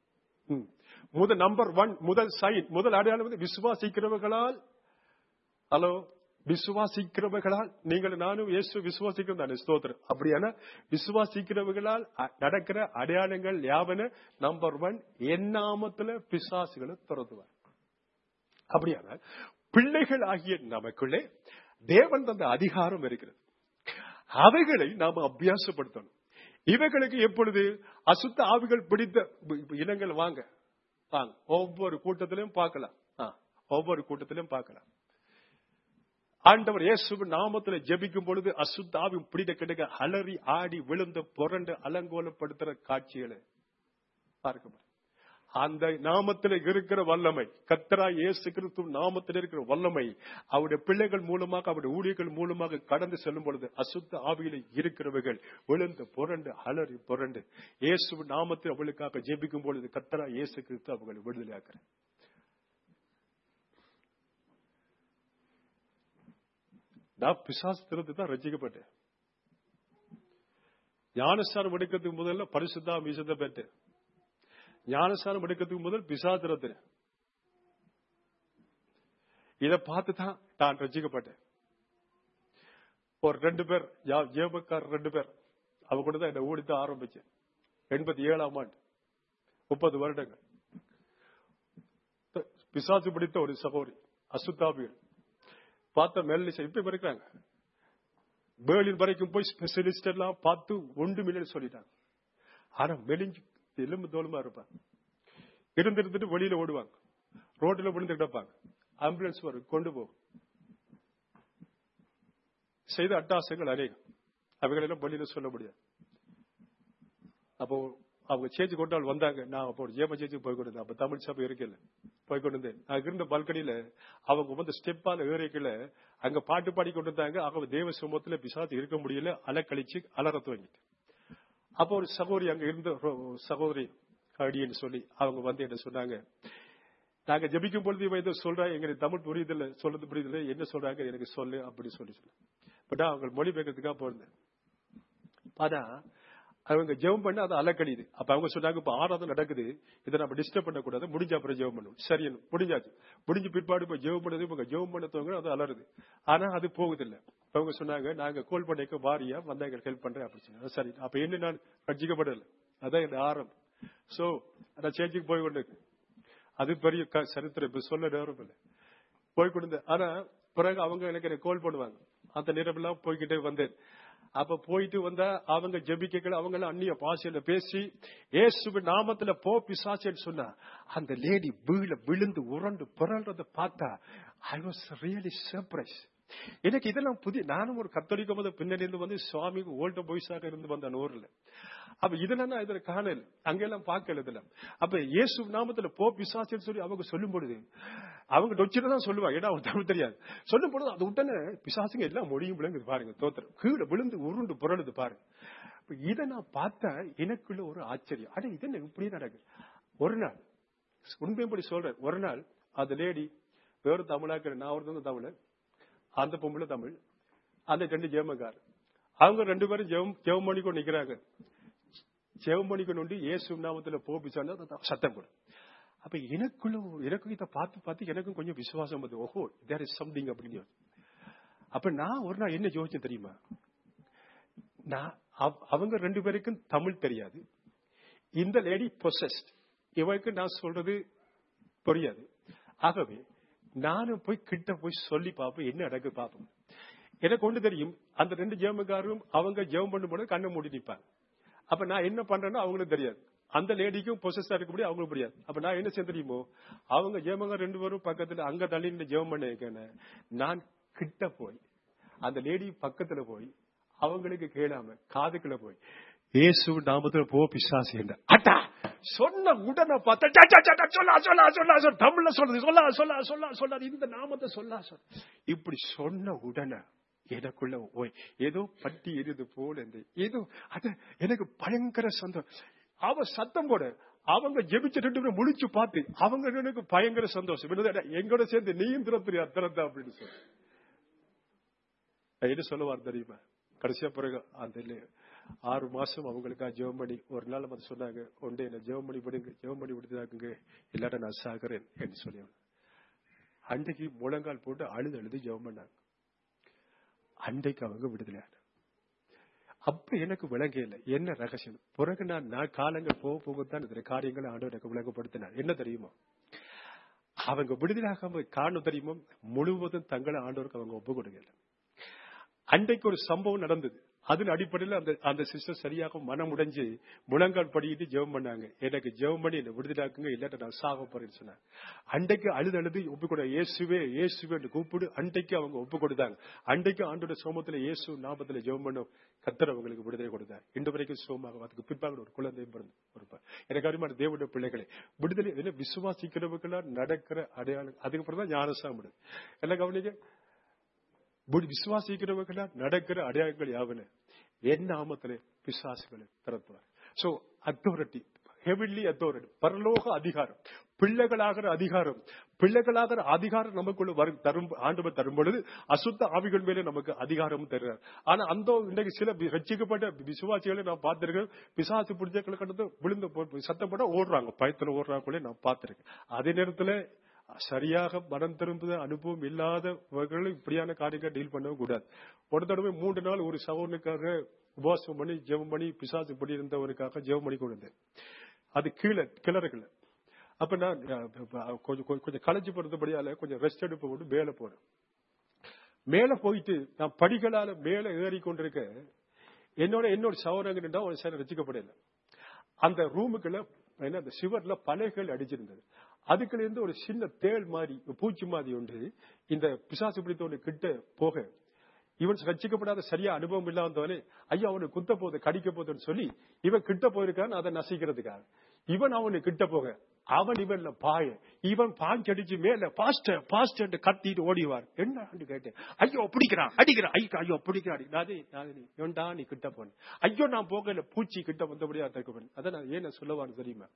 முதல் நம்பர் ஒன், முதல் சைன், முதல் அடையாளம் வந்து விசுவாசிக்கிறவர்களால். ஹலோ, விசுவாசிக்கிறவர்களால் நீங்கள் நானும் இயேசு விசுவாசிக்கிறோம் தானே? ஸ்தோத்திரம். அப்படியான விசுவாசிக்கிறவர்களால் நடக்கிற அடையாளங்கள் யாவன? நம்பர் ஒன், என் நாமத்துல பிசாசுகளை துரத்துவார். அப்படியான பிள்ளைகள் ஆகிய நமக்குள்ளே தேவன் தந்த அதிகாரம் இருக்கிறது. அவைகளை நாம அபியாசப்படுத்தணும். இவைகளுக்கு எப்பொழுது அசுத்த ஆவிகள் பிடித்த இனங்கள் வாங்க வாங்க ஒவ்வொரு கூட்டத்திலும் பார்க்கலாம். ஒவ்வொரு கூட்டத்திலும் பார்க்கலாம். ஆண்டவர் இயேசுவின் நாமத்தில் ஜெபிக்கும் பொழுது அசுத்த ஆவி பிடித்த கிடைக்க அலறி ஆடி விழுந்து புரண்டு அலங்கோலப்படுத்துற காட்சிகளை பார்க்க. அந்த நாமத்தில் இருக்கிற வல்லமை, கர்த்தராகிய இயேசு கிறிஸ்து நாமத்தில் இருக்கிற வல்லமை அவருடைய பிள்ளைகள் மூலமாக, அவருடைய ஊழியர்கள் மூலமாக கடந்து செல்லும் பொழுது அசுத்த ஆவியில இருக்கிறவர்கள் விழுந்து புரண்டு அலறி புரண்டு இயேசுவின் நாமத்தில் அவளுக்காக ஜெபிக்கும் பொழுது கர்த்தராகிய இயேசு கிறிஸ்து அவர்களை விடுதலையாக்குறார். நான் பிசாசு தான் ரசிக்கப்பட்டேன். ஞானஸ்தானம் எடுக்கிறதுக்கு முதல்ல பரிசுத்தா மீசத்தை பெற்றேன். ஞானஸ்தானம் எடுக்கிறதுக்கு முதல் பிசாத்திரத்தின இதை பார்த்துதான் நான் ரசிக்கப்பட்டேன். ஒரு ரெண்டு பேர் ஜேபக்கார் ரெண்டு பேர் அவங்க கூட தான் என்ன ஓடித்தான் ஆரம்பிச்சேன். எண்பத்தி ஏழாம் ஆண்டு, முப்பது வருடங்கள். பிசாசு பிடித்த ஒரு சகோதரி அசுத்தாபிகள் பார்த்த மேல இப்ப இருக்கிறாங்க. பேர்லின் வரைக்கும் போய் ஸ்பெஷலிஸ்ட் எல்லாம் பார்த்து ஒன்று மில்லியன் சொல்லிட்டாங்க. ஆனா மெலிஞ்சு எலும்பு தோலுமா இருப்பாங்க. இருந்து இருந்துட்டு வெளியில ஓடுவாங்க, ரோட்ல விழுந்து கிடப்பாங்க. ஆம்புலன்ஸ் வரும், கொண்டு போகும். செய்த அட்டாசங்கள் அநேகம். அவைகளெல்லாம் வெளியில சொல்ல முடியாது. அப்போ அவங்க சேச்சு கொண்டால் வந்தாங்க. நான் அப்போ ஜேம சேச்சுக்கு போய் கொண்டு அப்ப தமிழ் சபை இருக்கல போய் கொண்டு வந்தேன். நான் இருந்த பால்கனியில அவங்க வந்து ஸ்டெப்பால ஏறிக்கல அங்க பாட்டு பாடி கொண்டு இருந்தாங்க. அவங்க தேவ சமூகத்துல பிசாசு இருக்க முடியல, அலக்கழிச்சு அலற துவங்கிட்டு. அப்போ ஒரு சகோதரி அங்க இருந்த சகோதரி அடின்னு சொல்லி அவங்க வந்து என்ன சொன்னாங்க, நாங்க ஜபிக்கும் பொழுது இவன் ஏதோ சொல்றாங்க, எங்களுக்கு தமிழ் புரியுதில்ல, சொல்றது புரியுதில்ல, என்ன சொல்றாங்க எனக்கு சொல்லு அப்படி சொல்லி சொல்லு. பட் அவங்க மொழி பெயர்க்கிறதுக்காக போயிருந்தேன். பார்த்தா அவங்க ஜெபம் பண்ண அது அலக்கழிது. அப்ப அவங்க சொன்னாங்க, இப்ப ஆராதனை நடக்குது, இதை நம்ம டிஸ்டர்ப் பண்ணக்கூடாது, முடிஞ்ச அப்புறம் ஜெபம் பண்ணுவோம். சரி, முடிஞ்சாச்சு. முடிஞ்சு பிற்பாடு இப்ப ஜெபம் பண்ணது இவங்க ஜெபம் பண்ணத்தவங்க அது அலருது. ஆனா அது போகுதில்லை. அவங்க சொன்னாங்க, நாங்க கோல் பண்ணிக்க வாரியா வந்தா எங்களுக்கு ஹெல்ப் பண்றேன் அப்படி சொன்னாங்க. சரி, அப்ப என்ன நான் ரட்சிக்கப்படல, அதான் இந்த ஆரம்பம். சோ நான் சேர்ச்சுக்கு போய் கொண்டு அது பெரிய சரித்திரம் இப்ப சொல்ல நேரம் இல்லை போய் கொண்டு. ஆனா பிறகு அவங்க எனக்கு கால் பண்ணுவாங்க. அந்த நேரம் எல்லாம் போய்கிட்டே வந்தேன். அப்ப போயிட்டு வந்தா அவங்க ஜெபிக்க அவங்க எல்லாம் அந்நிய பாஷையில பேசி இயேசுவின் நாமத்துல போ பிசாசுன்னு சொன்னா அந்த லேடி வீழ விழுந்து உருண்டு புரள்றத பார்த்தா ஐ வாஸ் ரியலி சர்ப்ரைஸ். எனக்கு இதெல்லாம் புதிய. நானும் ஒரு கத்தோலிக்க மத பின்னணியிலிருந்து வந்து சுவாமிக்கு ஓல்ட பாய்ஸாக இருந்து வந்த ஊர்ல. அப்ப இதெல்லாம் நான் இதுல காணல, அங்கெல்லாம் பார்க்கல இதுல. அப்ப இயேசு நாமத்துல போ பிசாசுன்னு சொல்லி அவங்க சொல்லும் பொழுது அவங்க டொச்சிட்டு தான் சொல்லுவாங்க. ஏன்னா அவங்க தமிழ் தெரியாது. சொல்லும் பொழுது அது உடனே பிசாசுங்க எல்லாம் மொழியும் விளங்குது பாருங்க. தோத்திரம் கீழே விழுந்து உருண்டு புரளுது பாருங்க. இதை நான் பார்த்தா எனக்குள்ள ஒரு ஆச்சரியம். அட இது என்ன இப்படி நடக்குது. ஒரு நாள் உண்மைப்படி சொல்றேன். ஒரு நாள் அந்த லேடி வேறு தமிழாக்கிற, நான் ஒருத்தவங்க தமிழ், அந்த பொம்பளை தமிழ், அந்த ரெண்டு ஜெயமக்கார், அவங்க ரெண்டு பேரும் ஜெவம் ஜெவம் பண்ணிக்கொண்டு நிக்கிறாங்க. ஜெவம் பண்ணிக்கொண்டு இயேசு நாமத்துல போபிச்சான சத்தம் போடும். அப்ப எனக்குள்ள எனக்கு இதை பார்த்து பார்த்து எனக்கும் கொஞ்சம் விசுவாசம் வந்து ஓஹோ தேர் இஸ் சம்திங் அப்படின்னு. அப்ப நான் ஒரு நாள் என்ன யோசிச்சேன் தெரியுமா, நான் அவங்க ரெண்டு பேருக்கும் தமிழ் தெரியாது. இந்த லேடி பொசஸ்ட், இவருக்கு நான் சொல்றது புரியாது. ஆகவே நானும் போய் கிட்ட போய் சொல்லி பார்ப்பேன் என்ன நடக்கு பார்ப்போம். எனக்கு ஒன்று தெரியும், அந்த ரெண்டு ஜெவமக்காரும் அவங்க ஜெவம் பண்ணும்போது கண்ணை மூடி நிற்பாங்க. அப்ப நான் என்ன பண்றேன்னு அவங்களுக்கு தெரியாது. அந்த லேடிக்கும் பொசஸா இருக்க முடியாது, அவங்களுக்கு முடியாது. அப்ப நான் என்ன செய்ய தெரியுமோ, அவங்க ஜெவமங்க ரெண்டு பேரும் பக்கத்துல அங்க தள்ளி ஜெவம் பண்ண வைக்கேன். நான் கிட்ட போய் அந்த லேடி பக்கத்துல போய் அவங்களுக்கு கேளாம காதுக்குள்ள போய் இயேசு நாமத்துல போ பிசாசு என்ற அட்டா சொன்ன உடனே பார்த்தா சொல்லா சொல்லா சொல்லா சொல் தமிழ்ல சொல்றது சொல்லா சொல்லா சொல்லா சொல்லாது இந்த நாமத்தை சொல்லா சொல். இப்படி சொன்ன உடனே எனக்குள்ள ஓய் ஏதோ பட்டி எரிது போல ஏதோ அது எனக்கு பயங்கர சந்தோஷம். அவ சத்தம் போட அவங்க ஜெபிச்சு ரெண்டு பேரும் முழிச்சு பார்த்து அவங்க எனக்கு பயங்கர சந்தோஷம். எங்கூட சேர்ந்து நீயும் திறத்துறியா திறந்த அப்படின்னு சொல்லி என்ன சொல்லுவார் தெரியுமா. கடைசியா பிறகு அந்த ஆறு மாசம் அவங்களுக்கா ஜெபம் பண்ணி ஒரு நாள் வந்து சொன்னாங்க, ஒன்றே என்ன ஜெபம் பண்ணி விடுங்க, ஜெபம் பண்ணி விடுதாக்குங்க, இல்லாட்ட நான் சாகிறேன் என்று சொல்லி அன்றைக்கு முழங்கால் போட்டு அழுது அழுது ஜெபம் பண்ணாங்க. அன்றைக்கு அவங்க விடுதலை. அப்ப எனக்கு விளங்க இல்லை என்ன ரகசியம். பிறகு நான் நான் காலங்கள் போக போகத்தான் இந்த காரியங்களை ஆண்டவர் எனக்கு விளங்கப்படுத்தினார். என்ன தெரியுமா, அவங்க விடுதலாக காரணம் தெரியுமா, முழுவதும் தங்களை ஆண்டவருக்கு அவங்க ஒப்பு கொடுக்கல. அன்றைக்கு ஒரு சம்பவம் நடந்தது. அதன் அடிப்படையில் அந்த அந்த சிஸ்டர் சரியாக மனம் உடைஞ்சு முழங்கால் படிக்கிட்டு ஜெபம் பண்ணாங்க. எனக்கு ஜெபம் பண்ணி என்ன விடுதலாக்குங்க, இல்லாட்ட நான் சாக போறேன்னு சொன்னாங்க. அன்றைக்கு அழுது அழுது ஒப்பு கொடு, இயேசுவே இயேசுவே கூப்பிடு. அன்றைக்கு அவங்க ஒப்பு கொடுத்தாங்க. அன்றைக்கு ஆண்டோட சோமத்துல இயேசு நாமத்துல ஜெபம் பண்ணும் கர்த்தர் அவங்களுக்கு விடுதலை கொடுத்தார். இன்று வரைக்கும் சோமாக அதுக்கு பிற்பாக ஒரு குழந்தையும் பிறந்து ஒரு எனக்கு அறிமான தேவனுடைய பிள்ளைகளை விடுதலை என்ன விசுவாசிக்கிறவர்களால் நடக்கிற அடையாளம். அதுக்கப்புறம் தான் ஞானசாமிடு எல்லாம் கவனிக்க. விசுவாசிக்கிறவர்களா நடக்கிற அடையாளங்கள் யாவன என் நாமத்திலே பிசாசுகளை திறத்துவார். சோ அத்தாரிட்டி, ஹெவிலி அத்தாரிட்டி, பரலோக அதிகாரம், பிள்ளைகளாகிற அதிகாரம், பிள்ளைகளாகிற அதிகாரம் நமக்குள்ள வரும் தரும் ஆண்டவர் தரும் பொழுது அசுத்த ஆவிகள் மேலே நமக்கு அதிகாரமும் தருகிறார். ஆனா அந்த இன்றைக்கு சில ரட்சிக்கப்பட்ட விசுவாசிகளை நான் பார்த்திருக்கேன், பிசாசு பிடிச்ச கடந்து விழுந்து சத்தம் போட ஓடுறாங்க, பயத்துல ஓடுறாங்களே நான் பார்த்திருக்கேன். அதே நேரத்துல சரியாக மனம் திரும்புத அனுபவம் இல்லாதவர்களும் இப்படியான காரியங்களை டீல் பண்ணவும் கூடாது. ஒரு தடவை மூன்று நாள் ஒரு சகோதரனுக்காக உபவாசம் பண்ணி ஜெபம் பண்ணி பிசாசு படி இருந்தவனுக்காக ஜெபம் பண்ணி கொண்டு வந்தேன். அது கீழே கிளறுக்கல. அப்ப நான் கொஞ்சம் கொஞ்சம் களைச்சு போறதுபடியால கொஞ்சம் ரெஸ்ட் எடுப்பு போட்டு மேல போறேன். மேல போயிட்டு நான் படிகளால மேல ஏறி கொண்டிருக்க என்னோட என்னோட சகோதரங்க ஒரு சார் ரசிக்கப்படல. அந்த ரூமுக்குள்ள என்ன அந்த சிவர்ல பலைகள் அடிச்சிருந்தது. அதுக்குள்ள இருந்து ஒரு சின்ன தேள் மாதிரி பூச்சி மாதிரி ஒன்று இந்த பிசாசு பிடித்தவனு கிட்ட போக இவன் ரட்சிக்கப்படாத சரியா அனுபவம் இல்லாதவனே ஐயா அவனுக்கு குத்த போகுது கடிக்க போகுதுன்னு சொல்லி இவன் கிட்ட போயிருக்கான் அதை நசிக்கிறதுக்காக. இவன் அவனு கிட்ட போக அவன் இவன் பாய இவன் பாஞ்சடிச்சு மேல பாஸ்ட் பாஸ்ட் கத்திட்டு ஓடிவார். என்ன கேட்டேன், ஐயோ பிடிக்கிறான் அடிக்கிறான் ஐயோ ஐயோ பிடிக்கிறான். இவன்டா நீ கிட்ட போன, ஐயோ நான் போகல பூச்சி கிட்ட வந்தபடியா தடுக்கப்பேன். அதை நான் ஏன் சொல்லுவான்னு தெரியுமா,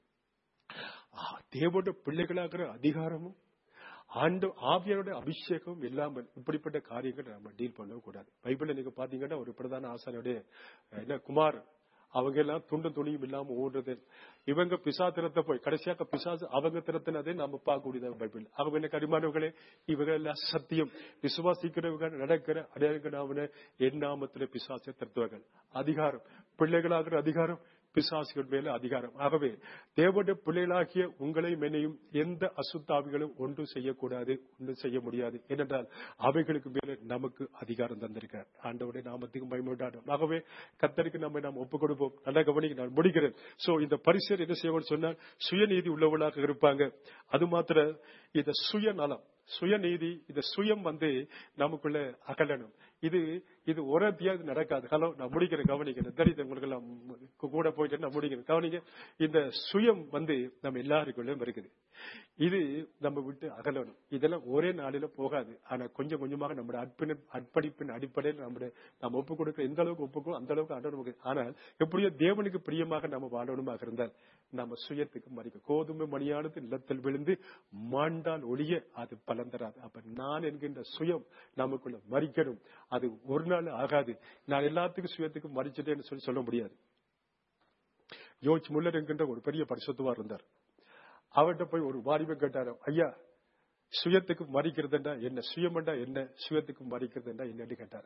தேவோட பிள்ளைகளாகிற அதிகாரமும் ஆண்டு ஆவியரோட அபிஷேகம் இல்லாமல் இப்படிப்பட்ட காரியங்கள் நம்ம டீல் பண்ணவும் கூடாது. பைபிள்ல நீங்க பாத்தீங்கன்னா ஒரு பிரதான ஆசாரியோட என்ன குமார் அவங்க எல்லாம் துண்டு துணியும் இல்லாம ஓடுறது. இவங்க பிசா திறத்த போய் கடைசியாக பிசாசு அவங்க திறத்தினதே நம்ம பார்க்கக்கூடியது பைபிள். அவங்க என்ன கரிமானவர்களே, இவங்க எல்லாம் சத்தியம் விசுவாசிக்கிறவங்க நடக்கிற அடையாளங்களாவன என் நாமத்திலே பிசாசை திறத்துவார்கள். அதிகாரம் பிள்ளைகளாகிற அதிகாரம் பிசாசுகள் மேல அதிகாரம். ஆகவே தேவனுடைய பிள்ளைகளாகிய உங்களையும் என்னையும் எந்த அசுத்தாவிகளும் ஒன்றும் செய்யக்கூடாது, ஒன்றும் செய்ய முடியாது. ஏனென்றால் அவைகளுக்கு மேல நமக்கு அதிகாரம் தந்திருக்கிறார். ஆண்டவருடைய நாமத்துக்கு மகிமையுண்டாகும். ஆகவே கர்த்தருக்கு நம்ம நாம் ஒப்புக் கொடுப்போம். நல்லா கவனிக்க, நான் முடிக்கிறேன். சோ இந்த பரிசேயர் என்ன செய்வோம்னு சொன்னால் சுயநீதி உள்ளவர்களாக இருப்பாங்க. அது மாத்திர இந்த சுயநலம், சுயநீதி, இந்த சுயம் வந்து நமக்குள்ள அகலணும். இது இது ஒரு அத்தியாயம் நடக்காது. ஹலோ, நான் முடிக்கிறேன், கவனிக்கிறேன். தெரியுது உங்களுக்கு எல்லாம் கூட போயிட்டு நான் முடிக்கிறேன், கவனிங்க. இந்த சுயம் வந்து நம்ம எல்லாருக்குள்ளயும் இருக்குது. இது நம்ம விட்டு அகலணும். இதெல்லாம் ஒரே நாளில போகாது. ஆனா கொஞ்சம் கொஞ்சமாக நம்முடைய அர்ப்பண அர்ப்பணிப்பின் அடிப்படையில் நம்முடைய நம்ம ஒப்புக் கொடுக்க எந்த அளவுக்கு ஒப்புக்கோ அந்த அளவுக்கு ஆண்டவனுக்கு. ஆனால் எப்படியோ தேவனுக்கு பிரியமாக நம்ம வாழணுமாக இருந்தால் நம்ம சுயத்துக்கு மறிக்க. கோதுமை மணியானது நிலத்தில் விழுந்து மாண்டால் ஒழிய அது பலன் தராது. அப்ப நான் என்கின்ற சுயம் நமக்குள்ள மறிக்கணும். அது ஒரு நாள் ஆகாது. நான் எல்லாத்துக்கும் சுயத்துக்கு மறிச்சிட்டேன்னு சொல்லி சொல்ல முடியாது. ஜோர்ஜ் முல்லர் என்கின்ற ஒரு பெரிய பரிசுத்தவார் இருந்தார். அவர்கிட்ட போய் ஒரு வாலிபன் கேட்டாரு, ஐயா சுயத்துக்கு மறிக்கிறதுண்டா என்ன, சுயம்டா என்ன, சுயத்துக்கு மறிக்கிறதுண்டா என்னன்னு கேட்டாரு.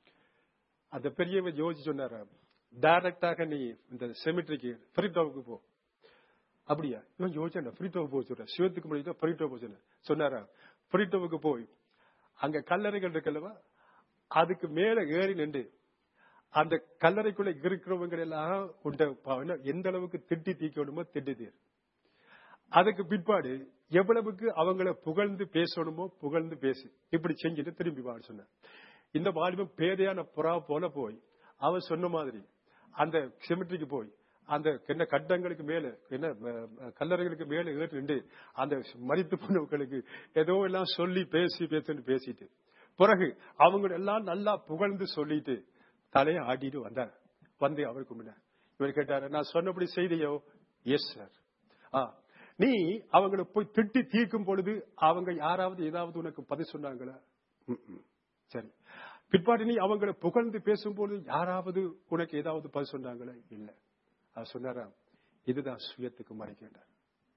அந்த பெரியவன் யோசிச்சு சொன்னார, டைரக்டாக நீ இந்த செமிட்ரிக்கு ஃப்ரீடோவுக்கு போ. அப்படியா? இவன் யோசிச்சா ஃப்ரீடோவுக்கு போக சொல்ற, சுயத்துக்கு மறிக்க ஃப்ரீடோ போக சொன்ன சொன்னாரா. ஃப்ரீடோவுக்கு போய் அங்க கல்லறைகள் இருக்கல்லவா, அதுக்கு மேல ஏறி நின்று அந்த கல்லறைக்குள்ள இருக்கிறவங்க எல்லாம் எந்த அளவுக்கு திட்டி தீக்கணுமோ திட்டி தீர். அதுக்கு பிற்பாடு எவ்வளவுக்கு அவங்களை புகழ்ந்து பேசணுமோ புகழ்ந்து பேசு. இப்படி செஞ்சுட்டு திரும்பி வா சொன்ன. இந்த வாலிபம் பேதையான புறா போல போய் அவன் சொன்ன மாதிரி அந்த செமிட்ரிக்கு போய் அந்த என்ன கட்டங்களுக்கு மேல என்ன கல்லறைகளுக்கு மேல ஏறி நின்று அந்த மரித்து போனவர்களுக்கு ஏதோ எல்லாம் சொல்லி பேசி பேசுன்னு பேசிட்டு பிறகு அவங்க எல்லாம் நல்லா புகழ்ந்து சொல்லிட்டு தலையை ஆடிட்டு வந்தார். வந்து அவருக்கு முன்ன இவர் கேட்டாரு, நான் சொன்னபடி செய்தியோ? Yes sir. ஆ, நீ அவங்களை போய் திட்டி தீர்க்கும் பொழுது அவங்க யாராவது ஏதாவது உனக்கு பதில் சொன்னாங்களா? சரி. பிற்பாடு நீ அவங்களை புகழ்ந்து பேசும்போது யாராவது உனக்கு ஏதாவது பதில் சொன்னாங்களா? இல்ல. அவர் சொன்னாரா, இதுதான் சுயத்துக்கு மறைக்கின்றார்.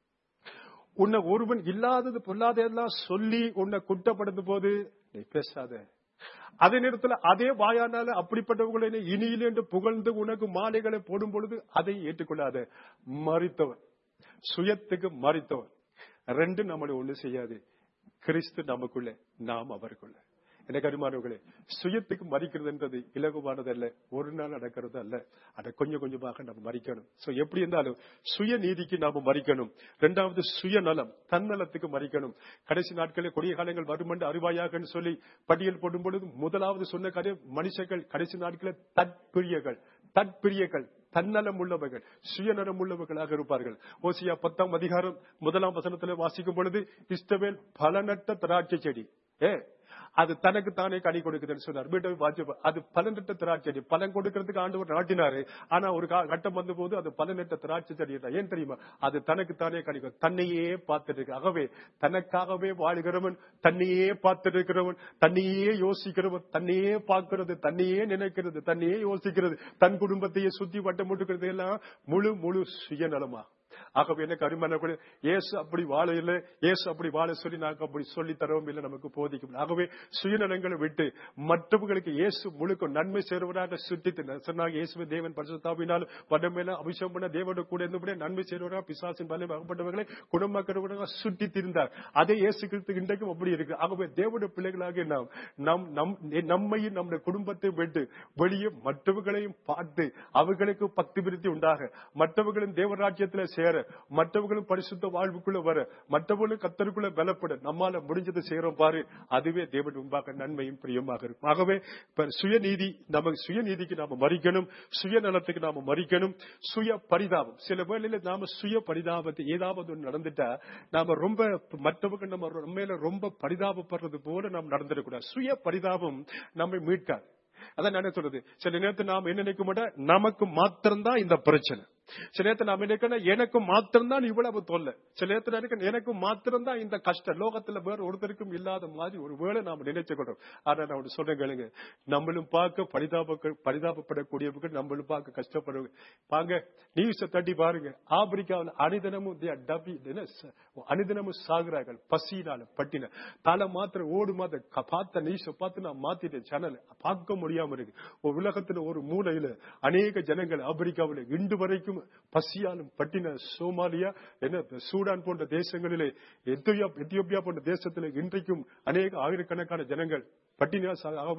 உன்னை ஒருவன் இல்லாதது பொல்லாதெல்லாம் சொல்லி உன்னை குற்றப்படுத்தும் போது நீ பேசாத. அதே நேரத்தில் அதே வாயானால அப்படிப்பட்டவர்களை இனியில் என்று புகழ்ந்து உனக்கு மாலைகளை போடும் பொழுது அதை ஏற்றுக்கொள்ளாத. மறித்தவன், சுயத்துக்கு மறித்தவன். ரெண்டு நம்மளை ஒண்ணு செய்யாது. கிறிஸ்து நமக்குள்ள, நாம் அவருக்குள்ள. எனக்கு அருமானவர்களே, சுயத்துக்கு மறிக்கிறதுன்றது இலகுவானதல்ல, ஒரு நாள் நடக்கிறது அல்ல. அதை கொஞ்சம் கொஞ்சமாக நம்ம மறிக்கணும். சோ எப்படி இருந்தாலும் சுய நீதிக்கு நாம மறிக்கணும். இரண்டாவது சுயநலம், தன்னலத்துக்கு மறிக்கணும். கடைசி நாட்களில் கொடிய காலங்கள் வரும் என்று அறிவாயாக சொல்லி பட்டியல் போடும் பொழுது முதலாவது சொன்ன காரியம், மனுஷர்கள் கடைசி நாட்களில் தற்பிரியர்கள், தற்பிரியர்கள், தன்னலம் உள்ளவர்கள், சுயநலம் உள்ளவர்களாக இருப்பார்கள். ஓசியா பத்தாம் அதிகாரம் முதலாம் வசனத்தில் வாசிக்கும் பொழுது, இஸ்ரவேல் பலனற்ற திராட்சை செடி, ஏ அது தனக்கு தானே கனி கொடுக்குதுன்னு சொன்னார். வீட்டை வாசி, அது பலனற்ற திராட்சை செடி. பலன் கொடுக்கிறதுக்கு ஆண்டவர் நாட்டினாரு. ஆனா ஒரு கட்டம் வந்த போது அது பலனற்ற திராட்சை செடி. ஏன் தெரியுமா? அது தனக்கு தானே கனி, தன்னையே பார்த்துட்டு இருக்கு. ஆகவே தனக்காகவே வாழுகிறவன், தன்னையே பார்த்துட்டு இருக்கிறவன், தன்னையே யோசிக்கிறவன், தன்னையே பார்க்கிறது, தன்னையே நினைக்கிறது, தன்னையே யோசிக்கிறது, தன் குடும்பத்தையே சுத்தி வட்டம் போட்டுக்கிறது எல்லாம் முழு முழு சுயநலமா. ஆகவே எனக்கு அருமையானவர்களே, இயேசு அப்படி வாழ இல்லை, இயேசு அப்படி வாழ சொல்லி நாங்கள் அப்படி சொல்லி தரவும் இல்லை, நமக்கு போதிக்கும். ஆகவே சுயநலங்களை விட்டு மற்றவர்களுக்கு இயேசு முழுக்க நன்மை சேருவராக சுட்டித்து சொன்னாங்க. இயேசுவை தேவன் பரிசுத்தாவினால் வடமேல அபிஷேகம் பண்ண தேவனோட கூட இருந்தபடியே நன்மை சேருவராக பிசாசின் பலம் அகப்பட்டவர்களை குணமாக்கிறவராக சுட்டி திரிந்தார். அதே இயேசு கிறிஸ்து இன்றைக்கும் அப்படி இருக்கு. ஆகவே தேவனுடைய பிள்ளைகளாக நாம் நம் நம் நம்மையும் நம்முடைய குடும்பத்தை விட்டு வெளியே மற்றவர்களையும் பார்த்து அவர்களுக்கு பக்தி விருத்தி உண்டாக, மற்றவர்களும் தேவராஜ்யத்தில் சேர, மற்றவர்களும் பரிசுத்த வாழ்வுக்குள்ள வர, மற்றவர்களும் கர்த்தருக்குள்ள பலப்பட நம்மால முடிஞ்சதை செய்யறோம் பாரு. அதுவே தேவன் முன்பாக நன்மையும் பிரியமாக இருக்கும். ஆகவே சுயநீதி, நமக்கு சுயநீதிக்கு நாம மறிக்கணும், சுயநலத்துக்கு நாம மறிக்கணும். சுய பரிதாபம், சில வேளையில நாம சுய பரிதாபத்தை ஏதாவது ஒன்று நடந்துட்டா நாம ரொம்ப மற்றவங்க நம்ம மேல ரொம்ப பரிதாபப்படுறது போல நாம் நடந்துடக்கூடாது. சுய பரிதாபம் நம்மை மீட்காது. அதான் நான் சொல்றது, சில நேரத்தில் நாம் என்ன நினைக்க மாட்டோம், நமக்கு மாத்திரம்தான் இந்த பிரச்சனை, சில நேரத்தில் நாம் நினைக்கணும் எனக்கு மாத்திரம்தான் இவ்வளவு தொல்லை, சில நேரத்தில் நினைக்க எனக்கு மாத்திரம்தான் இந்த கஷ்டம், லோகத்துல வேற ஒருத்தருக்கும் இல்லாத மாதிரி ஒரு வேளை நாம் நினைச்சுக்கிறோம். ஆனா நான் சொல்றேன் கேளுங்க, நம்மளும் பார்க்க பரிதாப பரிதாபப்படக்கூடியவர்கள், நம்மளும் பார்க்க கஷ்டப்படுறவங்க. பாங்க நியூஸை தட்டி பாருங்க, ஆப்பிரிக்காவில் அனிதனமும் அனிதனமும் சாகுறார்கள் பசியினால பட்டின. தலை மாத்திர ஓடு மாத்திர பார்த்த நியூஸை பார்த்து நான் மாத்திட்டேன், சேனல் பார்க்க முடியாம இருக்கு. ஒரு உலகத்துல ஒரு மூலையில அநேக ஜனங்கள் ஆப்பிரிக்காவில் இன்று வரைக்கும் பசியாலும் பட்டின. சோமாலியா என்ன சூடான் போன்ற தேசங்களிலே, எத்தியோப்பியா போன்ற தேசத்திலே இன்றைக்கும் அநேக ஆயிரக்கணக்கான ஜனங்கள் பட்டினியா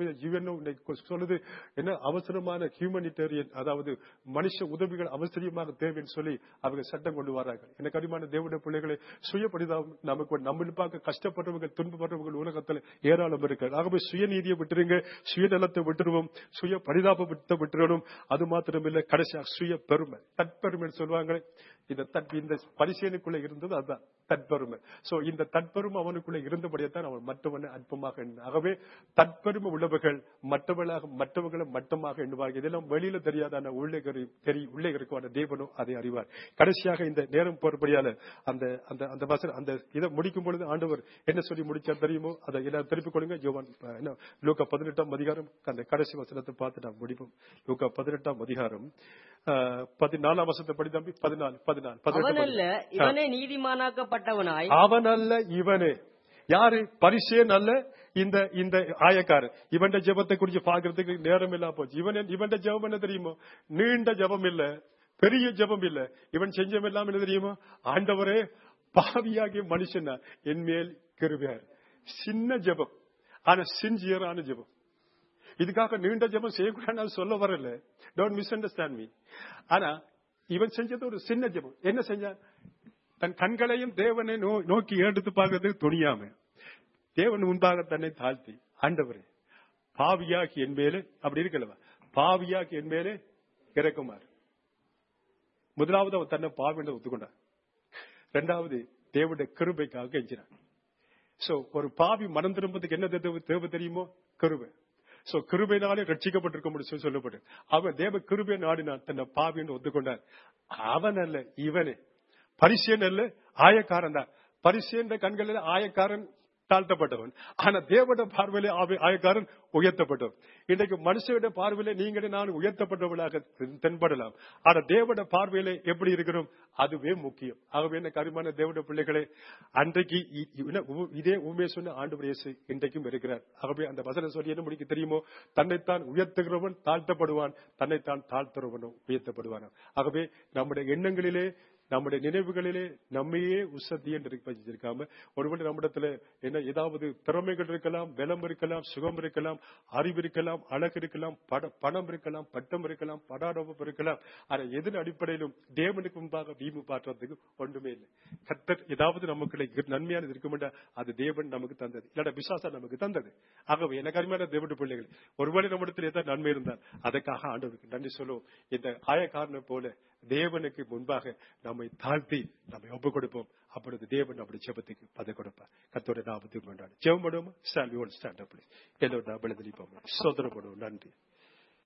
சொல்லுது. என்ன அவசரமான ஹியூமனிடேரியன், அதாவது மனுஷ உதவிகள் அவசரமாக தேவைன்னு சொல்லி அவங்க சட்டம் கொண்டு வராங்க. எனக்கு அடிமான தேவனுடைய பிள்ளைகளை சுய பரிதாபம் நமக்கு நம்ம பார்க்க கஷ்டப்பட்டவர்கள் துன்பப்பட்டவர்கள் உலகத்தில் ஏராளம் இருக்காரு. ஆகவே சுயநீதியை விட்டுருங்க, சுயநலத்தை விட்டுருவோம், சுய பரிதாபத்தை விட்டுறணும். அது மாத்திரமில்லை, கடைசியாக சுய பெருமை, தற்பெருமை சொல்லுவாங்க. இந்த இந்த பரிசீலனைக்குள்ள இருந்தது அதுதான் தற்பெருமை. சோ இந்த தற்பெருமை அவனுக்குள்ள இருந்தபடியத்தான் அவன் மற்றவனை அற்பமாக. ஆகவே தற்பெருமை உள்ளவர்கள் மற்றவர்களாக மற்றவர்களை மட்டமாக எண்ணுவார்கள். இதெல்லாம் வெளியில தெரியாத உள்ளே உள்ளே இருக்குவான தேவனும் அதை அறிவார். கடைசியாக இந்த நேரம் போறபடியால அந்த அந்த அந்த வசனம் அந்த இதை முடிக்கும் பொழுது ஆண்டவர் என்ன சொல்லி முடிச்சா தெரியுமோ அதை எல்லாம் திருப்பிக் கொடுங்க. யோவான் என்ன லூக்கா பதினெட்டாம் அதிகாரம் அந்த கடைசி வசனத்தை பார்த்து நாம் முடிப்போம். லூக்கா பதினெட்டாம் அதிகாரம் பதினாலாம் வசனத்தை படி தம்பி. பதினாலு பதினாலு அவனல்ல இவனே நீதிமானாக்கப்பட்டவனாய், அவனல்ல இவனே யாரு? பரிசேயன் அல்ல இந்த இந்த ஆயக்காரன். இவன் ஜெபத்தை குறித்து பாக்குறதுக்கு நேரம் இல்ல போச்சு. இவன் இவன் ஜெபம் என்ன தெரியுமோ? நீண்ட ஜெபம் இல்ல, பெரிய ஜெபம் இல்ல. இவன் செஞ்சம் எல்லாம் என்ன தெரியுமோ? ஆண்டவரே பாவியாகிய மனுஷனா என் மேல் கிருபையார். சின்ன ஜெபம், ஆனா சின்சியரான ஜெபம். இதுக்காக நீண்ட ஜெபம் செய்யக்கூடாது சொல்ல வரல, டோன்ட் மிஸ் அண்டர்ஸ்டாண்ட் மீ. ஆனா இவன் செஞ்சது ஒரு சின்ன ஜெபம். என்ன செஞ்சான்? தன் கண்களையும் தேவனை நோக்கி எடுத்து பார்க்கறதுக்கு துணியாம தேவன் முன்பாக தன்னை தாழ்த்தி, ஆண்டவரே பாவியாகி என் மேலே, அப்படி இருக்கலவா, பாவியாகி என் மேலே இறக்குமாறு. முதலாவது அவன் தன்னை பாவி என்று ஒத்துக்கொண்டான். இரண்டாவது தேவனுடைய கிருபைக்காக கெஞ்சினான். சோ ஒரு பாவி மனம் திரும்புறதுக்கு என்ன தேவை தெரியுமோ? கிருபை. சோ கிருபையினாலே ரட்சிக்கப்பட்டிருக்க முடியும் சொல்லப்பட்டு அவன் தேவ கிருபை நாடினான், தன்னை பாவி என்று ஒத்துக்கொண்டான். அவன் அல்ல இவனே. பரிசேயன் அல்ல, ஆயக்காரன் தான். பரிசேயன் கண்களில் ஆயக்காரன் தாழ்த்தப்பட்டவன், ஆனா தேவனுடைய பார்வையிலே ஆயக்காரன் உயர்த்தப்பட்டவன். இன்றைக்கு மனுஷனுடைய பார்வையிலே நீங்களே நான் உயர்த்தப்பட்டவர்களாக தென்படலாம், ஆனா தேவனுடைய பார்வையிலே எப்படி இருக்கிறோம் அதுவே முக்கியம். ஆகவே என்ன கருமான தேவனுடைய பிள்ளைகளே, அன்றைக்கு இதே உண்மையை சொன்ன ஆண்டவர் இயேசு இன்றைக்கும் இருக்கிறார். ஆகவே அந்த வசனம் சொல்லி என்ன முடிக்க தெரியுமோ? தன்னைத்தான் உயர்த்துகிறவன் தாழ்த்தப்படுவான், தன்னைத்தான் தாழ்த்துறவனும் உயர்த்தப்படுவான். ஆகவே நம்முடைய எண்ணங்களிலே நம்முடைய நினைவுகளிலே நம்மையே உசத்தி என்று வச்சிருக்காம, ஒருவேளை நம்மிடத்துல என்ன ஏதாவது திறமைகள் இருக்கலாம், பலம் இருக்கலாம், சுகம் இருக்கலாம், அறிவு இருக்கலாம், அழகு இருக்கலாம், பணம் இருக்கலாம், பட்டம் இருக்கலாம், படாடோபம் இருக்கலாம். ஆனா எதன் அடிப்படையிலும் தேவனுக்கு முன்பாக வீம்பு பாற்றுறதுக்கு ஒன்றுமே இல்லை. கர்த்தர் ஏதாவது நமக்கு நன்மையானது இருக்குமெண்டா அது தேவன் நமக்கு தந்தது, இல்லாட்ட விசுவாசம் நமக்கு தந்தது. ஆகவே எனக்கு அருமையான தேவனுடைய பிள்ளைகள், ஒருவேளை நம்மிடத்தில் ஏதாவது நன்மை இருந்தால் அதற்காக ஆண்டவருக்கு நன்றி சொல்லுவோம். இந்த ஆயக்காரனை போல தேவனுக்கு முன்பாக நம்மை தாழ்த்தி நம்மை ஒப்புக் கொடுப்போம். அப்பொழுது தேவன் நம்முடைய ஜெபத்துக்கு பதவி கொடுப்பார். கர்த்தருடைய நாமத்தை கொண்டாடு ஜெபம் பண்ணுவோம். Stand you stand up please. எல்லோரும் விழுந்து நிற்போம். சோதனை பண்ணுவோம். நன்றி.